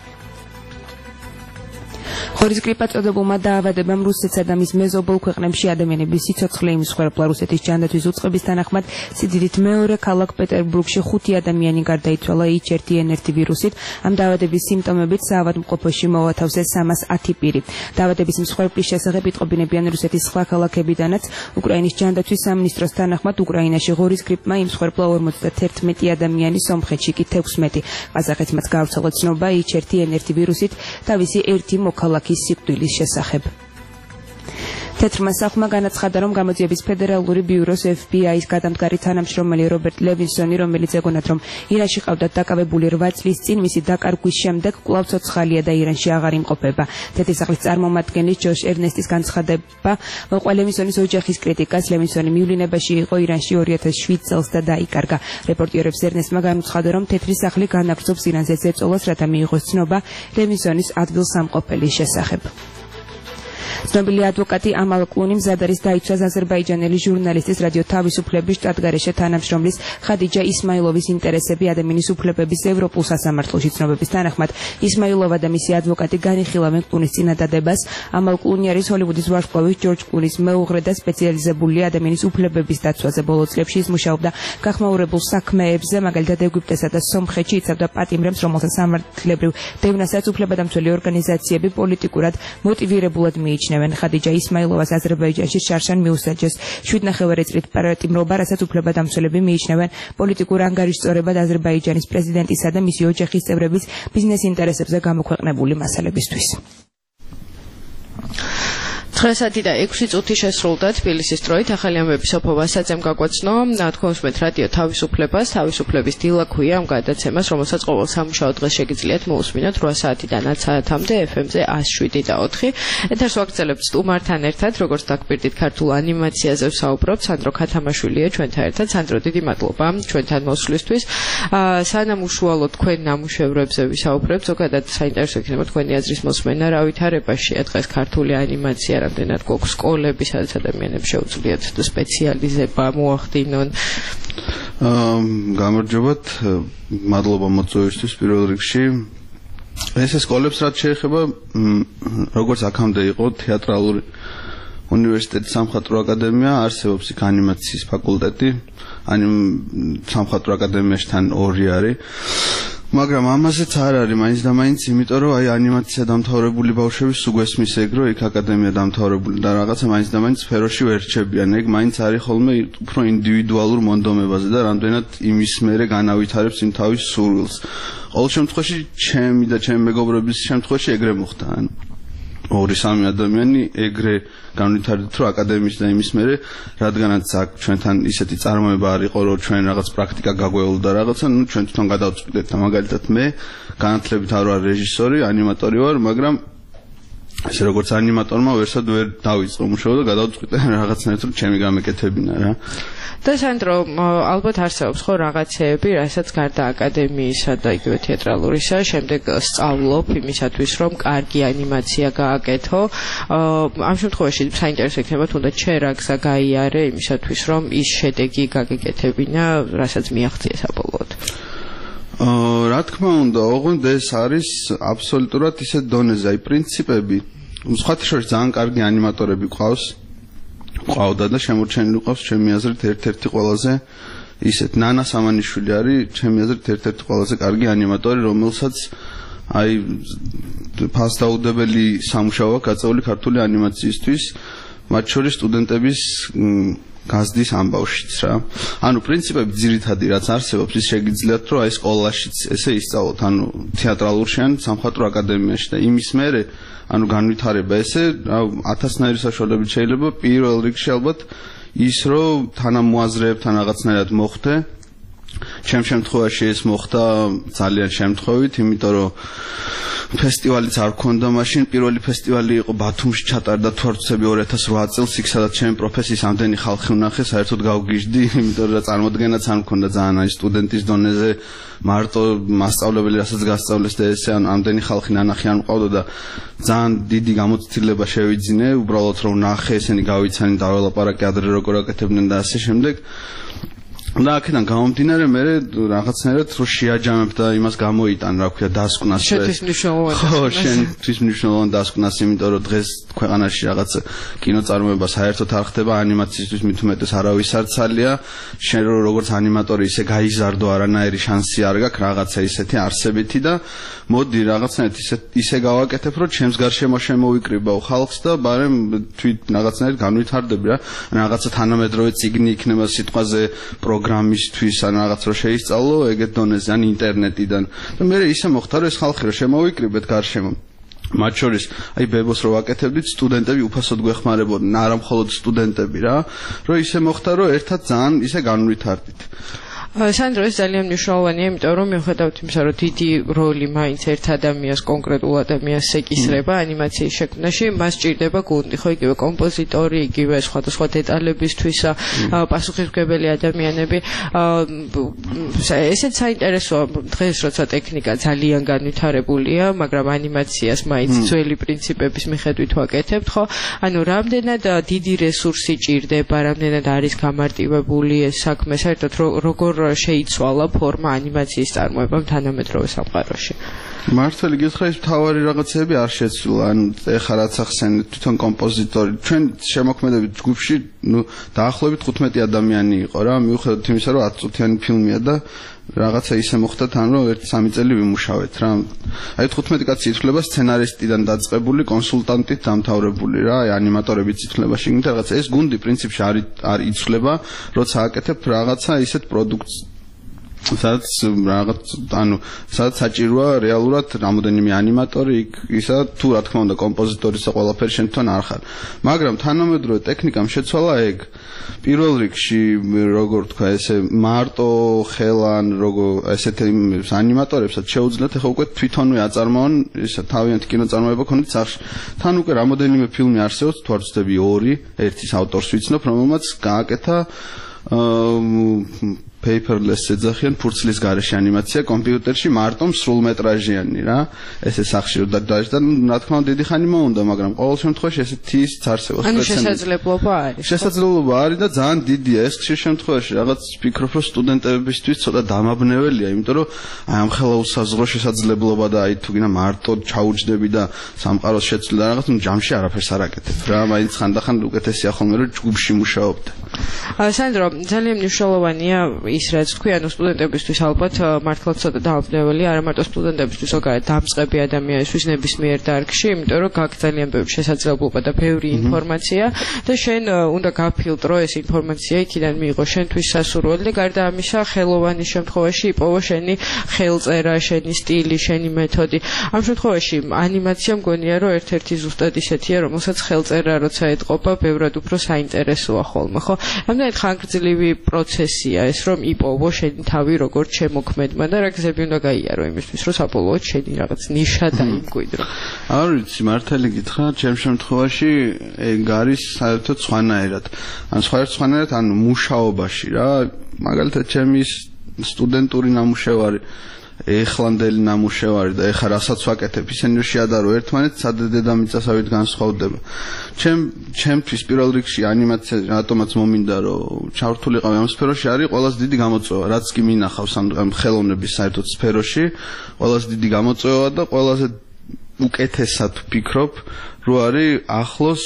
ხორის გრიპა წოდებულმა დაავადებამ რუსეთსა და მის მეზობელ ქვეყნებში ადამიანების სიცოცხლე იმსხვერპლა. რუსეთის ჯანდაცვის უწყების თანახმად სიდიდით მეორე ქალაქ პეტერბურგში ხუთი ადამიანი გარდაიცვალა ეიჩ ერთი ენ ერთი ვირუსით. ამ დაავადების სიმპტომებით საავადმყოფოში მოვათავსეს სამას ათი პირი. დაავადების მსხვერპლის შესახებ იტყობინებიან რუსეთის სხვა ქალაქებიდანაც. უკრაინის ჯანდაცვის სამინისტროს თანახმად უკრაინაში ღორის გრიპმა იმსხვერპლა ორმოცდაერთმეტი ადამიანი, სომხეთში კი თექვსმეტი. ყაზახეთს მას გავრცელა ცნობა ეიჩ ერთი ენ ერთი ვირუსით თავისი ერთი მოქალაქის სიკვდილის შესახებ. თეთრმა სახლმა განაცხადა, რომ გამოძიების ფედერალური ბიუროს ეფ ბი აის გადამდგარი თანამშრომელი რობერტ ლევინსონი, რომელიც ეგონათ, რომ ირანში ყავდათ დაკავებული რვა წლის წინ, მისი დაკარგვის შემდეგ კვლავ ცოცხალია და ირანში აღარ იმყოფება. თეთრი სახლის წარმომადგენლის ჯოშ ერნესტის განცხადება მოყვა ლევინსონის ოჯახის კრიტიკას. ლევინსონი მივლინებაში იყო ირანში ორი ათას შვიდ წელს და დაიკარგა. რეპორტიერებს ერნესტმა განუცხადა, რომ თეთრი სახლი განაგრძობს ირანზე ზეწოლას, რათა მიიღოს ცნობა ლევინსონის ადგილსამყოფელის შესახებ. ცნობილი ადვოკატი ამალ კლუნი მზად არის დაიცვას აზერბაიჯანელი ჟურნალისტის რადიო თავისუფლების შტატგარეშე თანამშრომლის ხადიჯა ისმაილოვის ინტერესები ადამიანის უფლებების ევროპულ სასამართლოში. ცნობების თანახმად ისმაილოვა და მისი ადვოკატი განიხილავენ კლუნის წინადადებას. ამალ კლუნი არის ჰოლივუდის ვარსკვლავის ჯორჯ კლუნის მეუღლე და სპეციალიზებული ადამიანის უფლებების დაცვაზე. ბოლო წლებში ის მუშაობდა გახმაურებულ საქმეებზე, მაგალითად ეგვიპტესა და სომხეთში იცავდა პატიმრებს, რომელსაც სამართლებრივ დევნასაც უფლებადამცველი ორგანიზაციები პოლიტიკურად მოტივირებულად მიიჩნევენ. ხადიჯა ისმაილოვას აზერბაიჯანში შარშან მიუსაჯეს შვიდნახევარი წლით პატიმრობა, რასაც უფლებადამცველები მიიჩნევენ პოლიტიკურ ანგარიშწორებად აზერბაიჯანის პრეზიდენტისა და მისი ოჯახის წევრების ბიზნეს ინტერესებზე გამოქვეყნებული მასალებისთვის. ცხრასათი და ექვსი წუთი შესრულდა თბილისის დროით. ახალი ამბები სოფოვა საწემ გაგვაცნო. თქვენს რადიო თავისუფლებას, თავისუფლების დილა ქვია ამ გადაცემას, რომელსაც ყოველ სამუშაო დღეს შეგიძლიათ მოусმინოთ რვა საათიდან ათ საათამდე ეფ ემ-ზე ათს შვიდი და ოთხი. ეთერს ვაგრძელებთ სტუმართან ერთად, როგორც დაგპირდით ქართულ ანიმაციაზე ვსაუბრობთ. სანდრო ქათამაშვილია ჩვენთან ერთად. სანდრო, დიდი მადლობა ჩვენთან მოსვლისთვის. სანამ უშუალოდ თქვენ ნამუშევრებზე ვისაუბრებთ, ზოგადად საინტერესო იქნება თქვენი აზრის მოსმენა, რა ვითარებაშია დღეს ქართული ანიმაცია, რამდენად გვაქვს სკოლები, სადაც ადამიანებს შეუძლიათ სპეციალიზება მოახდინონ. გამარჯობათ, მადლობა მოწვევისთვის პირველ რიგში. ეს სკოლებს რაც შეეხება, როგორც აქამდე იყო თეატრალური უნივერსიტეტის სამხატვრო აკადემია, არსებობს იქ ანიმაციის ფაკულტეტი, ანიმ სამხატვრო აკადემიაში თან ორი არის. მაგრამ ამაზეც არ არის მაინც და მაინც, იმიტომ რომ აი ანიმაცია დამთავრებული ბავშვები სულ გვესმის ეგ რომ იქ აკადემია დამთავრებული და რაღაცა მაინც და მაინც სფეროში ვერ რჩებიან. ეგ მაინც არის ხოლმე უფრო ინდივიდუალურ მონდომებაზე და რამდენად იმის მერე განავითარებს იმ თავის სურვილს. ყოველ შემთხვევაში ჩემი და ჩემი მეგობრების შემთხვევაში ეგრე მოხდა. ანუ ორი სამი ადამიანი ეგრე განვითარდით რომ აკადემიის და იმის მერე, რადგანაც აქ ჩვენთან ისეთი წარმოება არ იყო რომ ჩვენ რაღაც პრაქტიკა გაგვეულდა რაღაცა, ნუ ჩვენ თვითონ გადავწყვიტეთ და მაგალითად მე განათლებით არ ვარ რეჟისორი, ანიმატორი ვარ, მაგრამ ესე როგორც ანიმატორმა ვერსად ვერ დავიწყო მუშაობა და გადავწყვიტე რაღაცნაირად რომ ჩემი გამეკეთებინა რა. და სანდრო, ალბათ არსებობს ხო რაღაცეები, რასაც გარდა აკადემიისა და იგივე თეატრალურისა, შემდეგ სწავლობ იმისათვის, რომ კარგი ანიმაცია გააკეთო. ამ შემთხვევაში საინტერესო იქნება თუნდაც შენ რა გზა გაიარე იმისათვის, რომ ის შედეგი გაგეკეთებინა, რასაც მიაღწია საბოლოოდ. რა თქმა უნდა, ოღონდ ეს არის აბსოლუტურად ისეთ დონეზე, აი პრინციპები, სხვათა შორის ძალიან კარგი ანიმატორები ყავს. ყავდა და შემორჩენილი ყავს ჩემი აზრით ერთ-ერთი ყველაზე ისეთ ნანა სამანიშვილი არის ჩემი აზრით ერთ-ერთი ყველაზე კარგი ანიმატორი, რომელსაც აი ფასდაუდებელი სამუშაო აქვს გაწეული ქართული ანიმაციისთვის, მათ შორის სტუდენტების გაზდის ამბავშიც რა. ანუ პრინციპები ძირითადი რაც არსებობს, ის შეგიძლიათ რომ აი სკოლაშიც ესე ისწავლოთ, ანუ თეატრალურში ან სამხატვრო აკადემიაში და იმის მერე ანუ განვითარება ესე ათასნაირი საშუალებით შეიძლება პირველ რიგში ალბათ ის რომ თანამოაზრეებთან რაღაცნაირად მოხდე. ჩემ შემთხვევაში ეს მოხდა ძალიან შემთხვევით, იმიტომ რომ ფესტივალიც არ ქონდა მაშინ, პირველი ფესტივალი იყო ბათუმში ჩატარდა თვარცები ორი ათას რვა წელს, იქ სადაც ჩემი პროფესიის ამდენი ხალხი ვნახე, საერთოდ გავგიჟდი, იმიტომ რომ წარმოდგენაც არ მქონდა ძალიან აი სტუდენტის დონეზე მარტო მასწავლებელი რასაც გასწავლეს და ესე ამდენი ხალხი ნანახი არ მყავდა და ძალიან დიდი გამოცდილება შევიძინე, უბრალოდ რომ ვნახე, ესენი გავიცანი, დაველაპარაკე ადრე როგორ აკეთებდნენ და ასე შემდეგ. და აქედან გამომდინარე მე რაღაცნაირად რო შეაჯამებ და იმას გამოიტან, რა ქვია, დასკვნას. შეთვის მნიშვნელოვანი. ხო, შენთვის მნიშვნელოვანი დასკვნას, იმიტომ რომ დღეს ქვეყანაში რაღაც კინოწარმოება საერთოდ არ ხდება, ანიმაციისთვის მით უმეტეს არავის არ ცალია. შენ როგორც ანიმატორი ისე გაიზარდო, არანაირი შანსი არ გაქვს რაღაცა ისეთი არსებითი და მოდი რაღაცნაირად ისე ისე გავაკეთებ, რომ ჩემს გარშემო შემოვიკრიბავ ხალხს და ბარემ თვით რაღაცნაირად განვითარდები რა. რაღაცა თანამედროვე წიგნი იქნება სიტყვაზე პროგრამისთვის ან რაღაც რო შეისწავლო ეგეთ დონეზე ან ინტერნეტიდან და მე ისე მოხდა რომ ეს ხალხი რო შემოვიკრიბეთ გარშემო მათ შორის აი ბებოს რო ვაკეთებდით სტუდენტები უფასოდ გვეხმარებოდნენ არა მხოლოდ სტუდენტები რა რომ ისე მოხდა რომ ერთად ძალიან ისე განვითარდით სანდრო ეს ძალიან მნიშვნელოვანია, იმიტომ რომ მიუხედავად იმისა, რომ დიდი როლი მაინც ერთ ადამიანს, კონკრეტულ ადამიანს ეკისრება ანიმაციის შექმნაში, მას ჭირდება გუნდი, ხო, იგივე კომპოზიტორი, იგივე სხვადასხვა დეტალებისთვის პასუხისმგებელი ადამიანები. ესეც საინტერესოა დღეს, როცა ტექნიკა ძალიან განვითარებულია, მაგრამ ანიმაციას მაინც ძველი პრინციპების მიხედვით ვაკეთებთ, ხო? ანუ რამდენად დიდი რესურსი ჭირდება, რამდენად არის გამარტივებული ეს საქმე, საერთოდ როგორ შეიცვალა ფორმა ანიმაციის წარმოებამ თანამედროვე სამყაროში. მართალი გითხრა, ის მთავარი რაღაცები არ შეცვლა, ან ეხლა რაც ახსენეთ, თვითონ კომპოზიტორი, ჩვენ შემოქმედებით ჯგუფში, ნუ დაახლოებით თხუთმეტი ადამიანი იყო რა, მიუხედავად იმისა, რომ ათი წუთიანი ფილმია და რაღაცა ისე მოხდა თან, რომ ერთ სამი წელი ვიმუშავეთ რა. აი თხუთმეტი კაცი ითვლება სცენარისტიდან დაწყებული, კონსულტანტით დამთავრებული რა, აი ანიმატორებიც ითვლება შიგნით რაღაცა. ეს გუნდი პრინციპში არ არ იცვლება, როცა აკეთებ რაღაცა ისეთ პროდუქტს სადაც რაღაც ანუ სადაც საჭიროა რეალურად რამოდენიმე ანიმატორი ისა თუ რა თქმა უნდა კომპოზიტორისა ყველაფერი შენ თვითონ არ ხარ. მაგრამ თანამედროვე ტექნიკამ შეცვალა ეგ. პირველ რიგში როგორ თქვა ესე მარტო ხელან როგორ ესეთ ანიმატორებსაც შეუძლიათ ახლა უკვე თვითონვე აწარმოონ ისა თავიანთი კინოწარმოება ქონდეთ სახში. თან უკვე რამოდენიმე ფილმი არსებობს, თუ არ ვცდები ორი, ერთის ავტორს ვიცნობ, რომელმაც გააკეთა paperless ეძახიან ფურცლის გარეშე ანიმაცია კომპიუტერში მარტო სრულმეტრაჟიანი რა ესე სახში და და რა თქმა უნდა დიდი ხანი მოუნდა მაგრამ ყოველ შემთხვევაში ესე თის წარსება ანუ შესაძლებლობა არის შესაძლებლობა არის და ძალიან დიდია ეს ხშირ შემთხვევაში რაღაც ვფიქრობ რომ სტუდენტებისთვის ცოტა დამაბნეველია იმიტომ რომ აი ამ ხელა უსაზღვრო შესაძლებლობა და აი თუ გინდა მარტო ჩაუჯდები და სამყაროს შეცვლა რაღაც ნუ ჯამში არაფერს არ აკეთებ რა მაინც ხანდახან უკეთესია ხოლმე რომ ჯგუფში მუშაობდე სანდრო ძალიან მნიშვნელოვანია ის რაც თქვი ანუ სტუდენტებისთვის ალბათ მართლაც ცოტა დამაბნეველი არა მარტო სტუდენტებისთვის ზოგადად დამწყები ადამიანისთვის ნებისმიერ დარგში იმიტომ რომ გაქვს ძალიან ბევრი შესაძლებლობა და ბევრი ინფორმაცია და შენ უნდა გაფილტრო ეს ინფორმაცია იქიდან მიიღო შენთვის სასურველი და გარდა ამისა ხელოვანის შემთხვევაში იპოვო შენი ხელწერა შენი სტილი შენი მეთოდი ამ შემთხვევაში ანიმაცია მგონია რომ ერთ-ერთი ზუსტად ისეთია რომელსაც ხელწერა როცა ეთყობა ბევრად უფრო საინტერესოა ხოლმე ხო ამდენად ხანგრძლივი პროცესია ეს რომ იპოვო შენი თავი როგორც შემოქმედმა და რა გზები უნდა გაიარო იმისთვის რომ საბოლოოდ შენი რაღაც ნიშა დაიმკვიდრო. არ ვიცი მართალი გითხრა ჩემ შემთხვევაში ეგ არის საერთოდ სხვანაირად. ან სხვანაირად ანუ მუშაობაში რა მაგალითად ჩემი სტუდენტური ნამუშევარი ეხლანდელი ნამუშევარი და ეხა რასაც ვაკეთებ ისინი შეადარო ერთმანეთს სადე დედამიწასავით განსხვავდება. ჩემ ჩემთვის პირველ რიგში ანიმაცია რატომაც მომინდა რომ ჩავრთულიყავი ამ სფეროში არის ყველაზე დიდი გამოწვევა რაც კი მინახავს ამ ხელოვნების საერთოდ სფეროში ყველაზე დიდი გამოწვევა და ყველაზე უკეთესად ვფიქრობ რომ არის ახლოს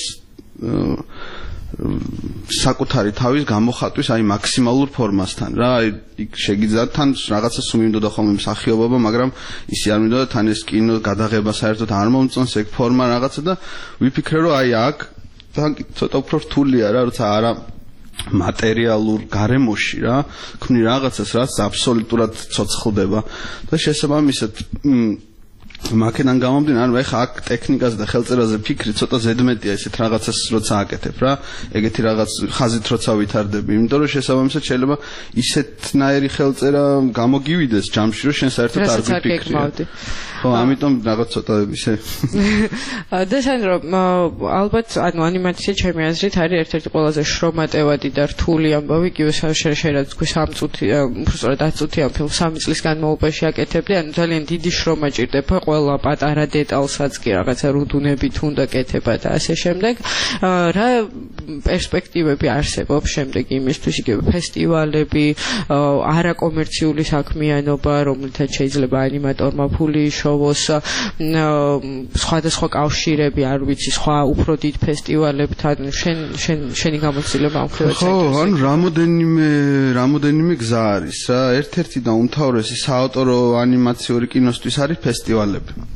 საკუთარი თავის გამოხატვის აი მაქსიმალურ ფორმასთან რა აი შეგიძლიათ თან რაღაცას უმინდოდა ხოლმე მსახიობობა მაგრამ ისი არ მინდოდა თან ეს კინო გადაღება საერთოდ არ მომწონს ეგ ფორმა რაღაცა და ვიფიქრე რომ აი აქ თან ცოტა უფრო რთულია რა როცა არა მატერიალურ გარემოში რა ქმნი რაღაცას რაც აბსოლუტურად ცოცხლდება და შესაბამისად მაკედან გამომდინარე ანუ ეხა აქ ტექნიკაზე და ხელწერაზე ფიქრი ცოტა ზედმეტია ესეთ რაღაცას როცა აკეთებ რა ეგეთი რაღაც ხაზით როცა ვითარდები იმიტომ რომ შესაბამისად შეიძლება ისეთნაირი ხელწერა გამოგივიდეს ჯამში რომ შენ საერთოდ არ ვიფიქრი ხო ამიტომ რაღაც ცოტა ისე და სანდრო ალბათ ანუ ანიმაცია ჩემი აზრით არის ერთ-ერთი ყველაზე შრომატევადი და რთული ამბავი იგივე შეიძლება თქვი სამ წუთი უბრალოდ ათი წუთიან ფილმს სამი წლის განმავლობაში აკეთებდი ანუ ძალიან დიდი შრომა ჭირდება ყველა პატარა დეტალსაც კი რაღაცა რუდუნებით უნდა კეთება და ასე შემდეგ რა პერსპექტივები არსებობს შემდეგ იმისთვის იგივე ფესტივალები არაკომერციული საქმიანობა რომელთაც შეიძლება ანიმატორმა ფული იშოვოს სხვადასხვა კავშირები არ ვიცი სხვა უფრო დიდ ფესტივალებთან შენ შენ შენი გამოცდილება ამ ხრივად ხო ანუ რამოდენიმე რამოდენიმე გზა არის რა ერთ-ერთი და უმთავრესი საავტორო ანიმაციური კინოსთვის არის ფესტივალები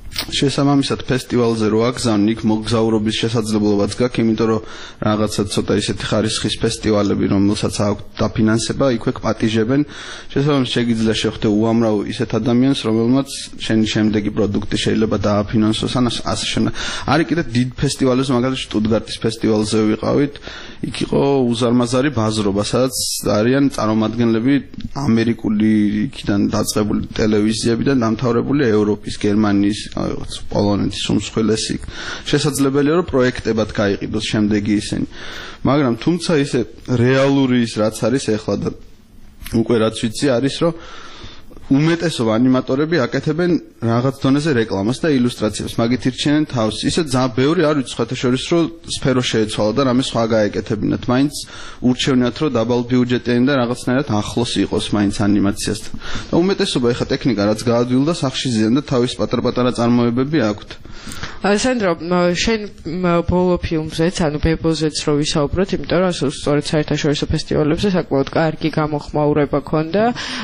შესაბამისად ფესტივალზე რო აგზავნ იქ მოგზაურობის შესაძლებლობაც გაქვს, იმიტომ რომ რაღაცა ცოტა ისეთი ხარისხის ფესტივალები, რომელსაც აქვს დაფინანსება, იქვე პატიჟებენ. შესაბამისად შეგიძლია შეხვდე უამრავ ისეთ ადამიანს, რომელმაც შენი შემდეგი პროდუქტი შეიძლება დააფინანსოს, ან ასე შემდეგ. არის კიდე დიდ ფესტივალებზე, მაგალითად შტუტგარტის ფესტივალზე ვიყავით, იქ იყო უზარმაზარი ბაზრობა, სადაც არიან წარმომადგენლები ამერიკული იქიდან დაწყებული ტელევიზიებიდან დამთავრებული ევროპის, გერმანიის, პოლონეთის უმსხვილესი. შესაძლებელია რომ პროექტებად გაიყიდოს შემდეგი ისინი. მაგრამ თუმცა ისე რეალური ის რაც არის ახლა და უკვე რაც ვიცი არის რომ უმეტესობა ანიმატორები აკეთებენ რაღაც დონეზე რეკლამას და ილუსტრაციებს, მაგით ირჩენენ თავს. ისე ძალიან ბევრი არ ვიცი სხვათა შორის რომ სფერო შეეცვალა და რამე სხვა გაეკეთებინათ. მაინც ურჩევნიათ რომ დაბალ ბიუჯეტიანი და რაღაცნაირად ახლოს იყოს მაინც ანიმაციასთან. და უმეტესობა ეხა ტექნიკა რაც გაადვილდა სახში ზიან და თავის პატარ-პატარა წარმოებები აქვთ. სანდრო, შენ ბოლო ფილმზეც, ანუ ბებოზეც რო ვისაუბროთ, იმიტომ რომ სწორედ საერთაშორისო ფესტივალებზე საკმაოდ კარგი გამოხმაურება ქონდა.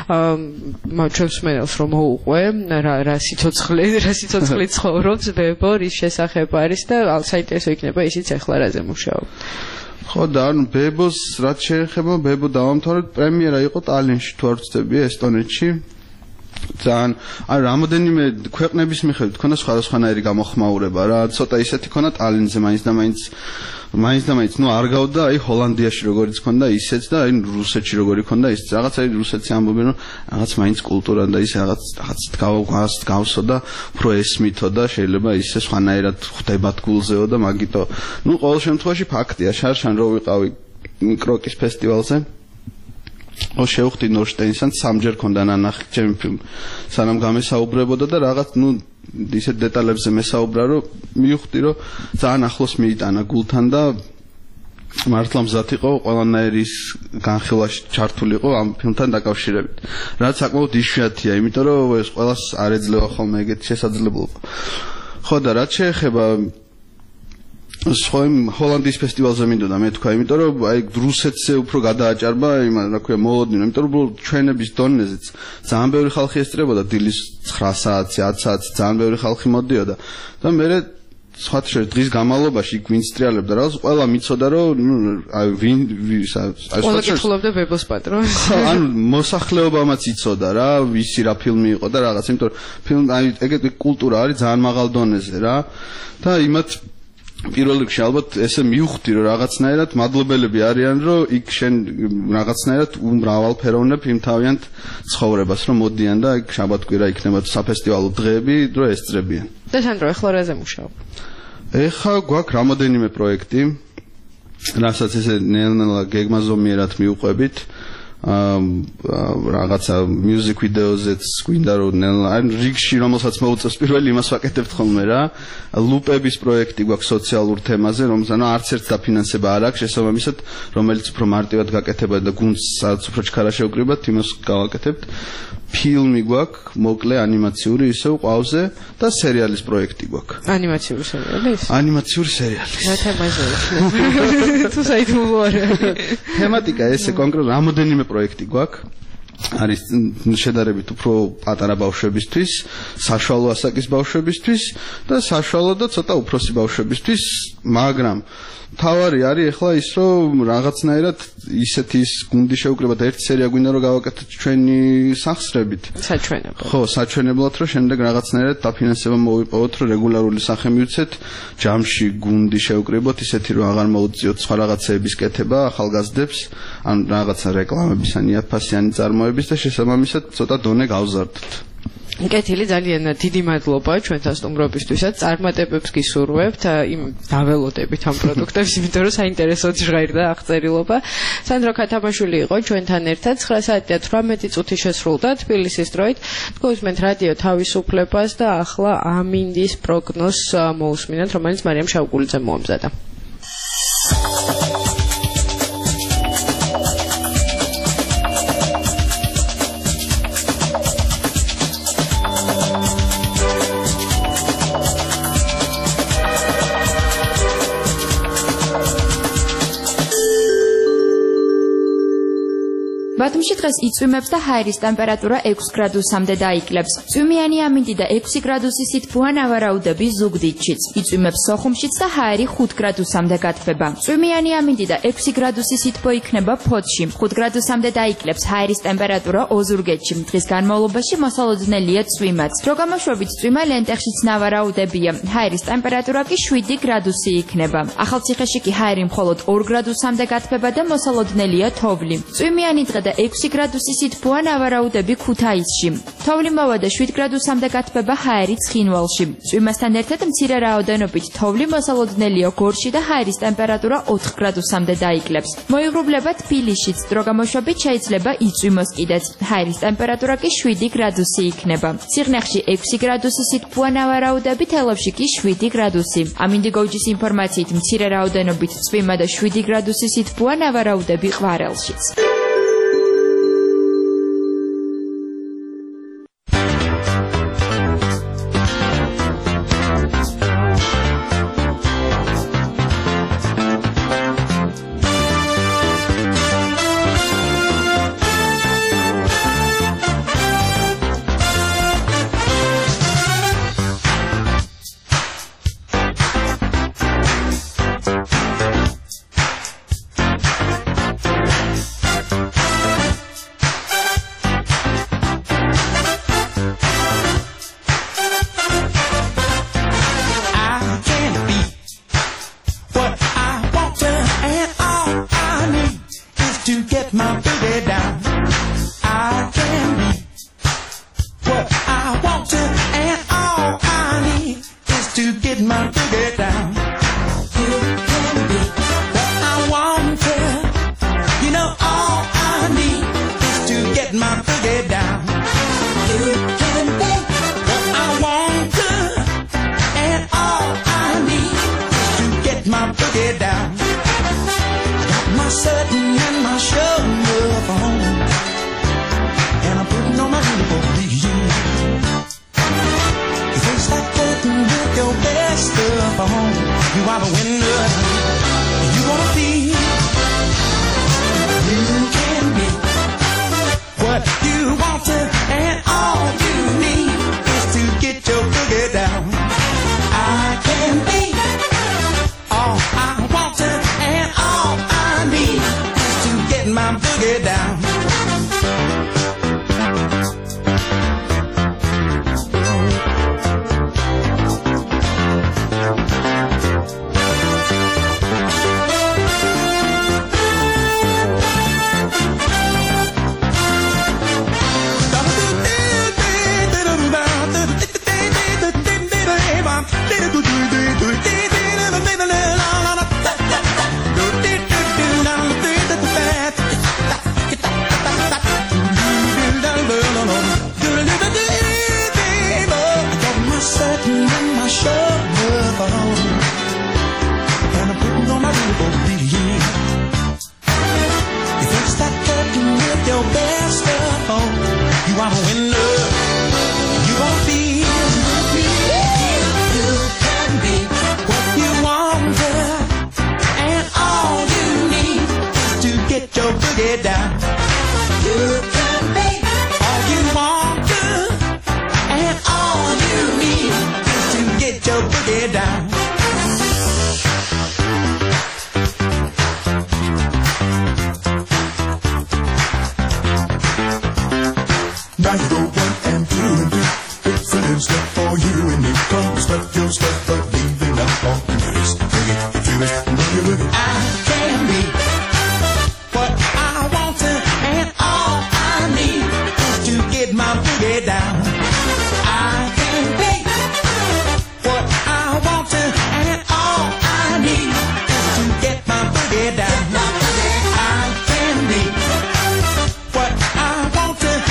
ჩვენს მენელს რომ მოუყვე, რა რა სიცოცხლე, რა სიცოცხლე ცხოვრობს ბებო, რის შესახებ არის და საინტერესო იქნება ისიც ახლა რაზე მუშაობ. ხო და ანუ ბებოს რაც შეეხება, ბებო დავამთავრეთ, პრემიერა იყო ტალინში თუ არ ვცდები, ესტონეთში. ძალიან აი რამოდენიმე ქვეყნების მიხედვით ქონდა სხვადასხვანაირი გამოხმაურება რა, ცოტა ისეთი ქონდა ტალინზე მაინც და მაინც მაინც და მაინც ნუ არ გავდა აი ჰოლანდიაში როგორიც ქონდა ისეც და აი რუსეთში როგორი ქონდა ისეც რაღაც აი რუსეთში ამბობენ რომ რაღაც მაინც კულტურა და ის რაღაც რაღაც გავას გავსო და უფრო ესმითო და შეიძლება ისე სხვანაირად ხდებათ გულზეო და მაგიტო ნუ ყოველ შემთხვევაში ფაქტია შარშან რო ვიყავი კროკის ფესტივალზე ო შევხვდი ნორშტეინსთან სამჯერ ქონდა ნანახი ჩემი ფილმი სანამ გამესაუბრებოდა და რაღაც ნუ ისეთ დეტალებზე მესაუბრა რომ მივხვდი რომ ძალიან ახლოს მიიტანა გულთან და მართლა მზად იყო ყველანაირი განხილვაში ჩართულიყო ამ ფილმთან დაკავშირებით რაც საკმაოდ იშვიათია იმიტომ რომ ეს ყველას არ ეძლევა ხოლმე ეგეთი შესაძლებლობა ხო და რაც შეეხება სხვაიმ ჰოლანდიის ფესტივალზე მინდოდა მე თქვა, იმიტომ რომ აი რუსეთზე უფრო გადააჭარბა, იმან რა ქვია, მოლოდინო, იმიტომ რომ ჩვენების დონეზეც ძალიან ბევრი ხალხი ესწრებოდა დილის ცხრა საათი, ათი საათი, ძალიან ბევრი ხალხი მოდიოდა და მე სხვათა შორის დღის განმავლობაში იქ ვინც ტრიალებდა რაღაც ყველა მიცოდა რომ აი ვინ აი ყველა კითხულობდა ბებოს პატრონ ანუ მოსახლეობამაც იცოდა რა ვისი რა ფილმი იყო და რაღაც იმიტომ რომ ფილმ აი ეგეთი კულტურა არის ძალიან მაღალ დონეზე რა და იმათ პირველ რიგში ალბათ ესე მივხვდი რომ რაღაცნაირად მადლობელები არიან რომ იქ შენ რაღაცნაირად უმრავალფეროვნებ იმთავიანთ ცხოვრებას რომ მოდიან და იქ შაბათ-კვირა იქნება საფესტივალო დღეები რომ ესწრებიან და სანდრო ახლა რაზე მუშაობ? ეხლა გვაქვს რამოდენიმე პროექტი რასაც ესე ნელ-ნელა გეგმაზომიერად მივყვებით რაღაცა music videos-ets გვინდა რომ აი რიგში რომელსაც მოუწევს პირველი იმას ვაკეთებთ ხოლმე რა ლუპების პროექტი გვაქვს სოციალურ თემაზე რომელსაც ანუ არც ერთ დაფინანსება არ აქვს შესაბამისად რომელიც უფრო მარტივად გაკეთება და გუნდს სადაც უფრო ჩქარა შევკრიბათ იმას გავაკეთებთ ფილმი გვაქვს მოკლე ანიმაციური ისევ ყავზე და სერიალის პროექტი გვაქვს ანიმაციური სერიალის ანიმაციური სერიალის რა თემაზე თუ საერთოდ არ თემატიკა ესე კონკრეტულად რამოდენიმე პროექტი გვაქვს არის შედარებით უფრო პატარა ბავშვებისთვის, საშუალო ასაკის ბავშვებისთვის და საშუალო და ცოტა უფროსი ბავშვებისთვის, მაგრამ თავარი არის ახლა ის რომ რაღაცნაირად ისეთი ის გუნდი შევკრიბათ ერთი სერია გვინდა რომ გავაკეთოთ ჩვენი სახსრებით. საჩვენებლად. ხო, საჩვენებლად რომ შემდეგ რაღაცნაირად დაფინანსება მოვიპოვოთ რომ რეგულარული სახე მივცეთ, ჯამში გუნდი შევკრიბოთ ისეთი რომ აღარ მოუწიოთ სხვა რაღაცეების კეთება ახალგაზრდებს, ან რაღაცა რეკლამების ან იაფფასიანი წარმოების და შესაბამისად ცოტა დონე გავზარდოთ. კეთილი ძალიან დიდი მადლობა ჩვენთან სტუმრობისთვისაც წარმატებებს გისურვებთ იმ დაველოდებით ამ პროდუქტებს იმიტომ რომ საინტერესოდ ჟღერდა აღწერილობა სანდრო ქათამაშვილი იყო ჩვენთან ერთად ცხრა საათი და თვრამეტი წუთი შესრულდა თბილისის დროით თქვენ რადიო თავისუფლებას და ახლა ამინდის პროგნოზს მოусმინეთ რომელიც მარიამ შავგულიძემ მოამზადა ბათუმში დღეს იწვიმებს და ჰაერის ტემპერატურა ექვს გრადუსამდე დაიკლებს. წვიმიანი ამინდი და ექვსი გრადუსი სითბოა ნავარაუდები ზუგდიდშიც. იწვიმებს სოხუმშიც და ჰაერი ხუთ გრადუსამდე გათბება. წვიმიანი ამინდი და ექვსი გრადუსი სითბო იქნება ფოთში. ხუთ გრადუსამდე დაიკლებს ჰაერის ტემპერატურა ოზურგეთში. დღის განმავლობაში მოსალოდნელია წვიმაც. დრო გამოშვებით წვიმა ლენტეხშიც ნავარაუდებია. ჰაერის ტემპერატურა კი შვიდი გრადუსი იქნება. ახალციხეში კი ჰაერი მხოლოდ ორ გრადუსამდე გათბება და მოსალოდნელია თოვლი. წვიმიანი დღე და ექვსი გრადუსი სითბოა ნავარაუდები ქუთაისში. თოვლი მოვა და შვიდ გრადუსამდე გათბება ჰაერი ცხინვალში. წვიმასთან ერთად მცირე რაოდენობით თოვლი მოსალოდნელია გორში და ჰაერის ტემპერატურა ოთხ გრადუსამდე დაიკლებს. მოიღრუბლება თბილისშიც. დრო გამოშვებით შეიძლება იწვიმოს კიდეც. ჰაერის ტემპერატურა კი შვიდი გრადუსი იქნება. ციხნეხში ექვსი გრადუსი სითბოა ნავარაუდები, თელავში კი შვიდი გრადუსი. ამინდი გოჯის ინფორმაციით მცირე რაოდენობით წვიმა და შვიდი გრადუსი სითბოა ნავარაუდები ყვარელშიც.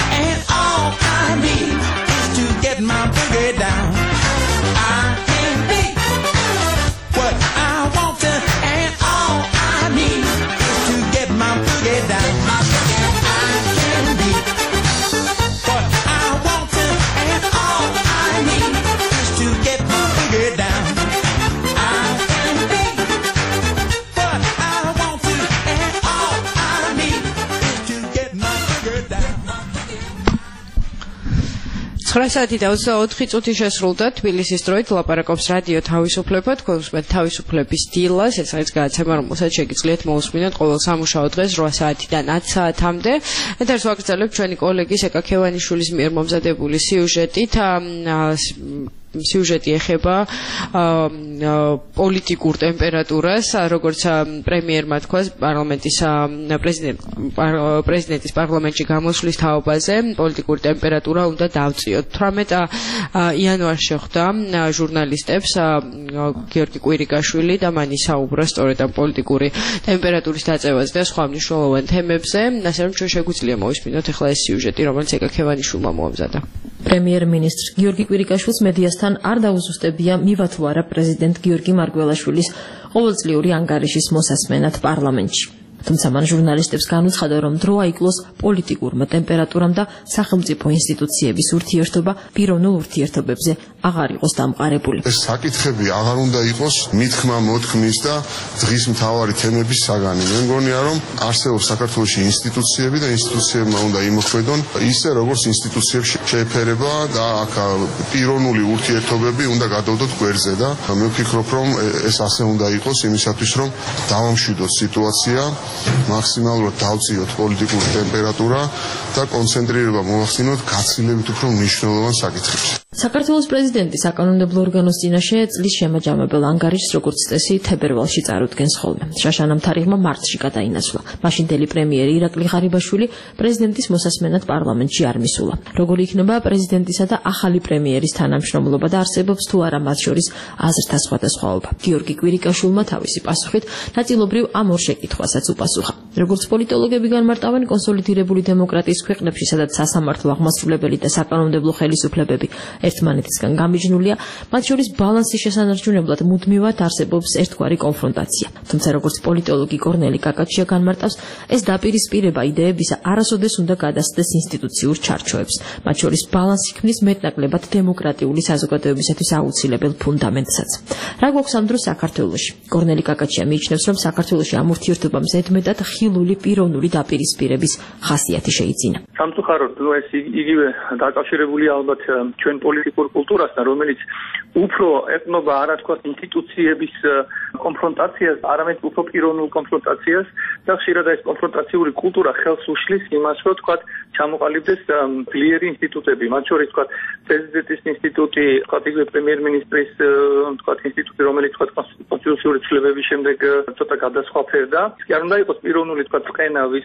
My boogie down. I can't ცხრა საათი და ოცდაოთხი წუთი შესრულდა თბილისის დროით ლაპარაკობს რადიო თავისუფლება თქვენსმენ თავისუფლების დილას ეს არის გადაცემა რომელსაც შეგიძლიათ მოусმინოთ ყოველ სამუშაო დღეს რვა საათიდან ათ საათამდე ეთერს ვაგრძელებთ ჩვენი კოლეგის ეკა ქევანიშვილის მიერ მომზადებული სიუჟეტით სიუჟეტი ეხება პოლიტიკურ ტემპერატურას, როგორც პრემიერმა თქვა პარლამენტის პრეზიდენტის პარლამენტში გამოსვლის თაობაზე, პოლიტიკური ტემპერატურა უნდა დავწიოთ. თვრამეტ იანვარს შეხვდა ჟურნალისტებს გიორგი კვირიკაშვილი და მან ისაუბრა სწორედ ამ პოლიტიკური ტემპერატურის დაწევაზე და სხვა მნიშვნელოვან თემებზე, ასე რომ ჩვენ შეგვიძლია მოვისმინოთ ახლა ეს სიუჟეტი, რომელიც ეკა ქევანიშვილმა მოამზადა. პრემიერ-მინისტრ გიორგი კვირიკაშვილს მედიასთან არ დაუზუსტებია მივა თუ არა პრეზიდენტ გიორგი მარგველაშვილის ყოველწლიური ანგარიშის მოსასმენად პარლამენტში. თუმცა მან ჟურნალისტებს განუცხადა, რომ დრო აიკლოს პოლიტიკურმა ტემპერატურამ და სახელმწიფო ინსტიტუციების ურთიერთობა პიროვნულ ურთიერთობებზე აღარ იყოს დამყარებული. ეს საკითხები აღარ უნდა იყოს მithkma მოთქმის და დღის მთავარი თემების საგანი. მე მგონია, რომ არსებობს საქართველოში ინსტიტუციები და ინსტიტუციებმა უნდა იმოქმედონ ისე, როგორც ინსტიტუციებში შეეფერება და აქ პიროვნული ურთიერთობები უნდა გადავდოთ გვერდზე და მე ვფიქრობ, რომ ეს ასე უნდა იყოს იმისათვის, რომ დავამშვიდოთ სიტუაცია, მაქსიმალურად დავწიოთ პოლიტიკური ტემპერატურა და კონცენტრირება მოვახდინოთ გაცილებით უფრო მნიშვნელოვან საკითხებზე. საქართველოს პრეზიდენტი საკანონმდებლო ორგანოს წინაშე წლის შემაჯამებელ ანგარიშს როგორც წესი თებერვალში წარუდგენს ხოლმე. შაშანამ თარიღმა მარტში გადაინაცვლა. მაშინდელი პრემიერი ირაკლი ღარიბაშვილი პრეზიდენტის მოსასმენად პარლამენტში არ მისულა. როგორი იქნება პრეზიდენტისა და ახალი პრემიერის თანამშრომლობა და არსებობს თუ არა მათ შორის აზრთა სხვადასხვაობა. გიორგი კვირიკაშვილმა თავისი პასუხით ნაწილობრივ ამ ორ შეკითხვასაც უპასუხა. როგორც პოლიტოლოგები განმარტავენ, კონსოლიდირებული დემოკრატიის ქვეყნებში, სადაც სასამართლო აღმასრულებელი და საკანონმდებლო ხელისუფლებები ერთმანეთისგან გამიჯნულია, მათ შორის ბალანსის შესანარჩუნებლად მუდმივად არსებობს ერთგვარი კონფრონტაცია. თუმცა როგორც პოლიტოლოგი კორნელი კაკაჩია განმარტავს, ეს დაპირისპირება იდეებისა არასოდეს უნდა გადასცდეს ინსტიტუციურ ჩარჩოებს. მათ შორის ბალანსი ქმნის მეტნაკლებად დემოკრატიული საზოგადოებისათვის აუცილებელ ფუნდამენტსაც. რა გვაქვს ამ დროს საქართველოში? კორნელი კაკაჩია მიიჩნევს, რომ საქართველოში ამ ურთიერთობამ ზედმეტად ხილული პიროვნული დაპირისპირების ხასიათი შეიძინა. სამწუხაროდ ეს იგივე დაკავშირებული ალბათ ჩვენ პოლიტიკურ კულტურასთან, რომელიც უფრო ეთნობა არა თქვა ინსტიტუციების კონფრონტაციას, არამედ უფრო პიროვნულ კონფრონტაციას და ხშირად ეს კონფრონტაციული კულტურა ხელს უშლის იმას, რომ თქვა ჩამოყალიბდეს ძლიერი ინსტიტუტები, მათ შორის თქვა პრეზიდენტის ინსტიტუტი, თქვა იგივე პრემიერ-მინისტრის თქვა ინსტიტუტი, რომელიც თქვა კონსტიტუციური ცვლილებების შემდეგ ცოტა გადასხვაფერდა. კი არ უნდა იყოს პიროვნული თქვა წენა, ვის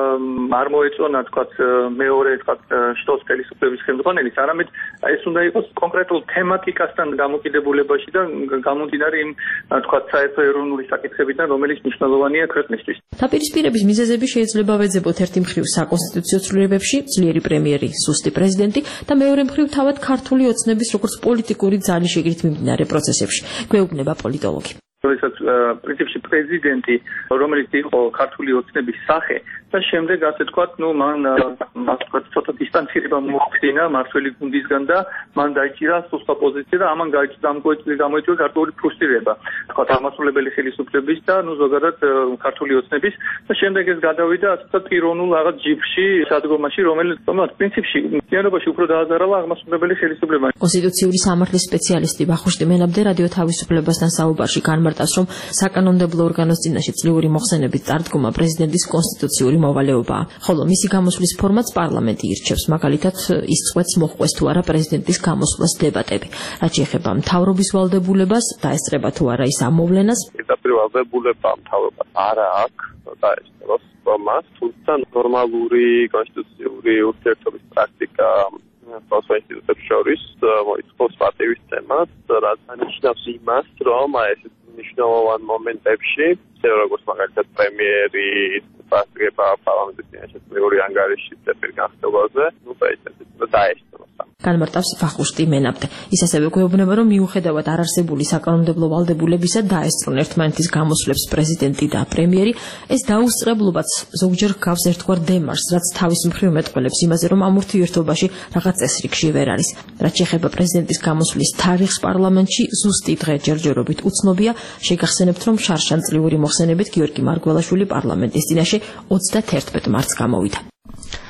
არ მოეწონა თქვა მეორე თქვა შტოს ხელისუფლების ხელმძღვანელის, არამედ ეს უნდა იყოს კონკრეტულ თემატიკასთან დამოკიდებულებაში და გამომდინარე იმ თქვა საერთო ეროვნული საკითხებიდან, რომელიც მნიშვნელოვანია ქვეყნისთვის. დაპირისპირების მიზეზები შეიძლება ვეძებოთ ერთი მხრივ საკონსტიტუციო ცვლილებებში, ძლიერი პრემიერი, სუსტი პრეზიდენტი და მეორე მხრივ თავად ქართული ოცნების როგორც პოლიტიკური ძალის შეგრით მიმდინარე პროცესებში. გვეუბნება პოლიტოლოგი. როდესაც პრინციპში პრეზიდენტი, რომელიც იყო ქართული ოცნების სახე და შემდეგ ასე თქვა, ну, მან თქვა ცოტა დისტანცირება მოახდინა მართველი გუნდისგან და მან დაიჭირა სუსტა პოზიცია და ამან გამოიწვია ქართული ფრუსტრირება. თქვა აღმასრულებელი ხელისუფლების და ну, ზოგადად ქართული ოცნების და შემდეგ ეს გადავიდა ასე პიროვნულ რაღაც ჯიბში, სადგომაში, რომელიც პრინციპში მთლიანობაში უფრო დააზარალა აღმასრულებელი ხელისუფლებამ. კონსტიტუციური სამართლის სპეციალისტი ვახუშტი მენაბდე რადიო თავისუფლებასთან საუბარში განმარტავს, რომ საკანონმდებლო ორგანოს წინაშე წლიური მოხსენებით წარდგომა პრეზიდენტის კონსტიტუციური მოვალეობაა, ხოლო მისი გამოსვლის ფორმატს პარლამენტი ირჩევს, მაგალითად ის წყვეტს მოხდეს თუ არა პრეზიდენტის გამოსვლას დებატები. რაც შეეხება მთავრობის ვალდებულებას, დაესწრება თუ არა ის ამ მოვლენას. პირდაპირ ვალდებულება მთავრობას არა აქვს დაესწროს მას, თუმცა ნორმალური კონსტიტუციური ურთიერთობის პრაქტიკა სხვადასხვა ინსტიტუტებს შორის მოითხოვს პატივისცემას, რაც ანიშნავს იმას, რომ ეს მნიშვნელოვან მომენტებში, როგორც მაგალითად პრემიერი პასუხება პარლამენტის წინაშე წლიური ანგარიშის გახსოვაზე, ну, დაესწროს დაესწროს. განმარტავს ვახუშტი მენაბდე. ის ასევე გვეუბნება, რომ მიუხედავად არარსებული საკანონმდებლო ვალდებულებისა დაესწრონ ერთმანეთის გამოსვლებს პრეზიდენტი და პრემიერი, ეს დაუსწრებლობაც ზოგჯერ გავს ერთგვარ დემარშს, რაც თავის მხრივ მეტყველებს იმაზე, რომ ამ ურთიერთობაში რაღაც წესრიგში ვერ არის. რაც შეეხება პრეზიდენტის გამოსვლის თარიღს პარლამენტში, ზუსტი დღე ჯერჯერობით უცნობია. შეგახსენებთ, რომ შარშანწლიური მოხსენებით გიორგი მარგველაშვილი პარლამენტის წინაშე ოცდაათერთმეტ მარტს გამოვიდა.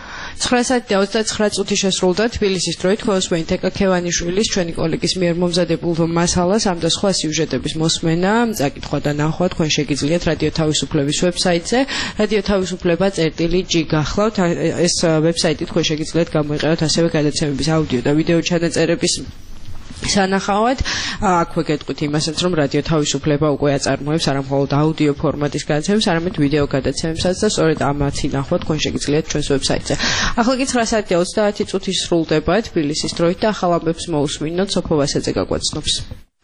ცხრა საათი და ოცდაცხრა წუთი შესრულდა თბილისის დროით ქოსმეინ თეკაქევანიშვილის ჩვენი კოლეგის მიერ მომზადებულ მასალას ამ და სხვა სიუჟეტების მოსმენა, წაკითხვა და ნახვა თქვენ შეგიძლიათ რადიო თავისუფლების ვებსაიტზე. რადიო თავისუფლება წერტილი ჯი გახლავთ. ეს ვებსაიტი თქვენ შეგიძლიათ გამოიყენოთ ასევე გადაცემების აუდიო და ვიდეო ჩანაწერების სანახავად. აქვე გეტყვით იმასაც, რომ რადიო თავისუფლება უკვე აწარმოებს არა მხოლოდ აუდიო ფორმატის გადაცემებს, არამედ ვიდეო გადაცემებსაც და სწორედ ამათი ნახვა თქვენ შეგიძლიათ ჩვენს ვებსაიტზე. ახლა კი ცხრა საათი და ოცდაათი წუთი სრულდება თბილისის დროით და ახალ ამბებს მოусმინოთ სოფო ვასაძე გაგვაცნობს.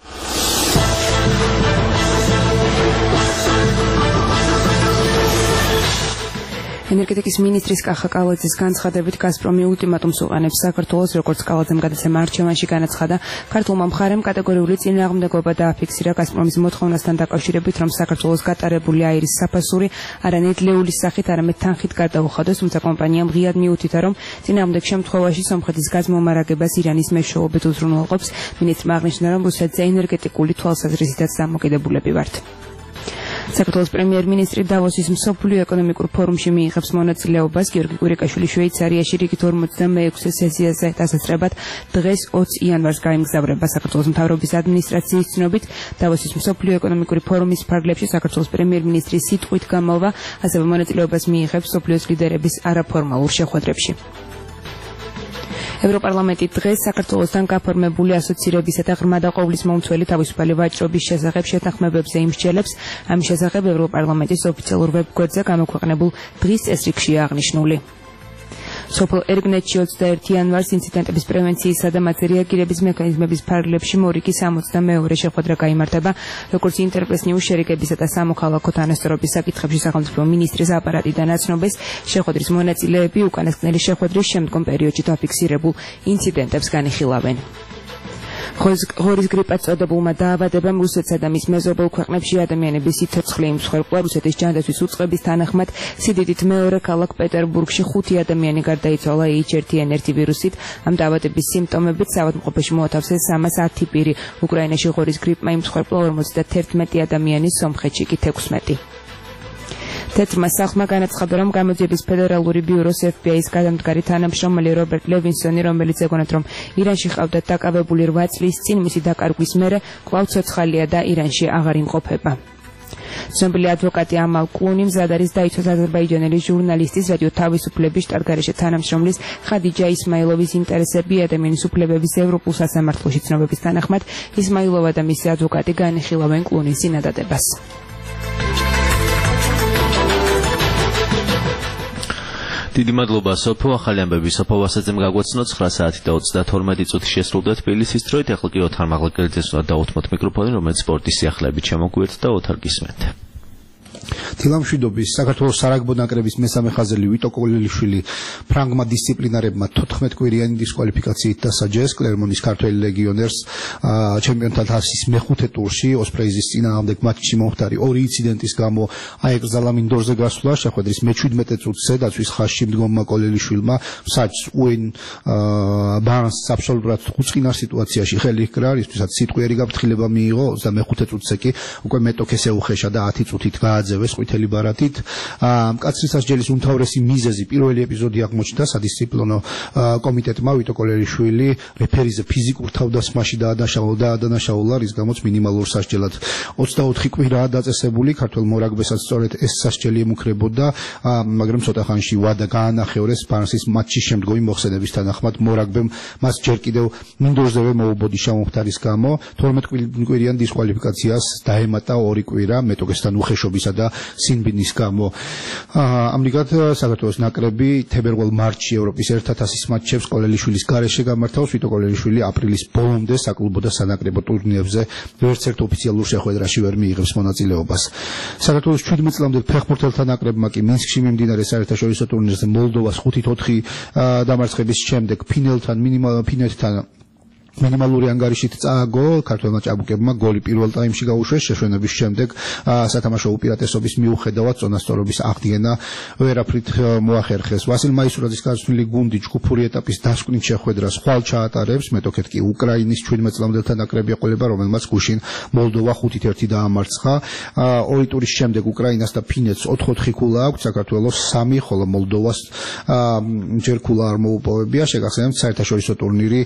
ენერგეტიკის მინისტრის კახა კალაძის განცხადებით გაზპრომი ულტიმატუმს უყენებს საქართველოს, როგორც კალაძემ გადაცემა არჩევანში განაცხადა. ქართულმა მხარემ კატეგორიული წინააღმდეგობა დააფიქსირა გაზპრომის მოთხოვნასთან დაკავშირებით, რომ საქართველოს გატარებული აირის საფასური არა ნედლეულის სახით, არამედ თანხით გადაუხადოს, თუმცა კომპანიამ ღიად მიუთითა, რომ წინააღმდეგ შემთხვევაში სომხეთის გაზ მომარაგებას ირანის მეშვეობით უზრუნველყოფს. მინისტრმა აღნიშნა, რომ რუსეთზე ენერგეტიკული თვალსაზრისითაც დამოკიდებულები ვართ. საქართველოს პრემიერ-მინისტრი დავოსის მსოფლიო ეკონომიკურ ფორუმში მიიღებს მონაწილეობას. გიორგი კვირიკაშვილი შვეიცარიაში რიგით ორმოცდამეექვსე სესიაზე დასასწრებად დღეს ოცი იანვარს გაემგზავრება. საქართველოს მთავრობის ადმინისტრაციის ცნობით დავოსის მსოფლიო ეკონომიკური ფორუმის ფარგლებში საქართველოს პრემიერ-მინისტრის სიტყვით გამოვა, ასევე მონაწილეობას მიიღებს მსოფლიოს ლიდერების არაფორმალურ შეხვედრებში. ევროპარლამენტი დღეს საქართველოსთან გაფორმებული ასოცირებისა და ღრმა და ყოვლის მომცველი თავისუფალი ვაჭრობის შესახებ შეთანხმებებზე იმსჯელებს. ამის შესახებ ევროპარლამენტის ოფიციალურ ვებგვერდზე გამოქვეყნებულ დღის წესრიგშია აღნიშნული. სოფელ ერგნეთში ოცდაერთი იანვარს ინციდენტების პრევენციისა და მათზე რეაგირების მექანიზმების ფარგლებში მორიგი სამოცდამეორე შეხვედრა გაიმართება. როგორც ინტერპრეს ნიუს შერიგებისა და სამოქალაქო თანასწორობის საკითხებში სახელმწიფო მინისტრის აპარატი და ნაცნობეს, შეხვედრის მონაწილეები უკანასკნელი შეხვედრის შემდგომ პერიოდში დაფიქსირებულ ინციდენტებს განიხილავენ. ღორის გრიპად წოდებულმა დაავადებამ რუსეთსა და მის მეზობელ ქვეყნებში ადამიანების სიცოცხლე იმსხვერპლა. რუსეთის ჯანდაცვის უწყების თანახმად სიდიდით მეორე ქალაქ პეტერბურგში ხუთი ადამიანი გარდაიცვალა ეიჩ ერთი ენ ერთი ვირუსით. ამ დაავადების სიმპტომებით საავადმყოფოში მოათავსეს სამას ათი პირი. უკრაინაში ღორის გრიპმა იმსხვერპლა ორმოცდათერთმეტი ადამიანი, სომხეთში კი თექვსმეტი. თეთრმა სახლმა განაცხადა, რომ გამოძიების ფედერალური ბიუროს ეფ ბი აის გადამდგარი თანამშრომელი რობერტ ლევინსონი, რომელიც ეგონათ, რომ ირანში ყავდა დაკავებული რვა წლის წინ მისი დაკარგვის მერე კვლავ ცოცხალია და ირანში აღარ იმყოფება. ცნობილი ადვოკატი ამალ კლუნი მზად არის დაიცვას აზერბაიჯანელი ჟურნალისტის, რადიო თავისუფლების შტატგარეშე თანამშრომლის ხადიჯა ისმაილოვის ინტერესები ადამიანის უფლებების ევროპულ სასამართლოში. ცნობების თანახმად ისმაილოვა და მისი ადვოკატი განიხილავენ კლუნის წინადადებას. დიდი მადლობა სოფო. ახალი ამბები სოფო ვასაძემ გაგვაცნო. ცხრა საათი და ოცდათორმეტი წუთი შესრულდა თბილისის დროით. ახლა კი ოთარ მაღლაკელიძეს უნდა დავუთმოთ მიკროფონი, რომელიც სპორტის სიახლეებით შემოგვიერთდა. ოთარ, გისმენთ. დილამშვიდობის საქართველოს სარაგბო ნაკრების მესამე ხაზელი ვიტო კოლელიშვილი ფრანგმა დისციპლინარებმა თოთხმეტ კვირიანი დისკვალიფიკაციით დასაჯეს კლერმონის ქართველ ლეგიონერს ჩემპიონთა თასის მეხუთე ტურში ოსპრეიზის წინააღმდეგ მატჩში მომხდარი ორი ინციდენტის გამო აეკრძალა მინდორზე გასვლა. შეხვედრის მეჩვიდმეტე წუთზე დაცვის ხაზში მდგომმა კოლელიშვილმა საჯს უენ ბარნს აბსოლუტურად უწყინარ სიტუაციაში ხელი ჰკრა, რისთვისაც სიტყვიერი გაფრთხილება მიიღო. ოცდამეხუთე წუთზე კი უკვე მეტოქეს ეუხეშა და ათი წუთით გააძევეს ყვითელი ბარათით. მკაცრი სასჯელის უმთავრესი მიზეზი პირველი ეპიზოდი აღმოჩნდა სადისციპლინო კომიტეტმა ვიტო კოლელიშვილი რეფერიზე ფიზიკურ თავდასხმაში დაადანაშაულა, რის გამოც მინიმალურ სასჯელად ოცდაოთხი კვირაა დაწესებული. ქართველ მორაგბესაც სწორედ ეს სასჯელი ემუქრებოდა, მაგრამ ცოტა ხანში ვადა გაანახევრეს ბარნსის მატჩის შემდგომი მოხსენების თანახმად მორაგბემ მას ჯერ კიდევ მინდორზევე მოუბოდი შემოხტარის გამო. თორმეტ კვირიან დისკვალიფიკაციას დაემატა ორი კვირა მეტოქესთან უხეშობისა და სინბინის გამო. ამრიგად საქართველოს ნაკრები თებერვალ მარტში ევროპის ერთა-თასის მატჩებს კოლელიშვილის გარეშე გამართავს. ვიტო კოლელიშვილი აპრილის ბოლომდე საკლუბო და სანაკრებო ტურნირებზე ვერც ერთ ოფიციალურ შეხვედრაში ვერ მიიღებს მონაწილეობას. საქართველოს შვიდმეტ წლამდე ფეხბურთელთა ნაკრებმა კი მინსკში მიმდინარე საერთაშორისო ტურნირზე მოლდოვას ხუთით ოთხი დამარცხების შემდეგ ფინელთან მინიმალ ფინეთთან მინიმალური ანგარიშით წააგო ქართველმა ჭაბუკებმა გოლი პირველ ტაიმში გაუშვეს შეშვენების შემდეგ სათამაშო უპირატესობის მიუხედავად წონასწორობის აღდგენა ვერაფრით მოახერხეს. ვასილ მაისურაძის გაცვლილი გუნდი ჯგუფური ეტაპის დასკვნით შეხვედრას ხვალ ჩაატარებს, მეტოქეთ კი უკრაინის ჩვიდმეტ წლამდელთა ნაკრები ეყოლება, რომელმაც გუშინ მოლდოვა ხუთით ერთი დაამარცხა. ორი ტურის შემდეგ უკრაინას და ფინეთს ოთხ ოთხი ქულა აქვს, საქართველოს სამი, ხოლო მოლდოვას ჯერ ქულა არ მოუპოვებია. შეგახსენებთ საერთაშორისო ტურნირი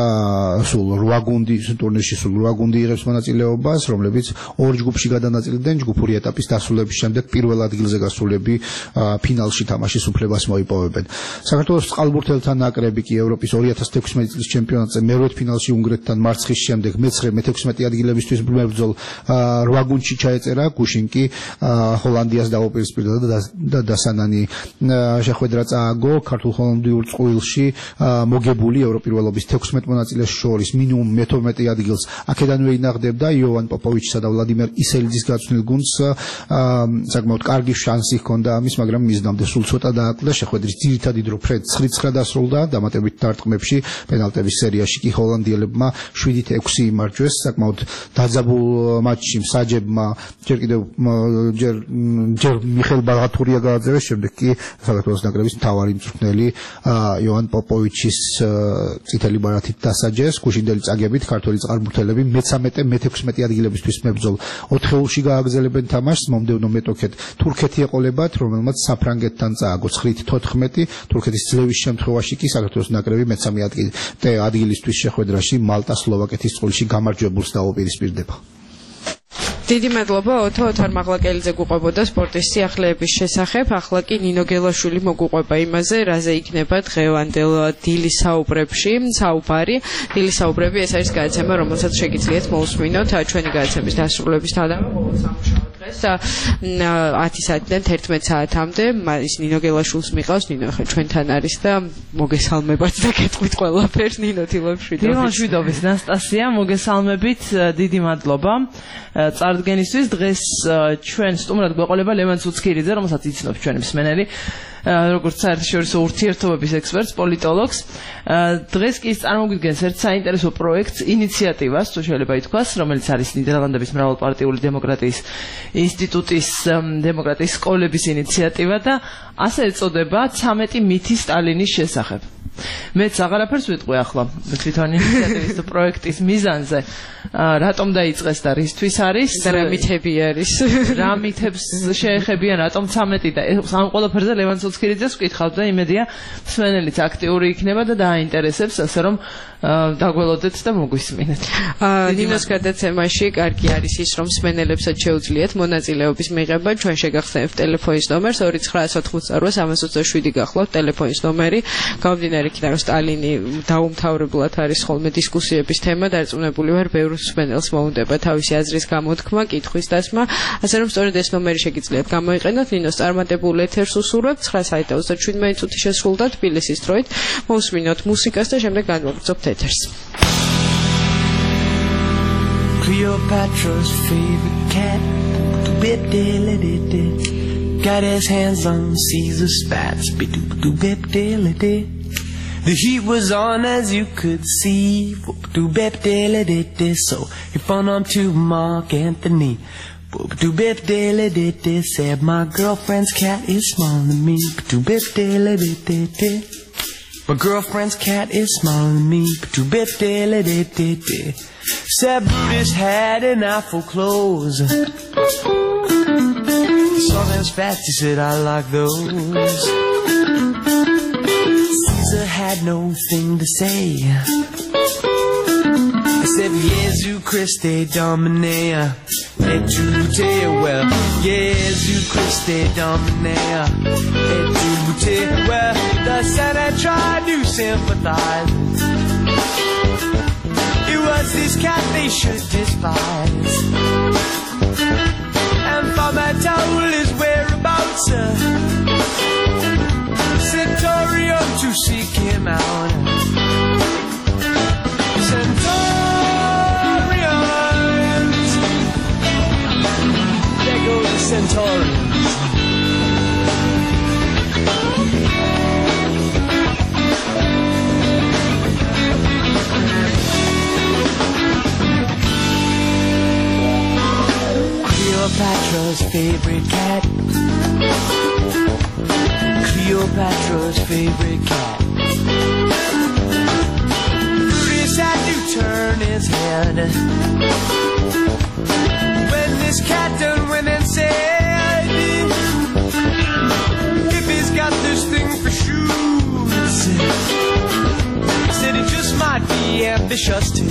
სულ რვა გუნდი ტურნირში სულ რვა გუნდი იღებს მონაწილეობას, რომლებიც ორ ჯგუფში გადანაწილდნენ. ჯგუფური ეტაპის დასრულების შემდეგ პირველ ადგილზე გასულები ფინალში თამაშის უფლებას მოიპოვებენ. საქართველოს წყალბურთელთა ნაკრები კი ევროპის ორი ათას თექვსმეტი წლის ჩემპიონატზე მერვედ ფინალში უნგრეთთან მარცხის შემდეგ მეცხრე მეთექვსმეტე ადგილებისთვის მებრძოლ რვა გუნდში ჩაეწერა. გუშინ კი ჰოლანდიას დაუპირისპირდა და დასანანი შეხვედრა წააგო ქართულ-ჰოლანდიურ წყვილში მოგებული ევროპირველობის თექვსმეტ მონაწილეს შორის მინიმუმ მეთორმეტე ადგილს აქედანვე ინახდებდა იოვან პოპოვიჩსა და ვლადიმერ ისელიძის გაცვლილ გუნდს. საკმაოდ კარგი შანსი ჰქონდა ამის, მაგრამ მისდამდა სულ ცოტა დააკლდა. შეხვედრის ძირითადი დრო ფრედ ცხრით ცხრა დასრულდა. დამატებით დარტყმებში პენალტების სერიაში კი ჰოლანდიელებმა შვიდით ექვსი იმარჯვეს. საკმაოდ დაძაბულ მატჩში მსაჯებმა ჯერ კიდევ ჯერ ჯერ მიხელ ბალღათურია გააძევეს, შემდეგ კი საქართველოს ნაკრების მთავარი მწვრთნელი იოვან პოპოვიჩის წითელი ბარათით დასაჯეს. გუშინდელი წაგებით ქართველი წყალბურთელები მეთერთმეტე მეთექვსმეტე ადგილებისთვის მებრძოლ ოთხეულში გააგრძელებენ თამაშს. მომდევნო მეტოქეთ თურქეთი ეყოლებათ, რომელმაც საფრანგეთთან წააგო ცხრით თოთხმეტი. თურქეთის ძლევის შემთხვევაში კი საქართველოს ნაკრები მეცამე ადგილისთვის შეხვედრაში მალტა სლოვაკეთის წყვილში გამარჯვებულს დაუპირისპირდება. დიდი მადლობა ოთო ოთარმაღლაკელიძე გუყვებოდა სპორტის სიახლეების შესახებ. ახლა კი ნინო გელაშვილი მოგუყვება იმაზე, რაზე იქნება დღევანდელ დილის საუბრებში საუბარი. დილის საუბრები ეს არის გადაცემა, რომელსაც შეგიძლიათ მოусმინოთ ჩვენი გადაცემის დასრულების თავდაპირველად ყოველ სამუშაო დღეს ათი საათიდან თერთმეტ საათამდე. ის ნინო გელაშვილს მიყავს. ნინო ახლა ჩვენთან არის და მოგესალმებათ და გეტყვით ყველაფერს. ნინო თილოშვიდობის. თილოშვიდობის ნასტასია, მოგესალმებით, დიდი მადლობა. წარდგენისთვის დღეს ჩვენ სტუმრად გვეყოლება ლევან ცუცქირიძე, რომელსაც იცნობს ჩვენი მსმენელი, როგორც საერთაშორისო ურთიერთობების ექსპერტს, პოლიტოლოგს. დღეს კი წარმოგვიდგენს ერთ საინტერესო პროექტს, ინიციატივას, თუ შეიძლება ითქვას, რომელიც არის ნიდერლანდების მრავალპარტიული დემოკრატიის ინსტიტუტის დემოკრატიის სკოლების ინიციატივა და ასე ეწოდება ცამეტი მითი სტალინის შესახებ. მეც აღარაფერს ვიტყვი ახლა თვითონ ინიციატივის და პროექტის მიზანზე, რატომ დაიწყეს და რისთვის არის და რა მითები არის, რა მითებს შეეხებიან, რატომ ცამეტი და ამ ყველაფერზე ლევან ცუცქირიძეს ვკითხავთ და იმედია მსმენელიც აქტიური იქნება და დააინტერესებს, ასე რომ დაგველოდეთ და მოგვისმინეთ. ნინოს გადაცემაში კარგი არის ის, რომ მსმენელებსაც შეუძლიათ მონაწილეობის მიღება. ჩვენ შეგახსენებთ ტელეფონის ნომერს ორი ცხრაას ოთხმოცდაორი სამას ოცდაშვიდი გახლავთ ტელეფონის ნომერი. გამომდინარე იქიდან, რომ სტალინი დაუმთავრებლად არის ხოლმე დისკუსიების თემა, დარწმუნებული ვარ, ბევრ მსმენელს მოუნდება თავისი აზრის გამოთქმა, კითხვის დასმა, ასე რომ სწორედ ეს ნომერი შეგიძლიათ გამოიყენოთ. ნინოს წარმატებულ ეთერს უსურვებთ. ცხრა საათი და ოცდაშვიდი წუთი შესრულდა თბილისის დროით. მოусმინოთ მუსიკას და შემდეგ განვაგრძობთ ეთერს. Cleopatra's favorite cat got his hands on Caesar's spats. The heat was on, as you could see. So he phoned on to Mark Anthony. Said my girlfriend's cat is smaller than me. My girlfriend's cat is smaller than me. Said Brutus had an awful clothes. Saw them spats, he said I like those. Caesar had no thing to say. I said Jesu Christe Dominea. Et tu te well, Jesu Christe Dominea. Et tu te well, the Senate tried to sympathize. It was this cat they should despise. And Father told his whereabouts, Centurion to seek him out. Centurions, there go the Centaurians. Cleopatra's favorite cat. Cleopatra's favorite cat. Brutus had to turn his head when this cat done went and said, if he's got this thing for shoes, said it just might be ambitious too.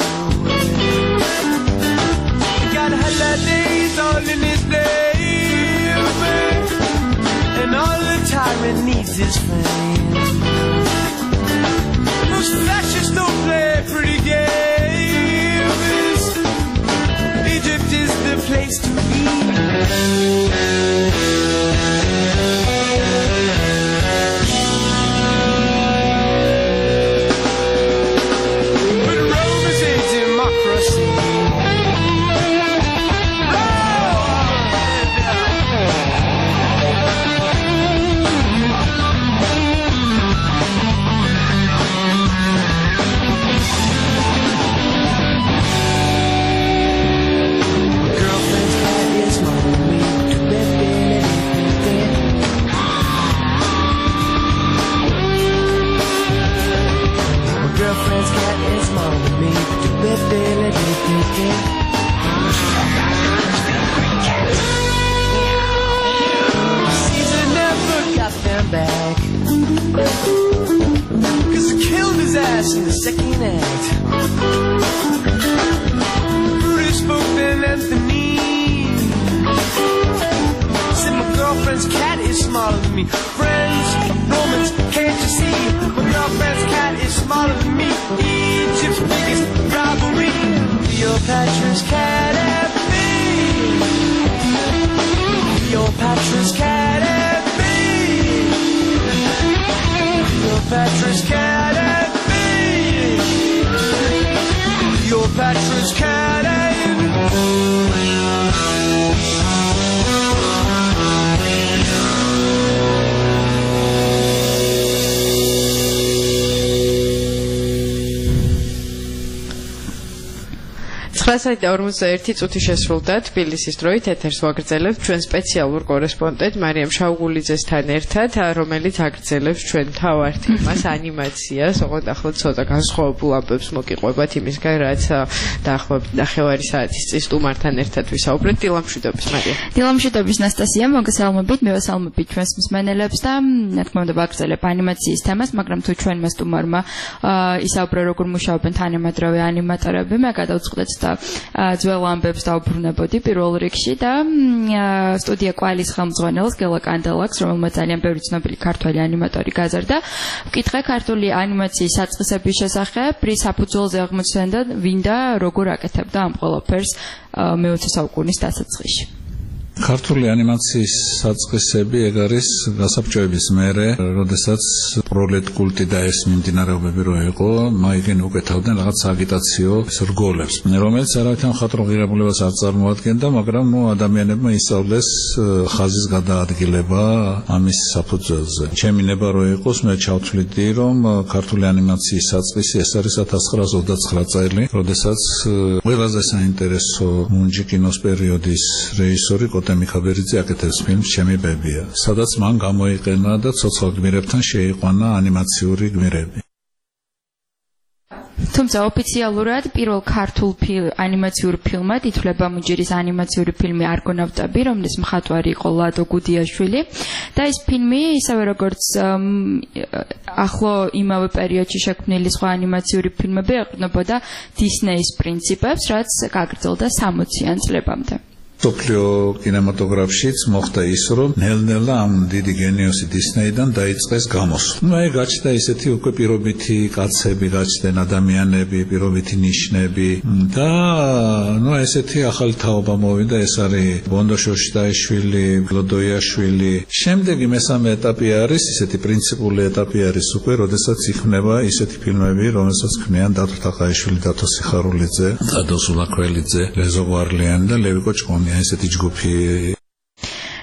He got holidays all in his name, and all the tyrant needs is fame. Most fascists don't play pretty games. Egypt is the place to be. But Rome is a democracy. Girlfriend's cat is smaller than me. Caesar never got them back, 'cause he killed his ass in the second act. Brutus spoke then Anthony. Said my girlfriend's cat is smaller than me. Friends, Romans, can't you see? My girlfriend's cat is smaller than me. Egypt's biggest rivalry. Cleopatra's cat and me. Cleopatra's cat and me. Cleopatra's cat and me. Cleopatra's cat and me. ცხრასი ორმოცდაერთი წუთი შესრულდა თბილისის დროით ეთერს ვაგრძელებთ ჩვენ სპეციალურ კორესპონდენტ მარიამ შაუგულიძესთან ერთად, რომელიც აგრძელებს ჩვენ თავარ თემას ანიმაციას, ოღონდ ახლა ცოტა განსხვავებულ ამბებს მოგიყვებათ იმისგან, რაც დაახლოებით ნახევარი საათის წინ სტუმართან ერთად ვისაუბრეთ. დილამშვიდობის მარიამ. დილამშვიდობის ნასტასია, მოგესალმებით, მევესალმებით ჩვენს მსმენელებს და რა თქმა უნდა ვაგრძელებ ანიმაციის თემას, მაგრამ თუ ჩვენმა სტუმარმა ისაუბრა როგორ მუშაობენ თანამედროვე ანიმატორები, მე გადავწყვეტ და ძველ ამბებს დავბრუნებოდი პირველ რიგში და სტუდია კვალის ხელმძღვანელს გელა კანდელაკს, რომელმაც ძალიან ბევრი ცნობილი ქართველი ანიმატორი გაზარდა, ვკითხე ქართული ანიმაციის საწყისების შესახებ, რის საფუძველზე აღმოცენდა, ვინ და როგორ აკეთებდა ამ ყველაფერს მეოცე საუკუნის დასაწყისში. ქართული ანიმაციის საწყისები ეგ არის გასაბჭოების მერე, როდესაც პროლეტ კულტი და ეს მიმდინარეობები რო იყო, მაიგენი უკეთავდნენ რაღაც აგიტაციო რგოლებს, რომელიც არავითარ მხატვრულ ღირებულებას არ წარმოადგენდა, მაგრამ ნუ ადამიანებმა ისწავლეს ხაზის გადაადგილება ამის საფუძველზე. ჩემი ნება რო იყოს, მე ჩავთვლიდი, რომ ქართული ანიმაციის საწყისი ეს არის ათას ცხრაას ოცდაცხრა წელი, როდესაც ყველაზე საინტერესო მუნჯი კინოს პერიოდის რეჟისორი მიხაბერიძე აკეთებს ფილმს ჩემი ბებია, სადაც მან გამოიყენა და ცოცხალ გმირებთან შეიყვანა ანიმაციური გმირები. თუმცა ოფიციალურად პირველ ქართულ ანიმაციურ ფილმად ითვლება მუნჯირის ანიმაციური ფილმი არგონავტები, რომლის მხატვარი იყო ლადო გუდიაშვილი და ეს ფილმი ისევე როგორც ახლო იმავე პერიოდში შექმნილი სხვა ანიმაციური ფილმები ეყრდნობოდა დისნეის პრინციპებს, რაც გაგრძელდა სამოციან წლებამდე. სოფლიო კინემატოგრაფშიც მოხდა ის, რომ ნელ-ნელა ამ დიდი გენიოსი დისნეიდან დაიწყეს გამოსვლა. ნუ აი გაჩნდა ისეთი უკვე პირობითი კაცები, გაჩნდნენ ადამიანები, პირობითი ნიშნები და ნუ ესეთი ახალი თაობა მოვიდა, ეს არის ბონდო შოშტაიშვილი, გლოდოიაშვილი. შემდეგი მესამე ეტაპი არის, ისეთი პრინციპული ეტაპი არის უკვე, როდესაც იქმნება ისეთი ფილმები, რომელსაც ქმნიან დათო თაყაიშვილი, დათო სიხარულიძე, დადო სულაქველიძე, რეზო ღვარლიანი და ლევიკო ჭყონი. ესეთი ჯგუფი.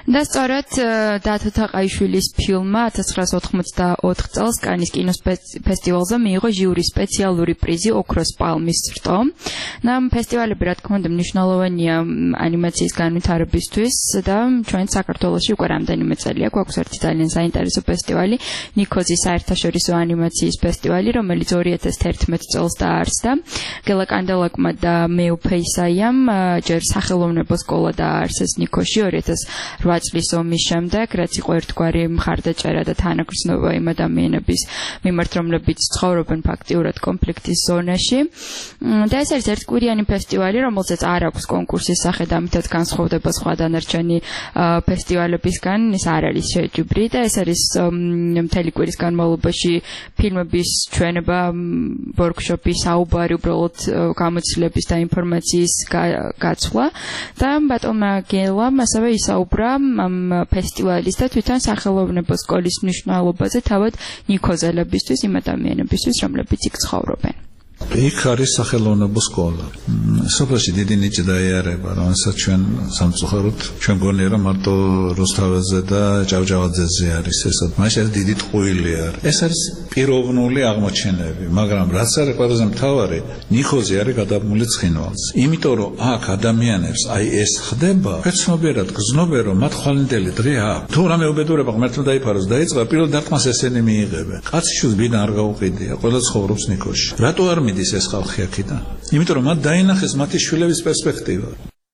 და სწორედ დათო თაყაიშვილის ფილმმა ათას ცხრაას ოთხმოცდაოთხ წელს კანის კინოფესტივალზე მიიღო ჟიურის სპეციალური პრიზი ოქროს პალმის რტო. და ფესტივალები რა თქმა უნდა მნიშვნელოვანია ანიმაციის განვითარებისთვის და ჩვენ საქართველოში უკვე რამდენიმე წელია გვაქვს ერთი ძალიან საინტერესო ფესტივალი ნიქოზის საერთაშორისო ანიმაციის ფესტივალი რომელიც ორი ათას თერთმეტ წელს დაარსდა. გელა კანდელაკმა და მეუფეისაიამ ჯერ სახელოვნებო სკოლა დააარსეს ნიქოზში ორი ათას რვა წლის ომის შემდეგ, რაც იყო ერთგვარი მხარდაჭერა და თანაგრძნობა იმ ადამიანების მიმართ, რომლებიც ცხოვრობენ ფაქტიურად კონფლიქტის ზონაში. და ეს არის ერთკვირიანი ფესტივალი, რომელსაც არ აქვს კონკურსის სახე და ამითაც განსხვავდება სხვა დანარჩენი ფესტივალებისგან. ეს არ არის შეჯიბრი და ეს არის მთელი კვირის განმავლობაში ფილმების ჩვენება, ვორქშოპი, საუბარი, უბრალოდ გამოცდილების და ინფორმაციის გაცვლა და ბატონმა გელამ ასევე ისაუბრა ამ ფესტივალის და თვითონ სახელოვნებო სკოლის მნიშვნელობაზე თავად ნიქოზელებისთვის, იმ ადამიანებისთვის, რომლებიც იქ ცხოვრობენ. იქ არის სახელოვნებო სკოლა. სოფელში დიდი ნიჭი დაიარება, რომელსაც ჩვენ სამწუხაროდ ჩვენ გონია რომ მარტო რუსთაველზე და ჭავჭავაძეზე არის ესა. მაშინ ეს დიდი ტყუილი არის. ეს არის პიროვნული აღმოჩენები, მაგრამ რაც არის ყველაზე მთავარი, ნიქოზი არის გადაბმული ცხინვალს. იმიტომ რომ აქ ადამიანებს აი ეს ხდება, ეცნობიერად გზნობენ რომ მათ ხვალინდელი დღე აქვს. თუ რამე უბედურება ღმერთმა დაიფაროს დაიწყება, პირველ დარტყმას ესენი მიიღებენ. კაციშვილს ბინა არ გაუყიდია, ყველა ცხოვრობს ნიქოზში. რატო არ მიდის ეს ხალხი აქედან? იმიტომ რომ მათ დაინახეს მათი შვილების პერსპექტივა.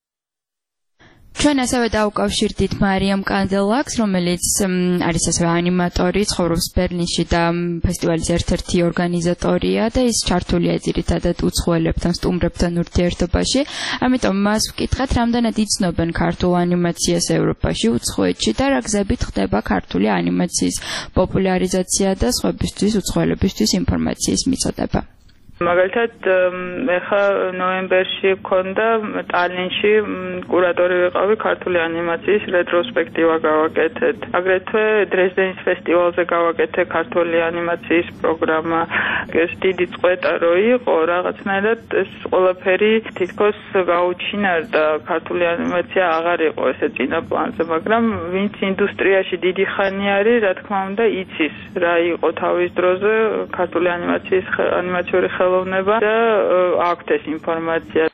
ჩვენ ასევე დაუკავშირდით მარიამ კანდელაკს, რომელიც არის ასევე ანიმატორი, ცხოვრობს ბერლინში და ფესტივალის ერთ-ერთი ორგანიზატორია და ის ჩართულია ძირითადად უცხოელებთან, სტუმრებთან ურთიერთობაში. ამიტომ მას ვკითხეთ, რამდენად იცნობენ ქართულ ანიმაციას ევროპაში, უცხოეთში და რა გზებით ხდება ქართული ანიმაციის პოპულარიზაცია და სხვებისთვის, უცხოელებისთვის ინფორმაციის მიწოდება. მაგალითად ეხა ნოემბერში გქონდა ტალინში კურატორი ვიყავი ქართული ანიმაციის რეტროსპექტივა გავაკეთეთ. აგრეთვე დრეზდენის ფესტივალზე გავაკეთე ქართული ანიმაციის პროგრამა. ეს დიდი წყვეტა რო იყო, რაღაცნაირად ეს ყველაფერი თითქოს გაუჩინარდა. ქართული ანიმაცია აღარ იყო ესე წინა პლანზე, მაგრამ ვინც ინდუსტრიაში დიდი ხანი არის, რა თქმა უნდა, იცის რა იყო თავის დროზე ქართული ანიმაციის ანიმაციური ხელოვნება და აქვთ ეს ინფორმაცია.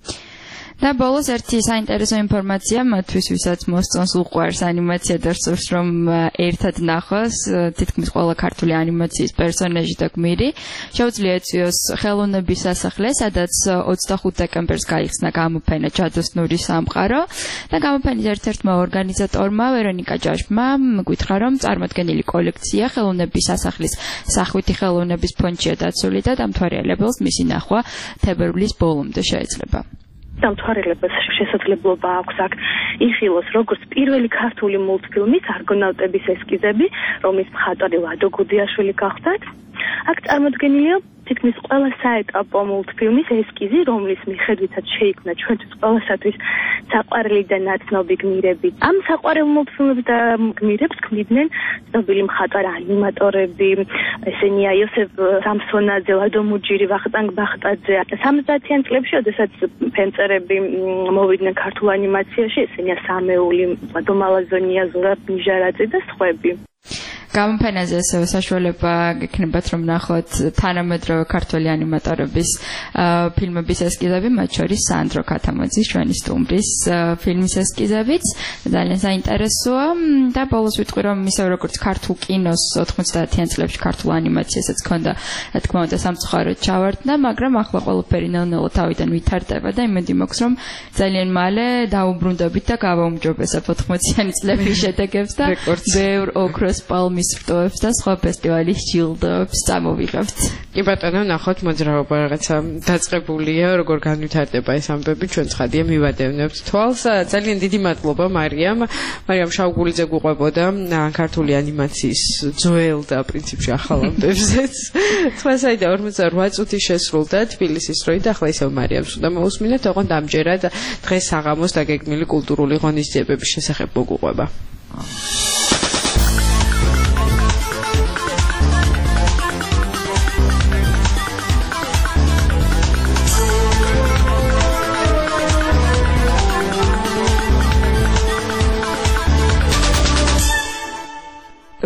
და ბოლოს ერთი საინტერესო ინფორმაცია მათთვის, ვისაც მოსწონს უყვარს ანიმაცია და სურს რომ ერთად ნახოს თითქმის ყველა ქართული ანიმაციის პერსონაჟი და გმირი, შეუძლია ეწვიოს ხელოვნების სასახლე, სადაც ოცდახუთ დეკემბერს გაიხსნა გამოფენა ჯადოსნური სამყარო და გამოფენის ერთ-ერთმა ორგანიზატორმა ვერონიკა ჭაშმა გითხრა, რომ წარმოდგენილი კოლექცია ხელოვნების სასახლის სახვითი ხელოვნების ფონდშია დაცული და დამთვალიერებელს მისი ნახვა თებერვლის ბოლომდე შეეძლება. დამთვალიერებელს შესაძლებლობა აქვს აქ იხილოს როგორც პირველი ქართული მულტფილმის არგონავტების ესკიზები, რომლის მხატვარი ლადო გუდიაშვილი გახლდათ. აქ წარმოდგენილია თითქმის ყველა საეტაპო მულტფილმის ესკიზი, რომლის მიხედვითაც შეიქმნა ჩვენთვის ყველასათვის საყვარელი და ნაცნობი გმირები. ამ საყვარელ მულტფილმებს და გმირებს ქმნიდნენ ცნობილი მხატვარ ანიმატორები, ესენია იოსებ სამსონაძე, ლადო მუჯირი, ვახტანგ ბახტაძე. სამოცდაათიან წლებში, როდესაც ფენწერები მოვიდნენ ქართულ ანიმაციაში, ესენია სამეული, ლადო მალაზონია, ზურაბ ნიჟარაძე და სხვები. გამოფენაზე ასევე საშუალება გექნებათ რომ ნახოთ თანამედროვე ქართული ანიმატორების ფილმების ესკიზები, მათ შორის სანდრო ქათამაძის ჩვენი სტუმრის ფილმის ესკიზებიც ძალიან საინტერესოა და ბოლოს ვიტყვი რომ ისე როგორც ქართულ კინოს ოთხმოცდაათიან წლებში ქართულ ანიმაციასაც ჰქონდა რა თქმა უნდა სამწუხაროდ ჩავარდნა, მაგრამ ახლა ყველაფერი ნელ-ნელა თავიდან ვითარდება და იმედი მაქვს რომ ძალიან მალე დაუბრუნდებით და გავაუმჯობესებთ ოთხმოციანი წლების შედეგებს და ბევრ ოქროს პალმის რტოებს და სხვა ფესტივალის ჯილდოებს წამოვიღებთ. კი ბატონო, ნახოთ მოძრაობა რაღაცა დაწყებულია, როგორ განვითარდება ეს ამბები, ჩვენ ცხადია მივადევნებთ თვალს. ძალიან დიდი მადლობა მარიამ. მარიამ შავგულიძე გვყვებოდა ქართული ანიმაციის ძველ და პრინციპში ახალ ამბებზეც. თვალსაიდან ორმოცდარვა წუთი შესრულდა თბილისის დროით, ახლა ისევ მარიამს უნდა მოусმინეთ, ოღონდ ამჯერად დღეს საღამოს დაგეგმილი კულტურული ღონისძიებების შესახებ მოგუყვება.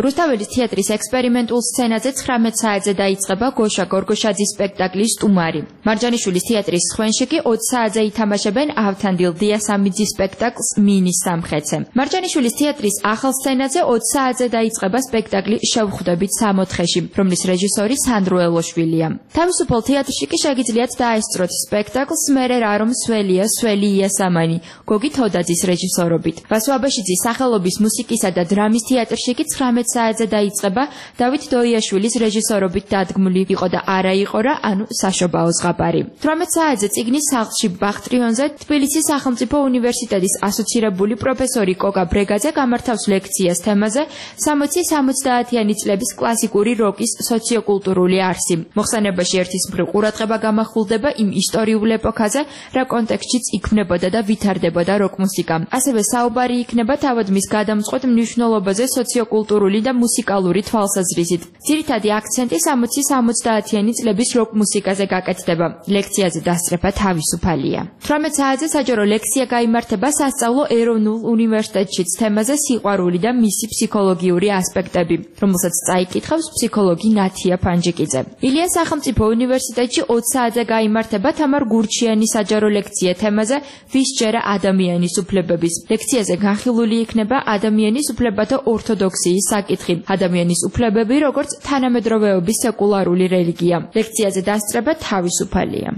რუსთაველის თეატრის ექსპერიმენტულ სცენაზე ცხრამეტ საათზე დაიწყება გოშა გორგოშაძის სპექტაკლის სტუმარი. მარჯანიშვილის თეატრის სხვენში კი ოცი საათზე ითამაშებენ ავთანდილ დიასამიძის სპექტაკლს მინის სამხეცე. მარჯანიშვილის თეატრის ახალ სცენაზე ოცი საათზე დაიწყება სპექტაკლი შევხვდებით სამოთხეში, რომლის რეჟისორი სანდრო ელოშვილია. თავისუფალ თეატრში კი შეგიძლიათ დაესწროთ სპექტაკლს მერე რა რომ სველია სველი იასამანი, გოგი თოდაძის რეჟისორობით. ვასო აბაშიძის სახელობის მუსიკისა და დრამის თეატრში კი ცხრამეტ საათზე დაიწყება დავით დოიაშვილის რეჟისორობით დადგმული იყო და არა იყო რა, ანუ საშობაო ზღაპარი. თვრამეტ საათზე წიგნის სახლში ბახტრიონზე თბილისის სახელმწიფო უნივერსიტეტის ასოცირებული პროფესორი კოკა ბრეგაძე გამართავს ლექციას თემაზე სამოცი სამოცდაათიანი წლების კლასიკური როკის სოციოკულტურული არსი. მოხსენებაში ერთის მხრივ ყურადღება გამახვილდება იმ ისტორიულ ეპოქაზე, რა კონტექსტშიც იქმნებოდა და ვითარდებოდა როკ მუსიკა. ასევე საუბარი იქნება თავად მის გადამწყვეტ მნიშვნელობაზე სოციოკულტურული და მუსიკალური თვალსაზრისით. ძირითადი აქცენტი სამოცი სამოცდაათიანი წლების როკ მუსიკაზე გაკეთდება. ლექციაზე დასწრება თავისუფალია. თვრამეტ საათზე საჯარო ლექცია გაიმართება სასწავლო ეროვნულ უნივერსიტეტშიც თემაზე სიყვარული და მისი ფსიქოლოგიური ასპექტები, რომელსაც წაიკითხავს ფსიქოლოგი ნათია ფანჯიკიძე. ილიას სახელმწიფო უნივერსიტეტში ოცი საათზე გაიმართება თამარ გურჩიანის საჯარო ლექცია თემაზე ვის ჯერა ადამიანის უფლებების. ლექციაზე განხილული იქნება ადამიანის უფლებათა ორთოდოქსიის საკითხი, ადამიანის უფლებები როგორც თანამედროვეობის სეკულარული რელიგია. ლექციაზე დასწრება თავისუფალია.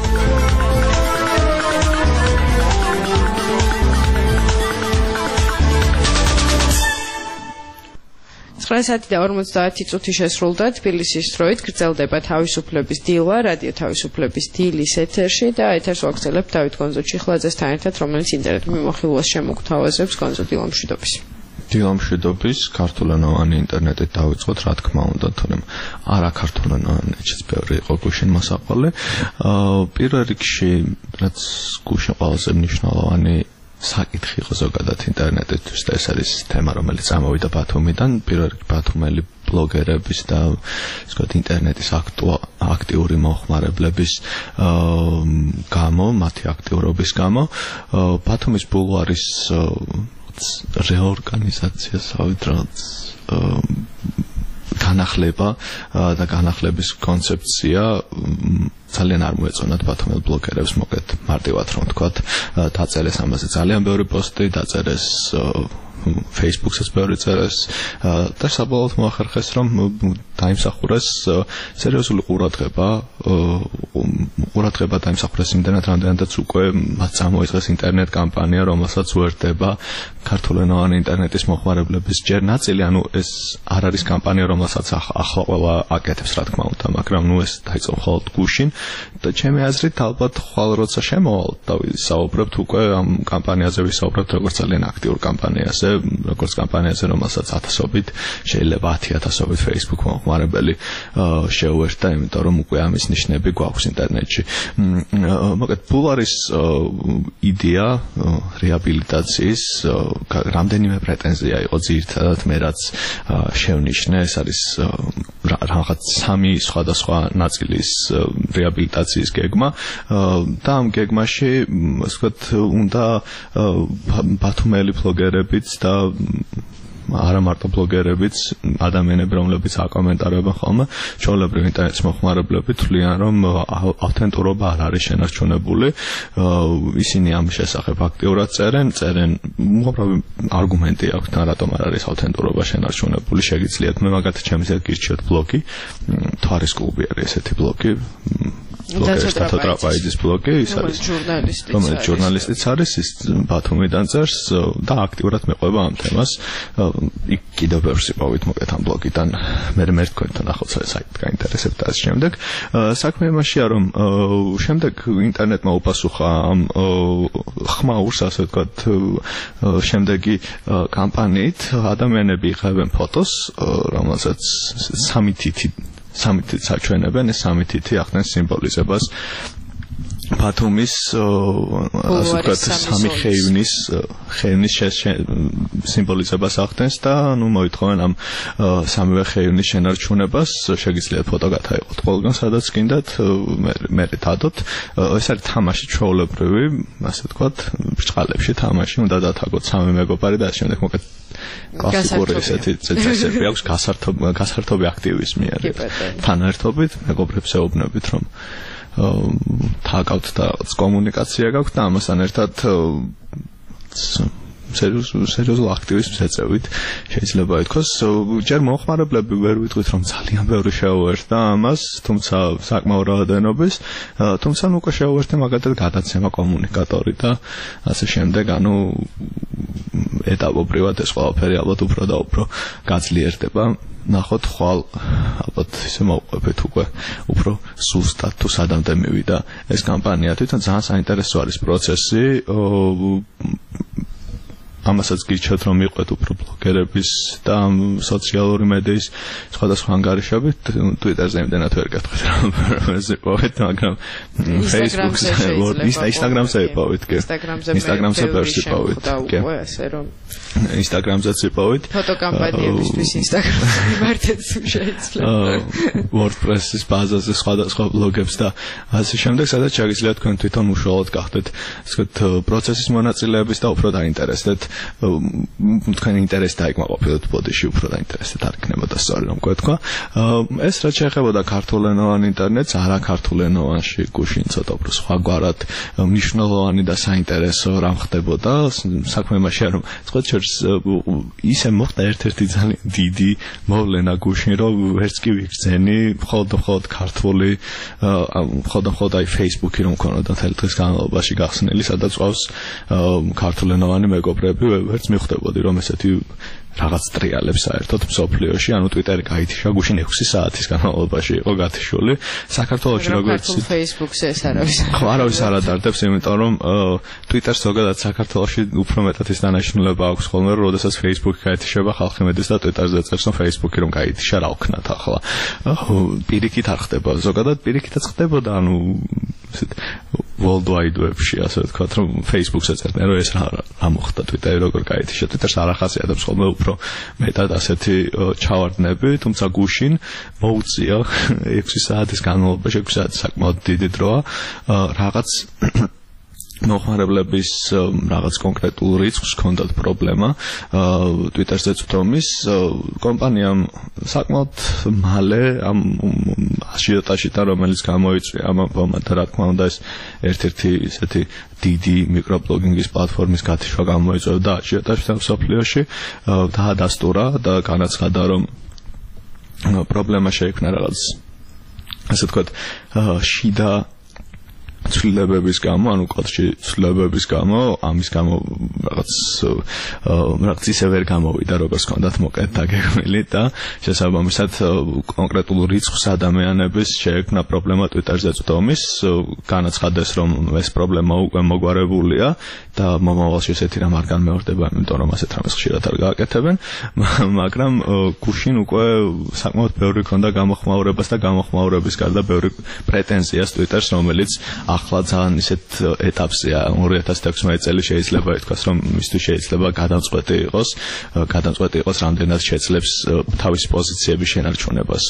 ცხრა საათი და ორმოცდაათი წუთი შესრულდა თბილისის დროით გრძელდება თავისუფლების დილა რადიო თავისუფლების დილის ეთერში და ეთერს ვაგრძელებთ დავით გონძო ჩიხლაძესთან ერთად, რომელიც ინტერნეტ მიმოხილვას შემოგთავაზებს. გონძო, დილა მშვიდობის. დილა მშვიდობის. ქართულენოვანი ინტერნეტით დავიწყოთ, რა თქმა უნდა, თორემ არა ქართულენოვანიც ბევრი იყო გუშინ მოსაყოლე. პირველ რიგში, რაც გუშინ ყველაზე მნიშვნელოვანი საკითხი იყო ზოგადად ინტერნეტისთვის და ეს არის თემა, რომელიც წამოვიდა ბათუმიდან, პირველ რიგში ბათუმელი ბლოგერების და ისე ვთქვათ ინტერნეტის აქტიური მომხმარებლების გამო, მათი აქტიურობის გამო, ბათუმის ბულვარის რეორგანიზაცია, საერთოდ განახლება და განახლების კონცეფცია ძალიან არ მოეწონათ ბათუმელ ბლოგერებს, მოკეთ მარტივად რომ ვთქვათ, დაწერეს ამაზე ძალიან ბევრი პოსტი, დაწერეს Facebook-საც ბევრი წერეს და საბოლოოდ მოახერხეს რომ დაიმსახურეს სერიოზული ყურადღება ყურადღება დაიმსახურეს იმდენად რამდენადაც უკვე მათ წამოიწყეს ინტერნეტ კამპანია, რომელსაც უერთდება ქართულენოვანი ინტერნეტის მომხმარებლების ჯერ ნაწილი, ანუ ეს არ არის კამპანია, რომელსაც ახლა ყველა აკეთებს, რა თქმა უნდა, მაგრამ ნუ ეს დაიწყო მხოლოდ გუშინ და ჩემი აზრით ალბათ ხვალ როცა შემოვალთ და ვისაუბრებთ უკვე ამ კამპანიაზე, ვისაუბრებთ როგორც ძალიან აქტიურ კამპანიაზე, როგორც კამპანიაზე, რომელსაც ათასობით, შეიძლება ათი ათასობით Facebook მომხმარებელი შეუერთდა, იმიტომ რომ უკვე ამის ნიშნები გვაქვს ინტერნეტში. მოგეთ ბულვარის იდეა რეაბილიტაციის რამდენიმე პრეტენზია იყო ძირითადად მე რაც შევნიშნე, ეს არის რაღაც სამი სხვადასხვა ნაწილის რეაბილიტაციის გეგმა და ამ გეგმაში ასე ვთქვათ უნდა ბათუმელი ბლოგერებიც და არა მარტო ბლოგერებიც, ადამიანები, რომლებიც აკომენტარებენ ხოლმე, ჩვეულებრივ ინტერნეტის მომხმარებლები თვლიან, რომ ავთენტურობა არ არის შენარჩუნებული. ისინი ამ შესახებ აქტიურად წერენ, წერენ უბრალოდ არგუმენტი აქვს, რატომ არ არის ავთენტურობა შენარჩუნებული. შეგიძლიათ მე მაგათ ჩემს გირჩიოთ ბლოგი, თვარის კლუბი არის ესეთი ბლოგი. ბლოგერთა ტრაპაიძის ბლოგი, ის არის ჟურნალისტი, რომელიც ჟურნალისტიც არის, ის ბათუმიდან წერს და აქტიურად მეყვება ამ თემას. იქ კიდევ ბევრს იპოვით მოკეთ ამ ბლოგიდან, მე მე თქვენთან ახლოს საიტი გაინტერესებთ და ამ შემდეგ. საქმე იმაშია, რომ შემდეგ ინტერნეტმა უპასუხა ამ ხმაურს, ასე ვთქვათ, შემდეგი კამპანიით ადამიანები იღებენ ფოტოს, რომელსაც სამი თითი სამი თითი საჩვენებენ, ეს სამი თითი ახდენს სიმბოლიზებას ბათუმის ასე ვთქვათ სამი ხეივნის ხეივნის სიმბოლიზებას ახდენს და ნუ მოითხოვენ ამ სამივე ხეივნის შენარჩუნებას შეგიძლიათ ფოტო გადაიღოთ ყველგან სადაც გინდათ მე მე დადოთ ეს არის თამაში ჩვეულებრივი ასე ვთქვათ ბრჭყალებში თამაში უნდა დათაგოთ სამი მეგობარი და ამ შემდეგ მოკეთ კლასიკური ესეთი წესები აქვს გასართობი გასართობი აქტივიზმი არის თანაერთობით მეგობრებს ეუბნებით რომ თაგავთ და კომუნიკაცია გაქვთ და ამასთან ერთად სერიოზულ აქტივიზმს ეწევით შეიძლება ითქვას ჯერ მომხმარებლები ვერ ვიტყვით რომ ძალიან ბევრი შეუერთდა ამას თუმცა საკმაო რაოდენობის თუმცა ნუ უკვე შეუერთდა მაგალითად გადაცემა კომუნიკატორი და ასე შემდეგ ანუ ეტაპობრივად ეს ყველაფერი ალბათ უფრო და უფრო გაძლიერდება ნახოთ ხვალ ალბათ ისე მოვყვებით უკვე უფრო სუსტად თუ სადამდე მივიდა ეს კამპანია თვითონ ძალიან საინტერესო არის პროცესი ამასაც გირჩევთ რომ მიყვეთ უფრო ბლოგერების და სოციალური მედიის სხვადასხვა ანგარიშებით ტვიტერზე იმდენად ვერ გეტყვით რომ ეს იპოვეთ მაგრამ ფეისბუქზე ინსტაგრამზე იპოვეთ კი ინსტაგრამზე ბევრს იპოვეთ კი ასე რომ ინსტაგრამზეც იპოვეთ ფოტოკამპანიებისთვის ინსტაგრამზე მიმართეთ შეიძლება WordPress-ის ბაზაზე სხვადასხვა ბლოგებს და ასე შემდეგ სადაც შეგიძლიათ თქვენ თვითონ უშუალოდ გახდეთ ასე ვთქვათ პროცესის მონაწილეების და უფრო დაინტერესდეთ თქვენ ინტერესი დაიკმაყოფილოთ ბოდიში უფრო დაინტერესდეთ არ იქნებოდა სწორი რომ გვეთქვა ეს რაც შეეხებოდა ქართულენოვან ინტერნეტს არა ქართულენოვანში გუშინ ცოტა უფრო სხვაგვარად მნიშვნელოვანი და საინტერესო რამ ხდებოდა საქმე იმაშია რომ თქვენ ისე მოხდა ერთ-ერთი ძალიან დიდი მოვლენა გუშინ რომ ვერც კი ვიგრძენი მხოლოდ მხოლოდ ქართული მხოლოდ მხოლოდ აი Facebook-ი რომ ქონოდა მთელი დღის განმავლობაში გახსნილი სადაც ყავს ქართულენოვანი მეგობრები ვერც მიხვდებოდი რომ ესეთი რაღაც ტრიალებს საერთოდ მსოფლიოში ანუ ტვიტერი გაითიშა გუშინ ექვსი საათის განმავლობაში იყო გათიშული საქართველოში როგორც Facebook-ზე ეს არავის ხო არავის არ ადარდებს იმიტომ რომ ტვიტერს ზოგადად საქართველოში უფრო მეტად ის დანაშაულება აქვს ხოლმე რომ როდესაც Facebook-ი გაითიშება ხალხი მედის და ტვიტერზე წერს რომ Facebook-ი რომ გაითიშა რა ვქნათ ახლა პირიქით არ ხდება ზოგადად პირიქითაც ხდებოდა ანუ ესეთ worldwide web-ში ასე ვთქვათ რომ Facebook-ზე წერდნენ რომ ეს რა მოხდა ტვიტერი როგორ გაითიშა ტვიტერს არ ახასიათებს ხოლმე უფრო მეტად ასეთი ჩავარდნები, თუმცა გუშინ მოუწია ექვსი საათის განმავლობაში, ექვსი საათი საკმაოდ დიდი დროა, რაღაც მოხმარებლების რაღაც კონკრეტულ რიცხვს ჰქონდათ პრობლემა ტვიტერზე წვდომის კომპანიამ საკმაოდ მალე ამ აშიოტაჟი და რომელიც გამოიწვია ამ მომენტად რა თქმა უნდა ეს ერთ-ერთი ესეთი დიდი მიკრობლოგინგის პლატფორმის გათიშვა გამოიწვია და აშიოტაჟს მსოფლიოში დაადასტურა და განაცხადა რომ პრობლემა შეიქმნა რაღაც ასე ვთქვათ შიდა ცვლილებების გამო, ანუ კოდში ცვლილებების გამო, ამის გამო რაღაც რაღაც ისე ვერ გამოვიდა, როგორც ჰქონდათ მოკეთ დაგეგმილი და შესაბამისად კონკრეტულ რიცხვს ადამიანების შეექმნა პრობლემა ტვიტერზე წვდომის, განაცხადეს, რომ ეს პრობლემა უკვე მოგვარებულია და მომავალში ესეთი რამ არ განმეორდება, იმიტომ რომ ასეთ რამეს ხშირად არ გააკეთებენ, მაგრამ გუშინ უკვე საკმაოდ ბევრი ქონდა გამოხმაურებას და გამოხმაურების გარდა ბევრი პრეტენზიას ტვიტერს, რომელიც ახლა ძალიან ისეთ ეტაპზეა ორი ათას თექვსმეტი წელი შეიძლება ითქვას რომ მისთვის შეიძლება გადამწყვეტი იყოს გადამწყვეტი იყოს რამდენად შეძლებს თავის პოზიციების შენარჩუნებას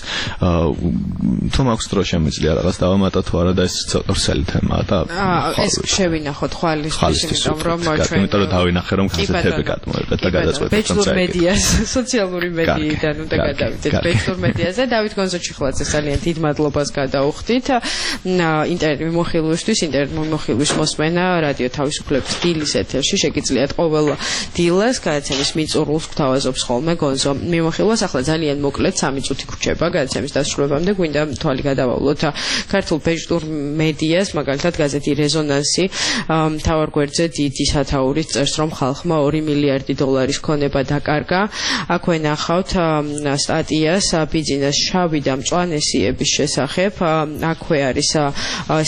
თუ მაქვს დრო შემიძლია რაღაც დავამატოთ თუ არა და ეს ცოტა ვრცელი თემაა და ეს შევინახოთ ხვალისთვის იმიტომ რომ ჩვენ იმიტომ რომ დავინახე რომ გაზეთები გადმოერგეთ და გადაწყვეტეთ ბეჭდურ მედიას სოციალური მედიიდან უნდა გადავიდეთ ბეჭდურ მედიაზე დავით გონზოჩიხლაძე ძალიან დიდ მადლობას გადაუხდით ინტერვიუ მოხილვისთვის ინტერნეტ მოხილვის მოსმენა რადიო თავისუფლების დილის ეთერში შეგიძლიათ ყოველ დილას გადაცემის მიწურულს გვთავაზობს ხოლმე გონზო მიმოხილვას ახლა ძალიან მოკლედ სამი წუთი გრჩება გადაცემის დასრულებამდე გვინდა თვალი გადავავლოთ ქართულ ბეჭდურ მედიას მაგალითად გაზეთი რეზონანსი მთავარ გვერდზე დიდი სათაურით წერს რომ ხალხმა ორი მილიარდი დოლარის ქონება დაკარგა აქვე ნახავთ სტატიას ბიზნეს შავი და მწვანე სიების შესახებ აქვე არის ეს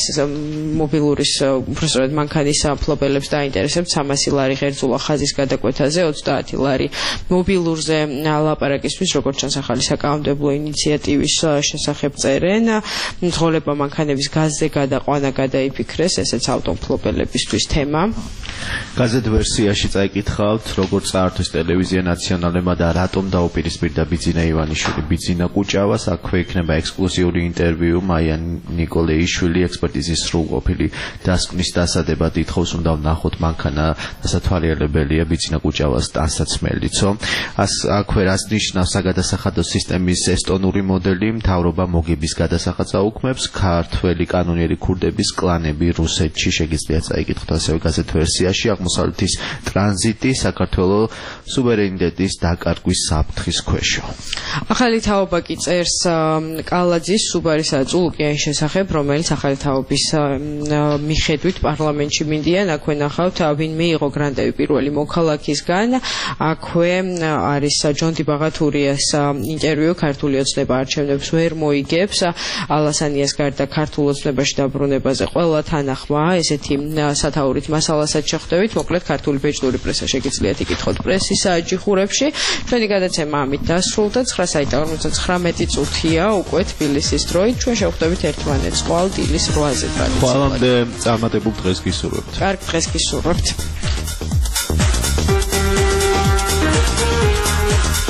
მობილურის უბრალოდ მანქანის ფლობელებს დაინტერესებთ სამასი ლარი ღერძულა ხაზის გადაკვეთაზე, ოცდაათი ლარი მობილურზე ლაპარაკისთვის, როგორც ჩანს ახალი საკანონმდებლო ინიციატივის შესახებ წერენ. მძღოლება მანქანების გაზზე გადაყვანა გადაიფიქრეს, ესეც ავტომფლობელებისთვის თემა. გაზეთ ვერსიაში წაიკითხავთ, როგორც წაართვეს ტელევიზია ნაციონალებმა და რატომ დაუპირისპირდა ბიძინა ივანიშვილი ბიძინა კუჭავას. აქვე იქნება ექსკლუზიური ინტერვიუ მაია ნიკოლეიშვილი ექსპერტიზის სრულყოფილი დასკვნის დასადებად ითხოვს, უნდა ვნახოთ მანქანა დასათვალიერებელია ბიძინა კუჭავას ტანსაცმელიცო. ას აქვე რას ნიშნავს საგადასახადო სისტემის ესტონური მოდელი, მთავრობა მოგების გადასახადს აუქმებს, ქართველი კანონიერი ქურდების კლანები რუსეთში, შეგიძლიათ წაიკითხოთ ასევე გაზეთ ვერსიაში, აღმოსავლეთის ტრანზიტი საქართველოს სუვერენიტეტის დაკარგვის საფრთხის ქვეშო. ახალი თაობა კი წერს კალაძის, სუბარისა და წულუკიანის შესახებ, რომელიც ახალი თაობის მიხედვით პარლამენტში მინდიან. აქვე ნახავთ, ვინ მიიღო გრანტები პირველი მოქალაქისგან. აქვე არის ჯონდი ბაღათურიას ინტერვიუ, ქართული ოცნება არჩევნებს ვერ მოიგებს. ალასანიას გარდა ქართულ ოცნებაში დაბრუნებაზე ყველა თანახმა, ესეთი სათაურით მასალასაც შეხვდებით. მოკლედ ქართული ბეჭდური პრესა შეგიძლიათ იკითხოთ პრესის ჯიხურებში. ჩვენი გადაცემა ამით დასრულდა. ცხრა საიტა ორმოცდათხრამეტი წუთია უკვე თბილისის დროით. ჩვენ შევხვდებით ერთმანეთს ყოველ დილის რვაზე ტრადიციულად. ყველამდე წარმატებულ დღეს გისურვებთ. კარგ დღეს გისურვებთ.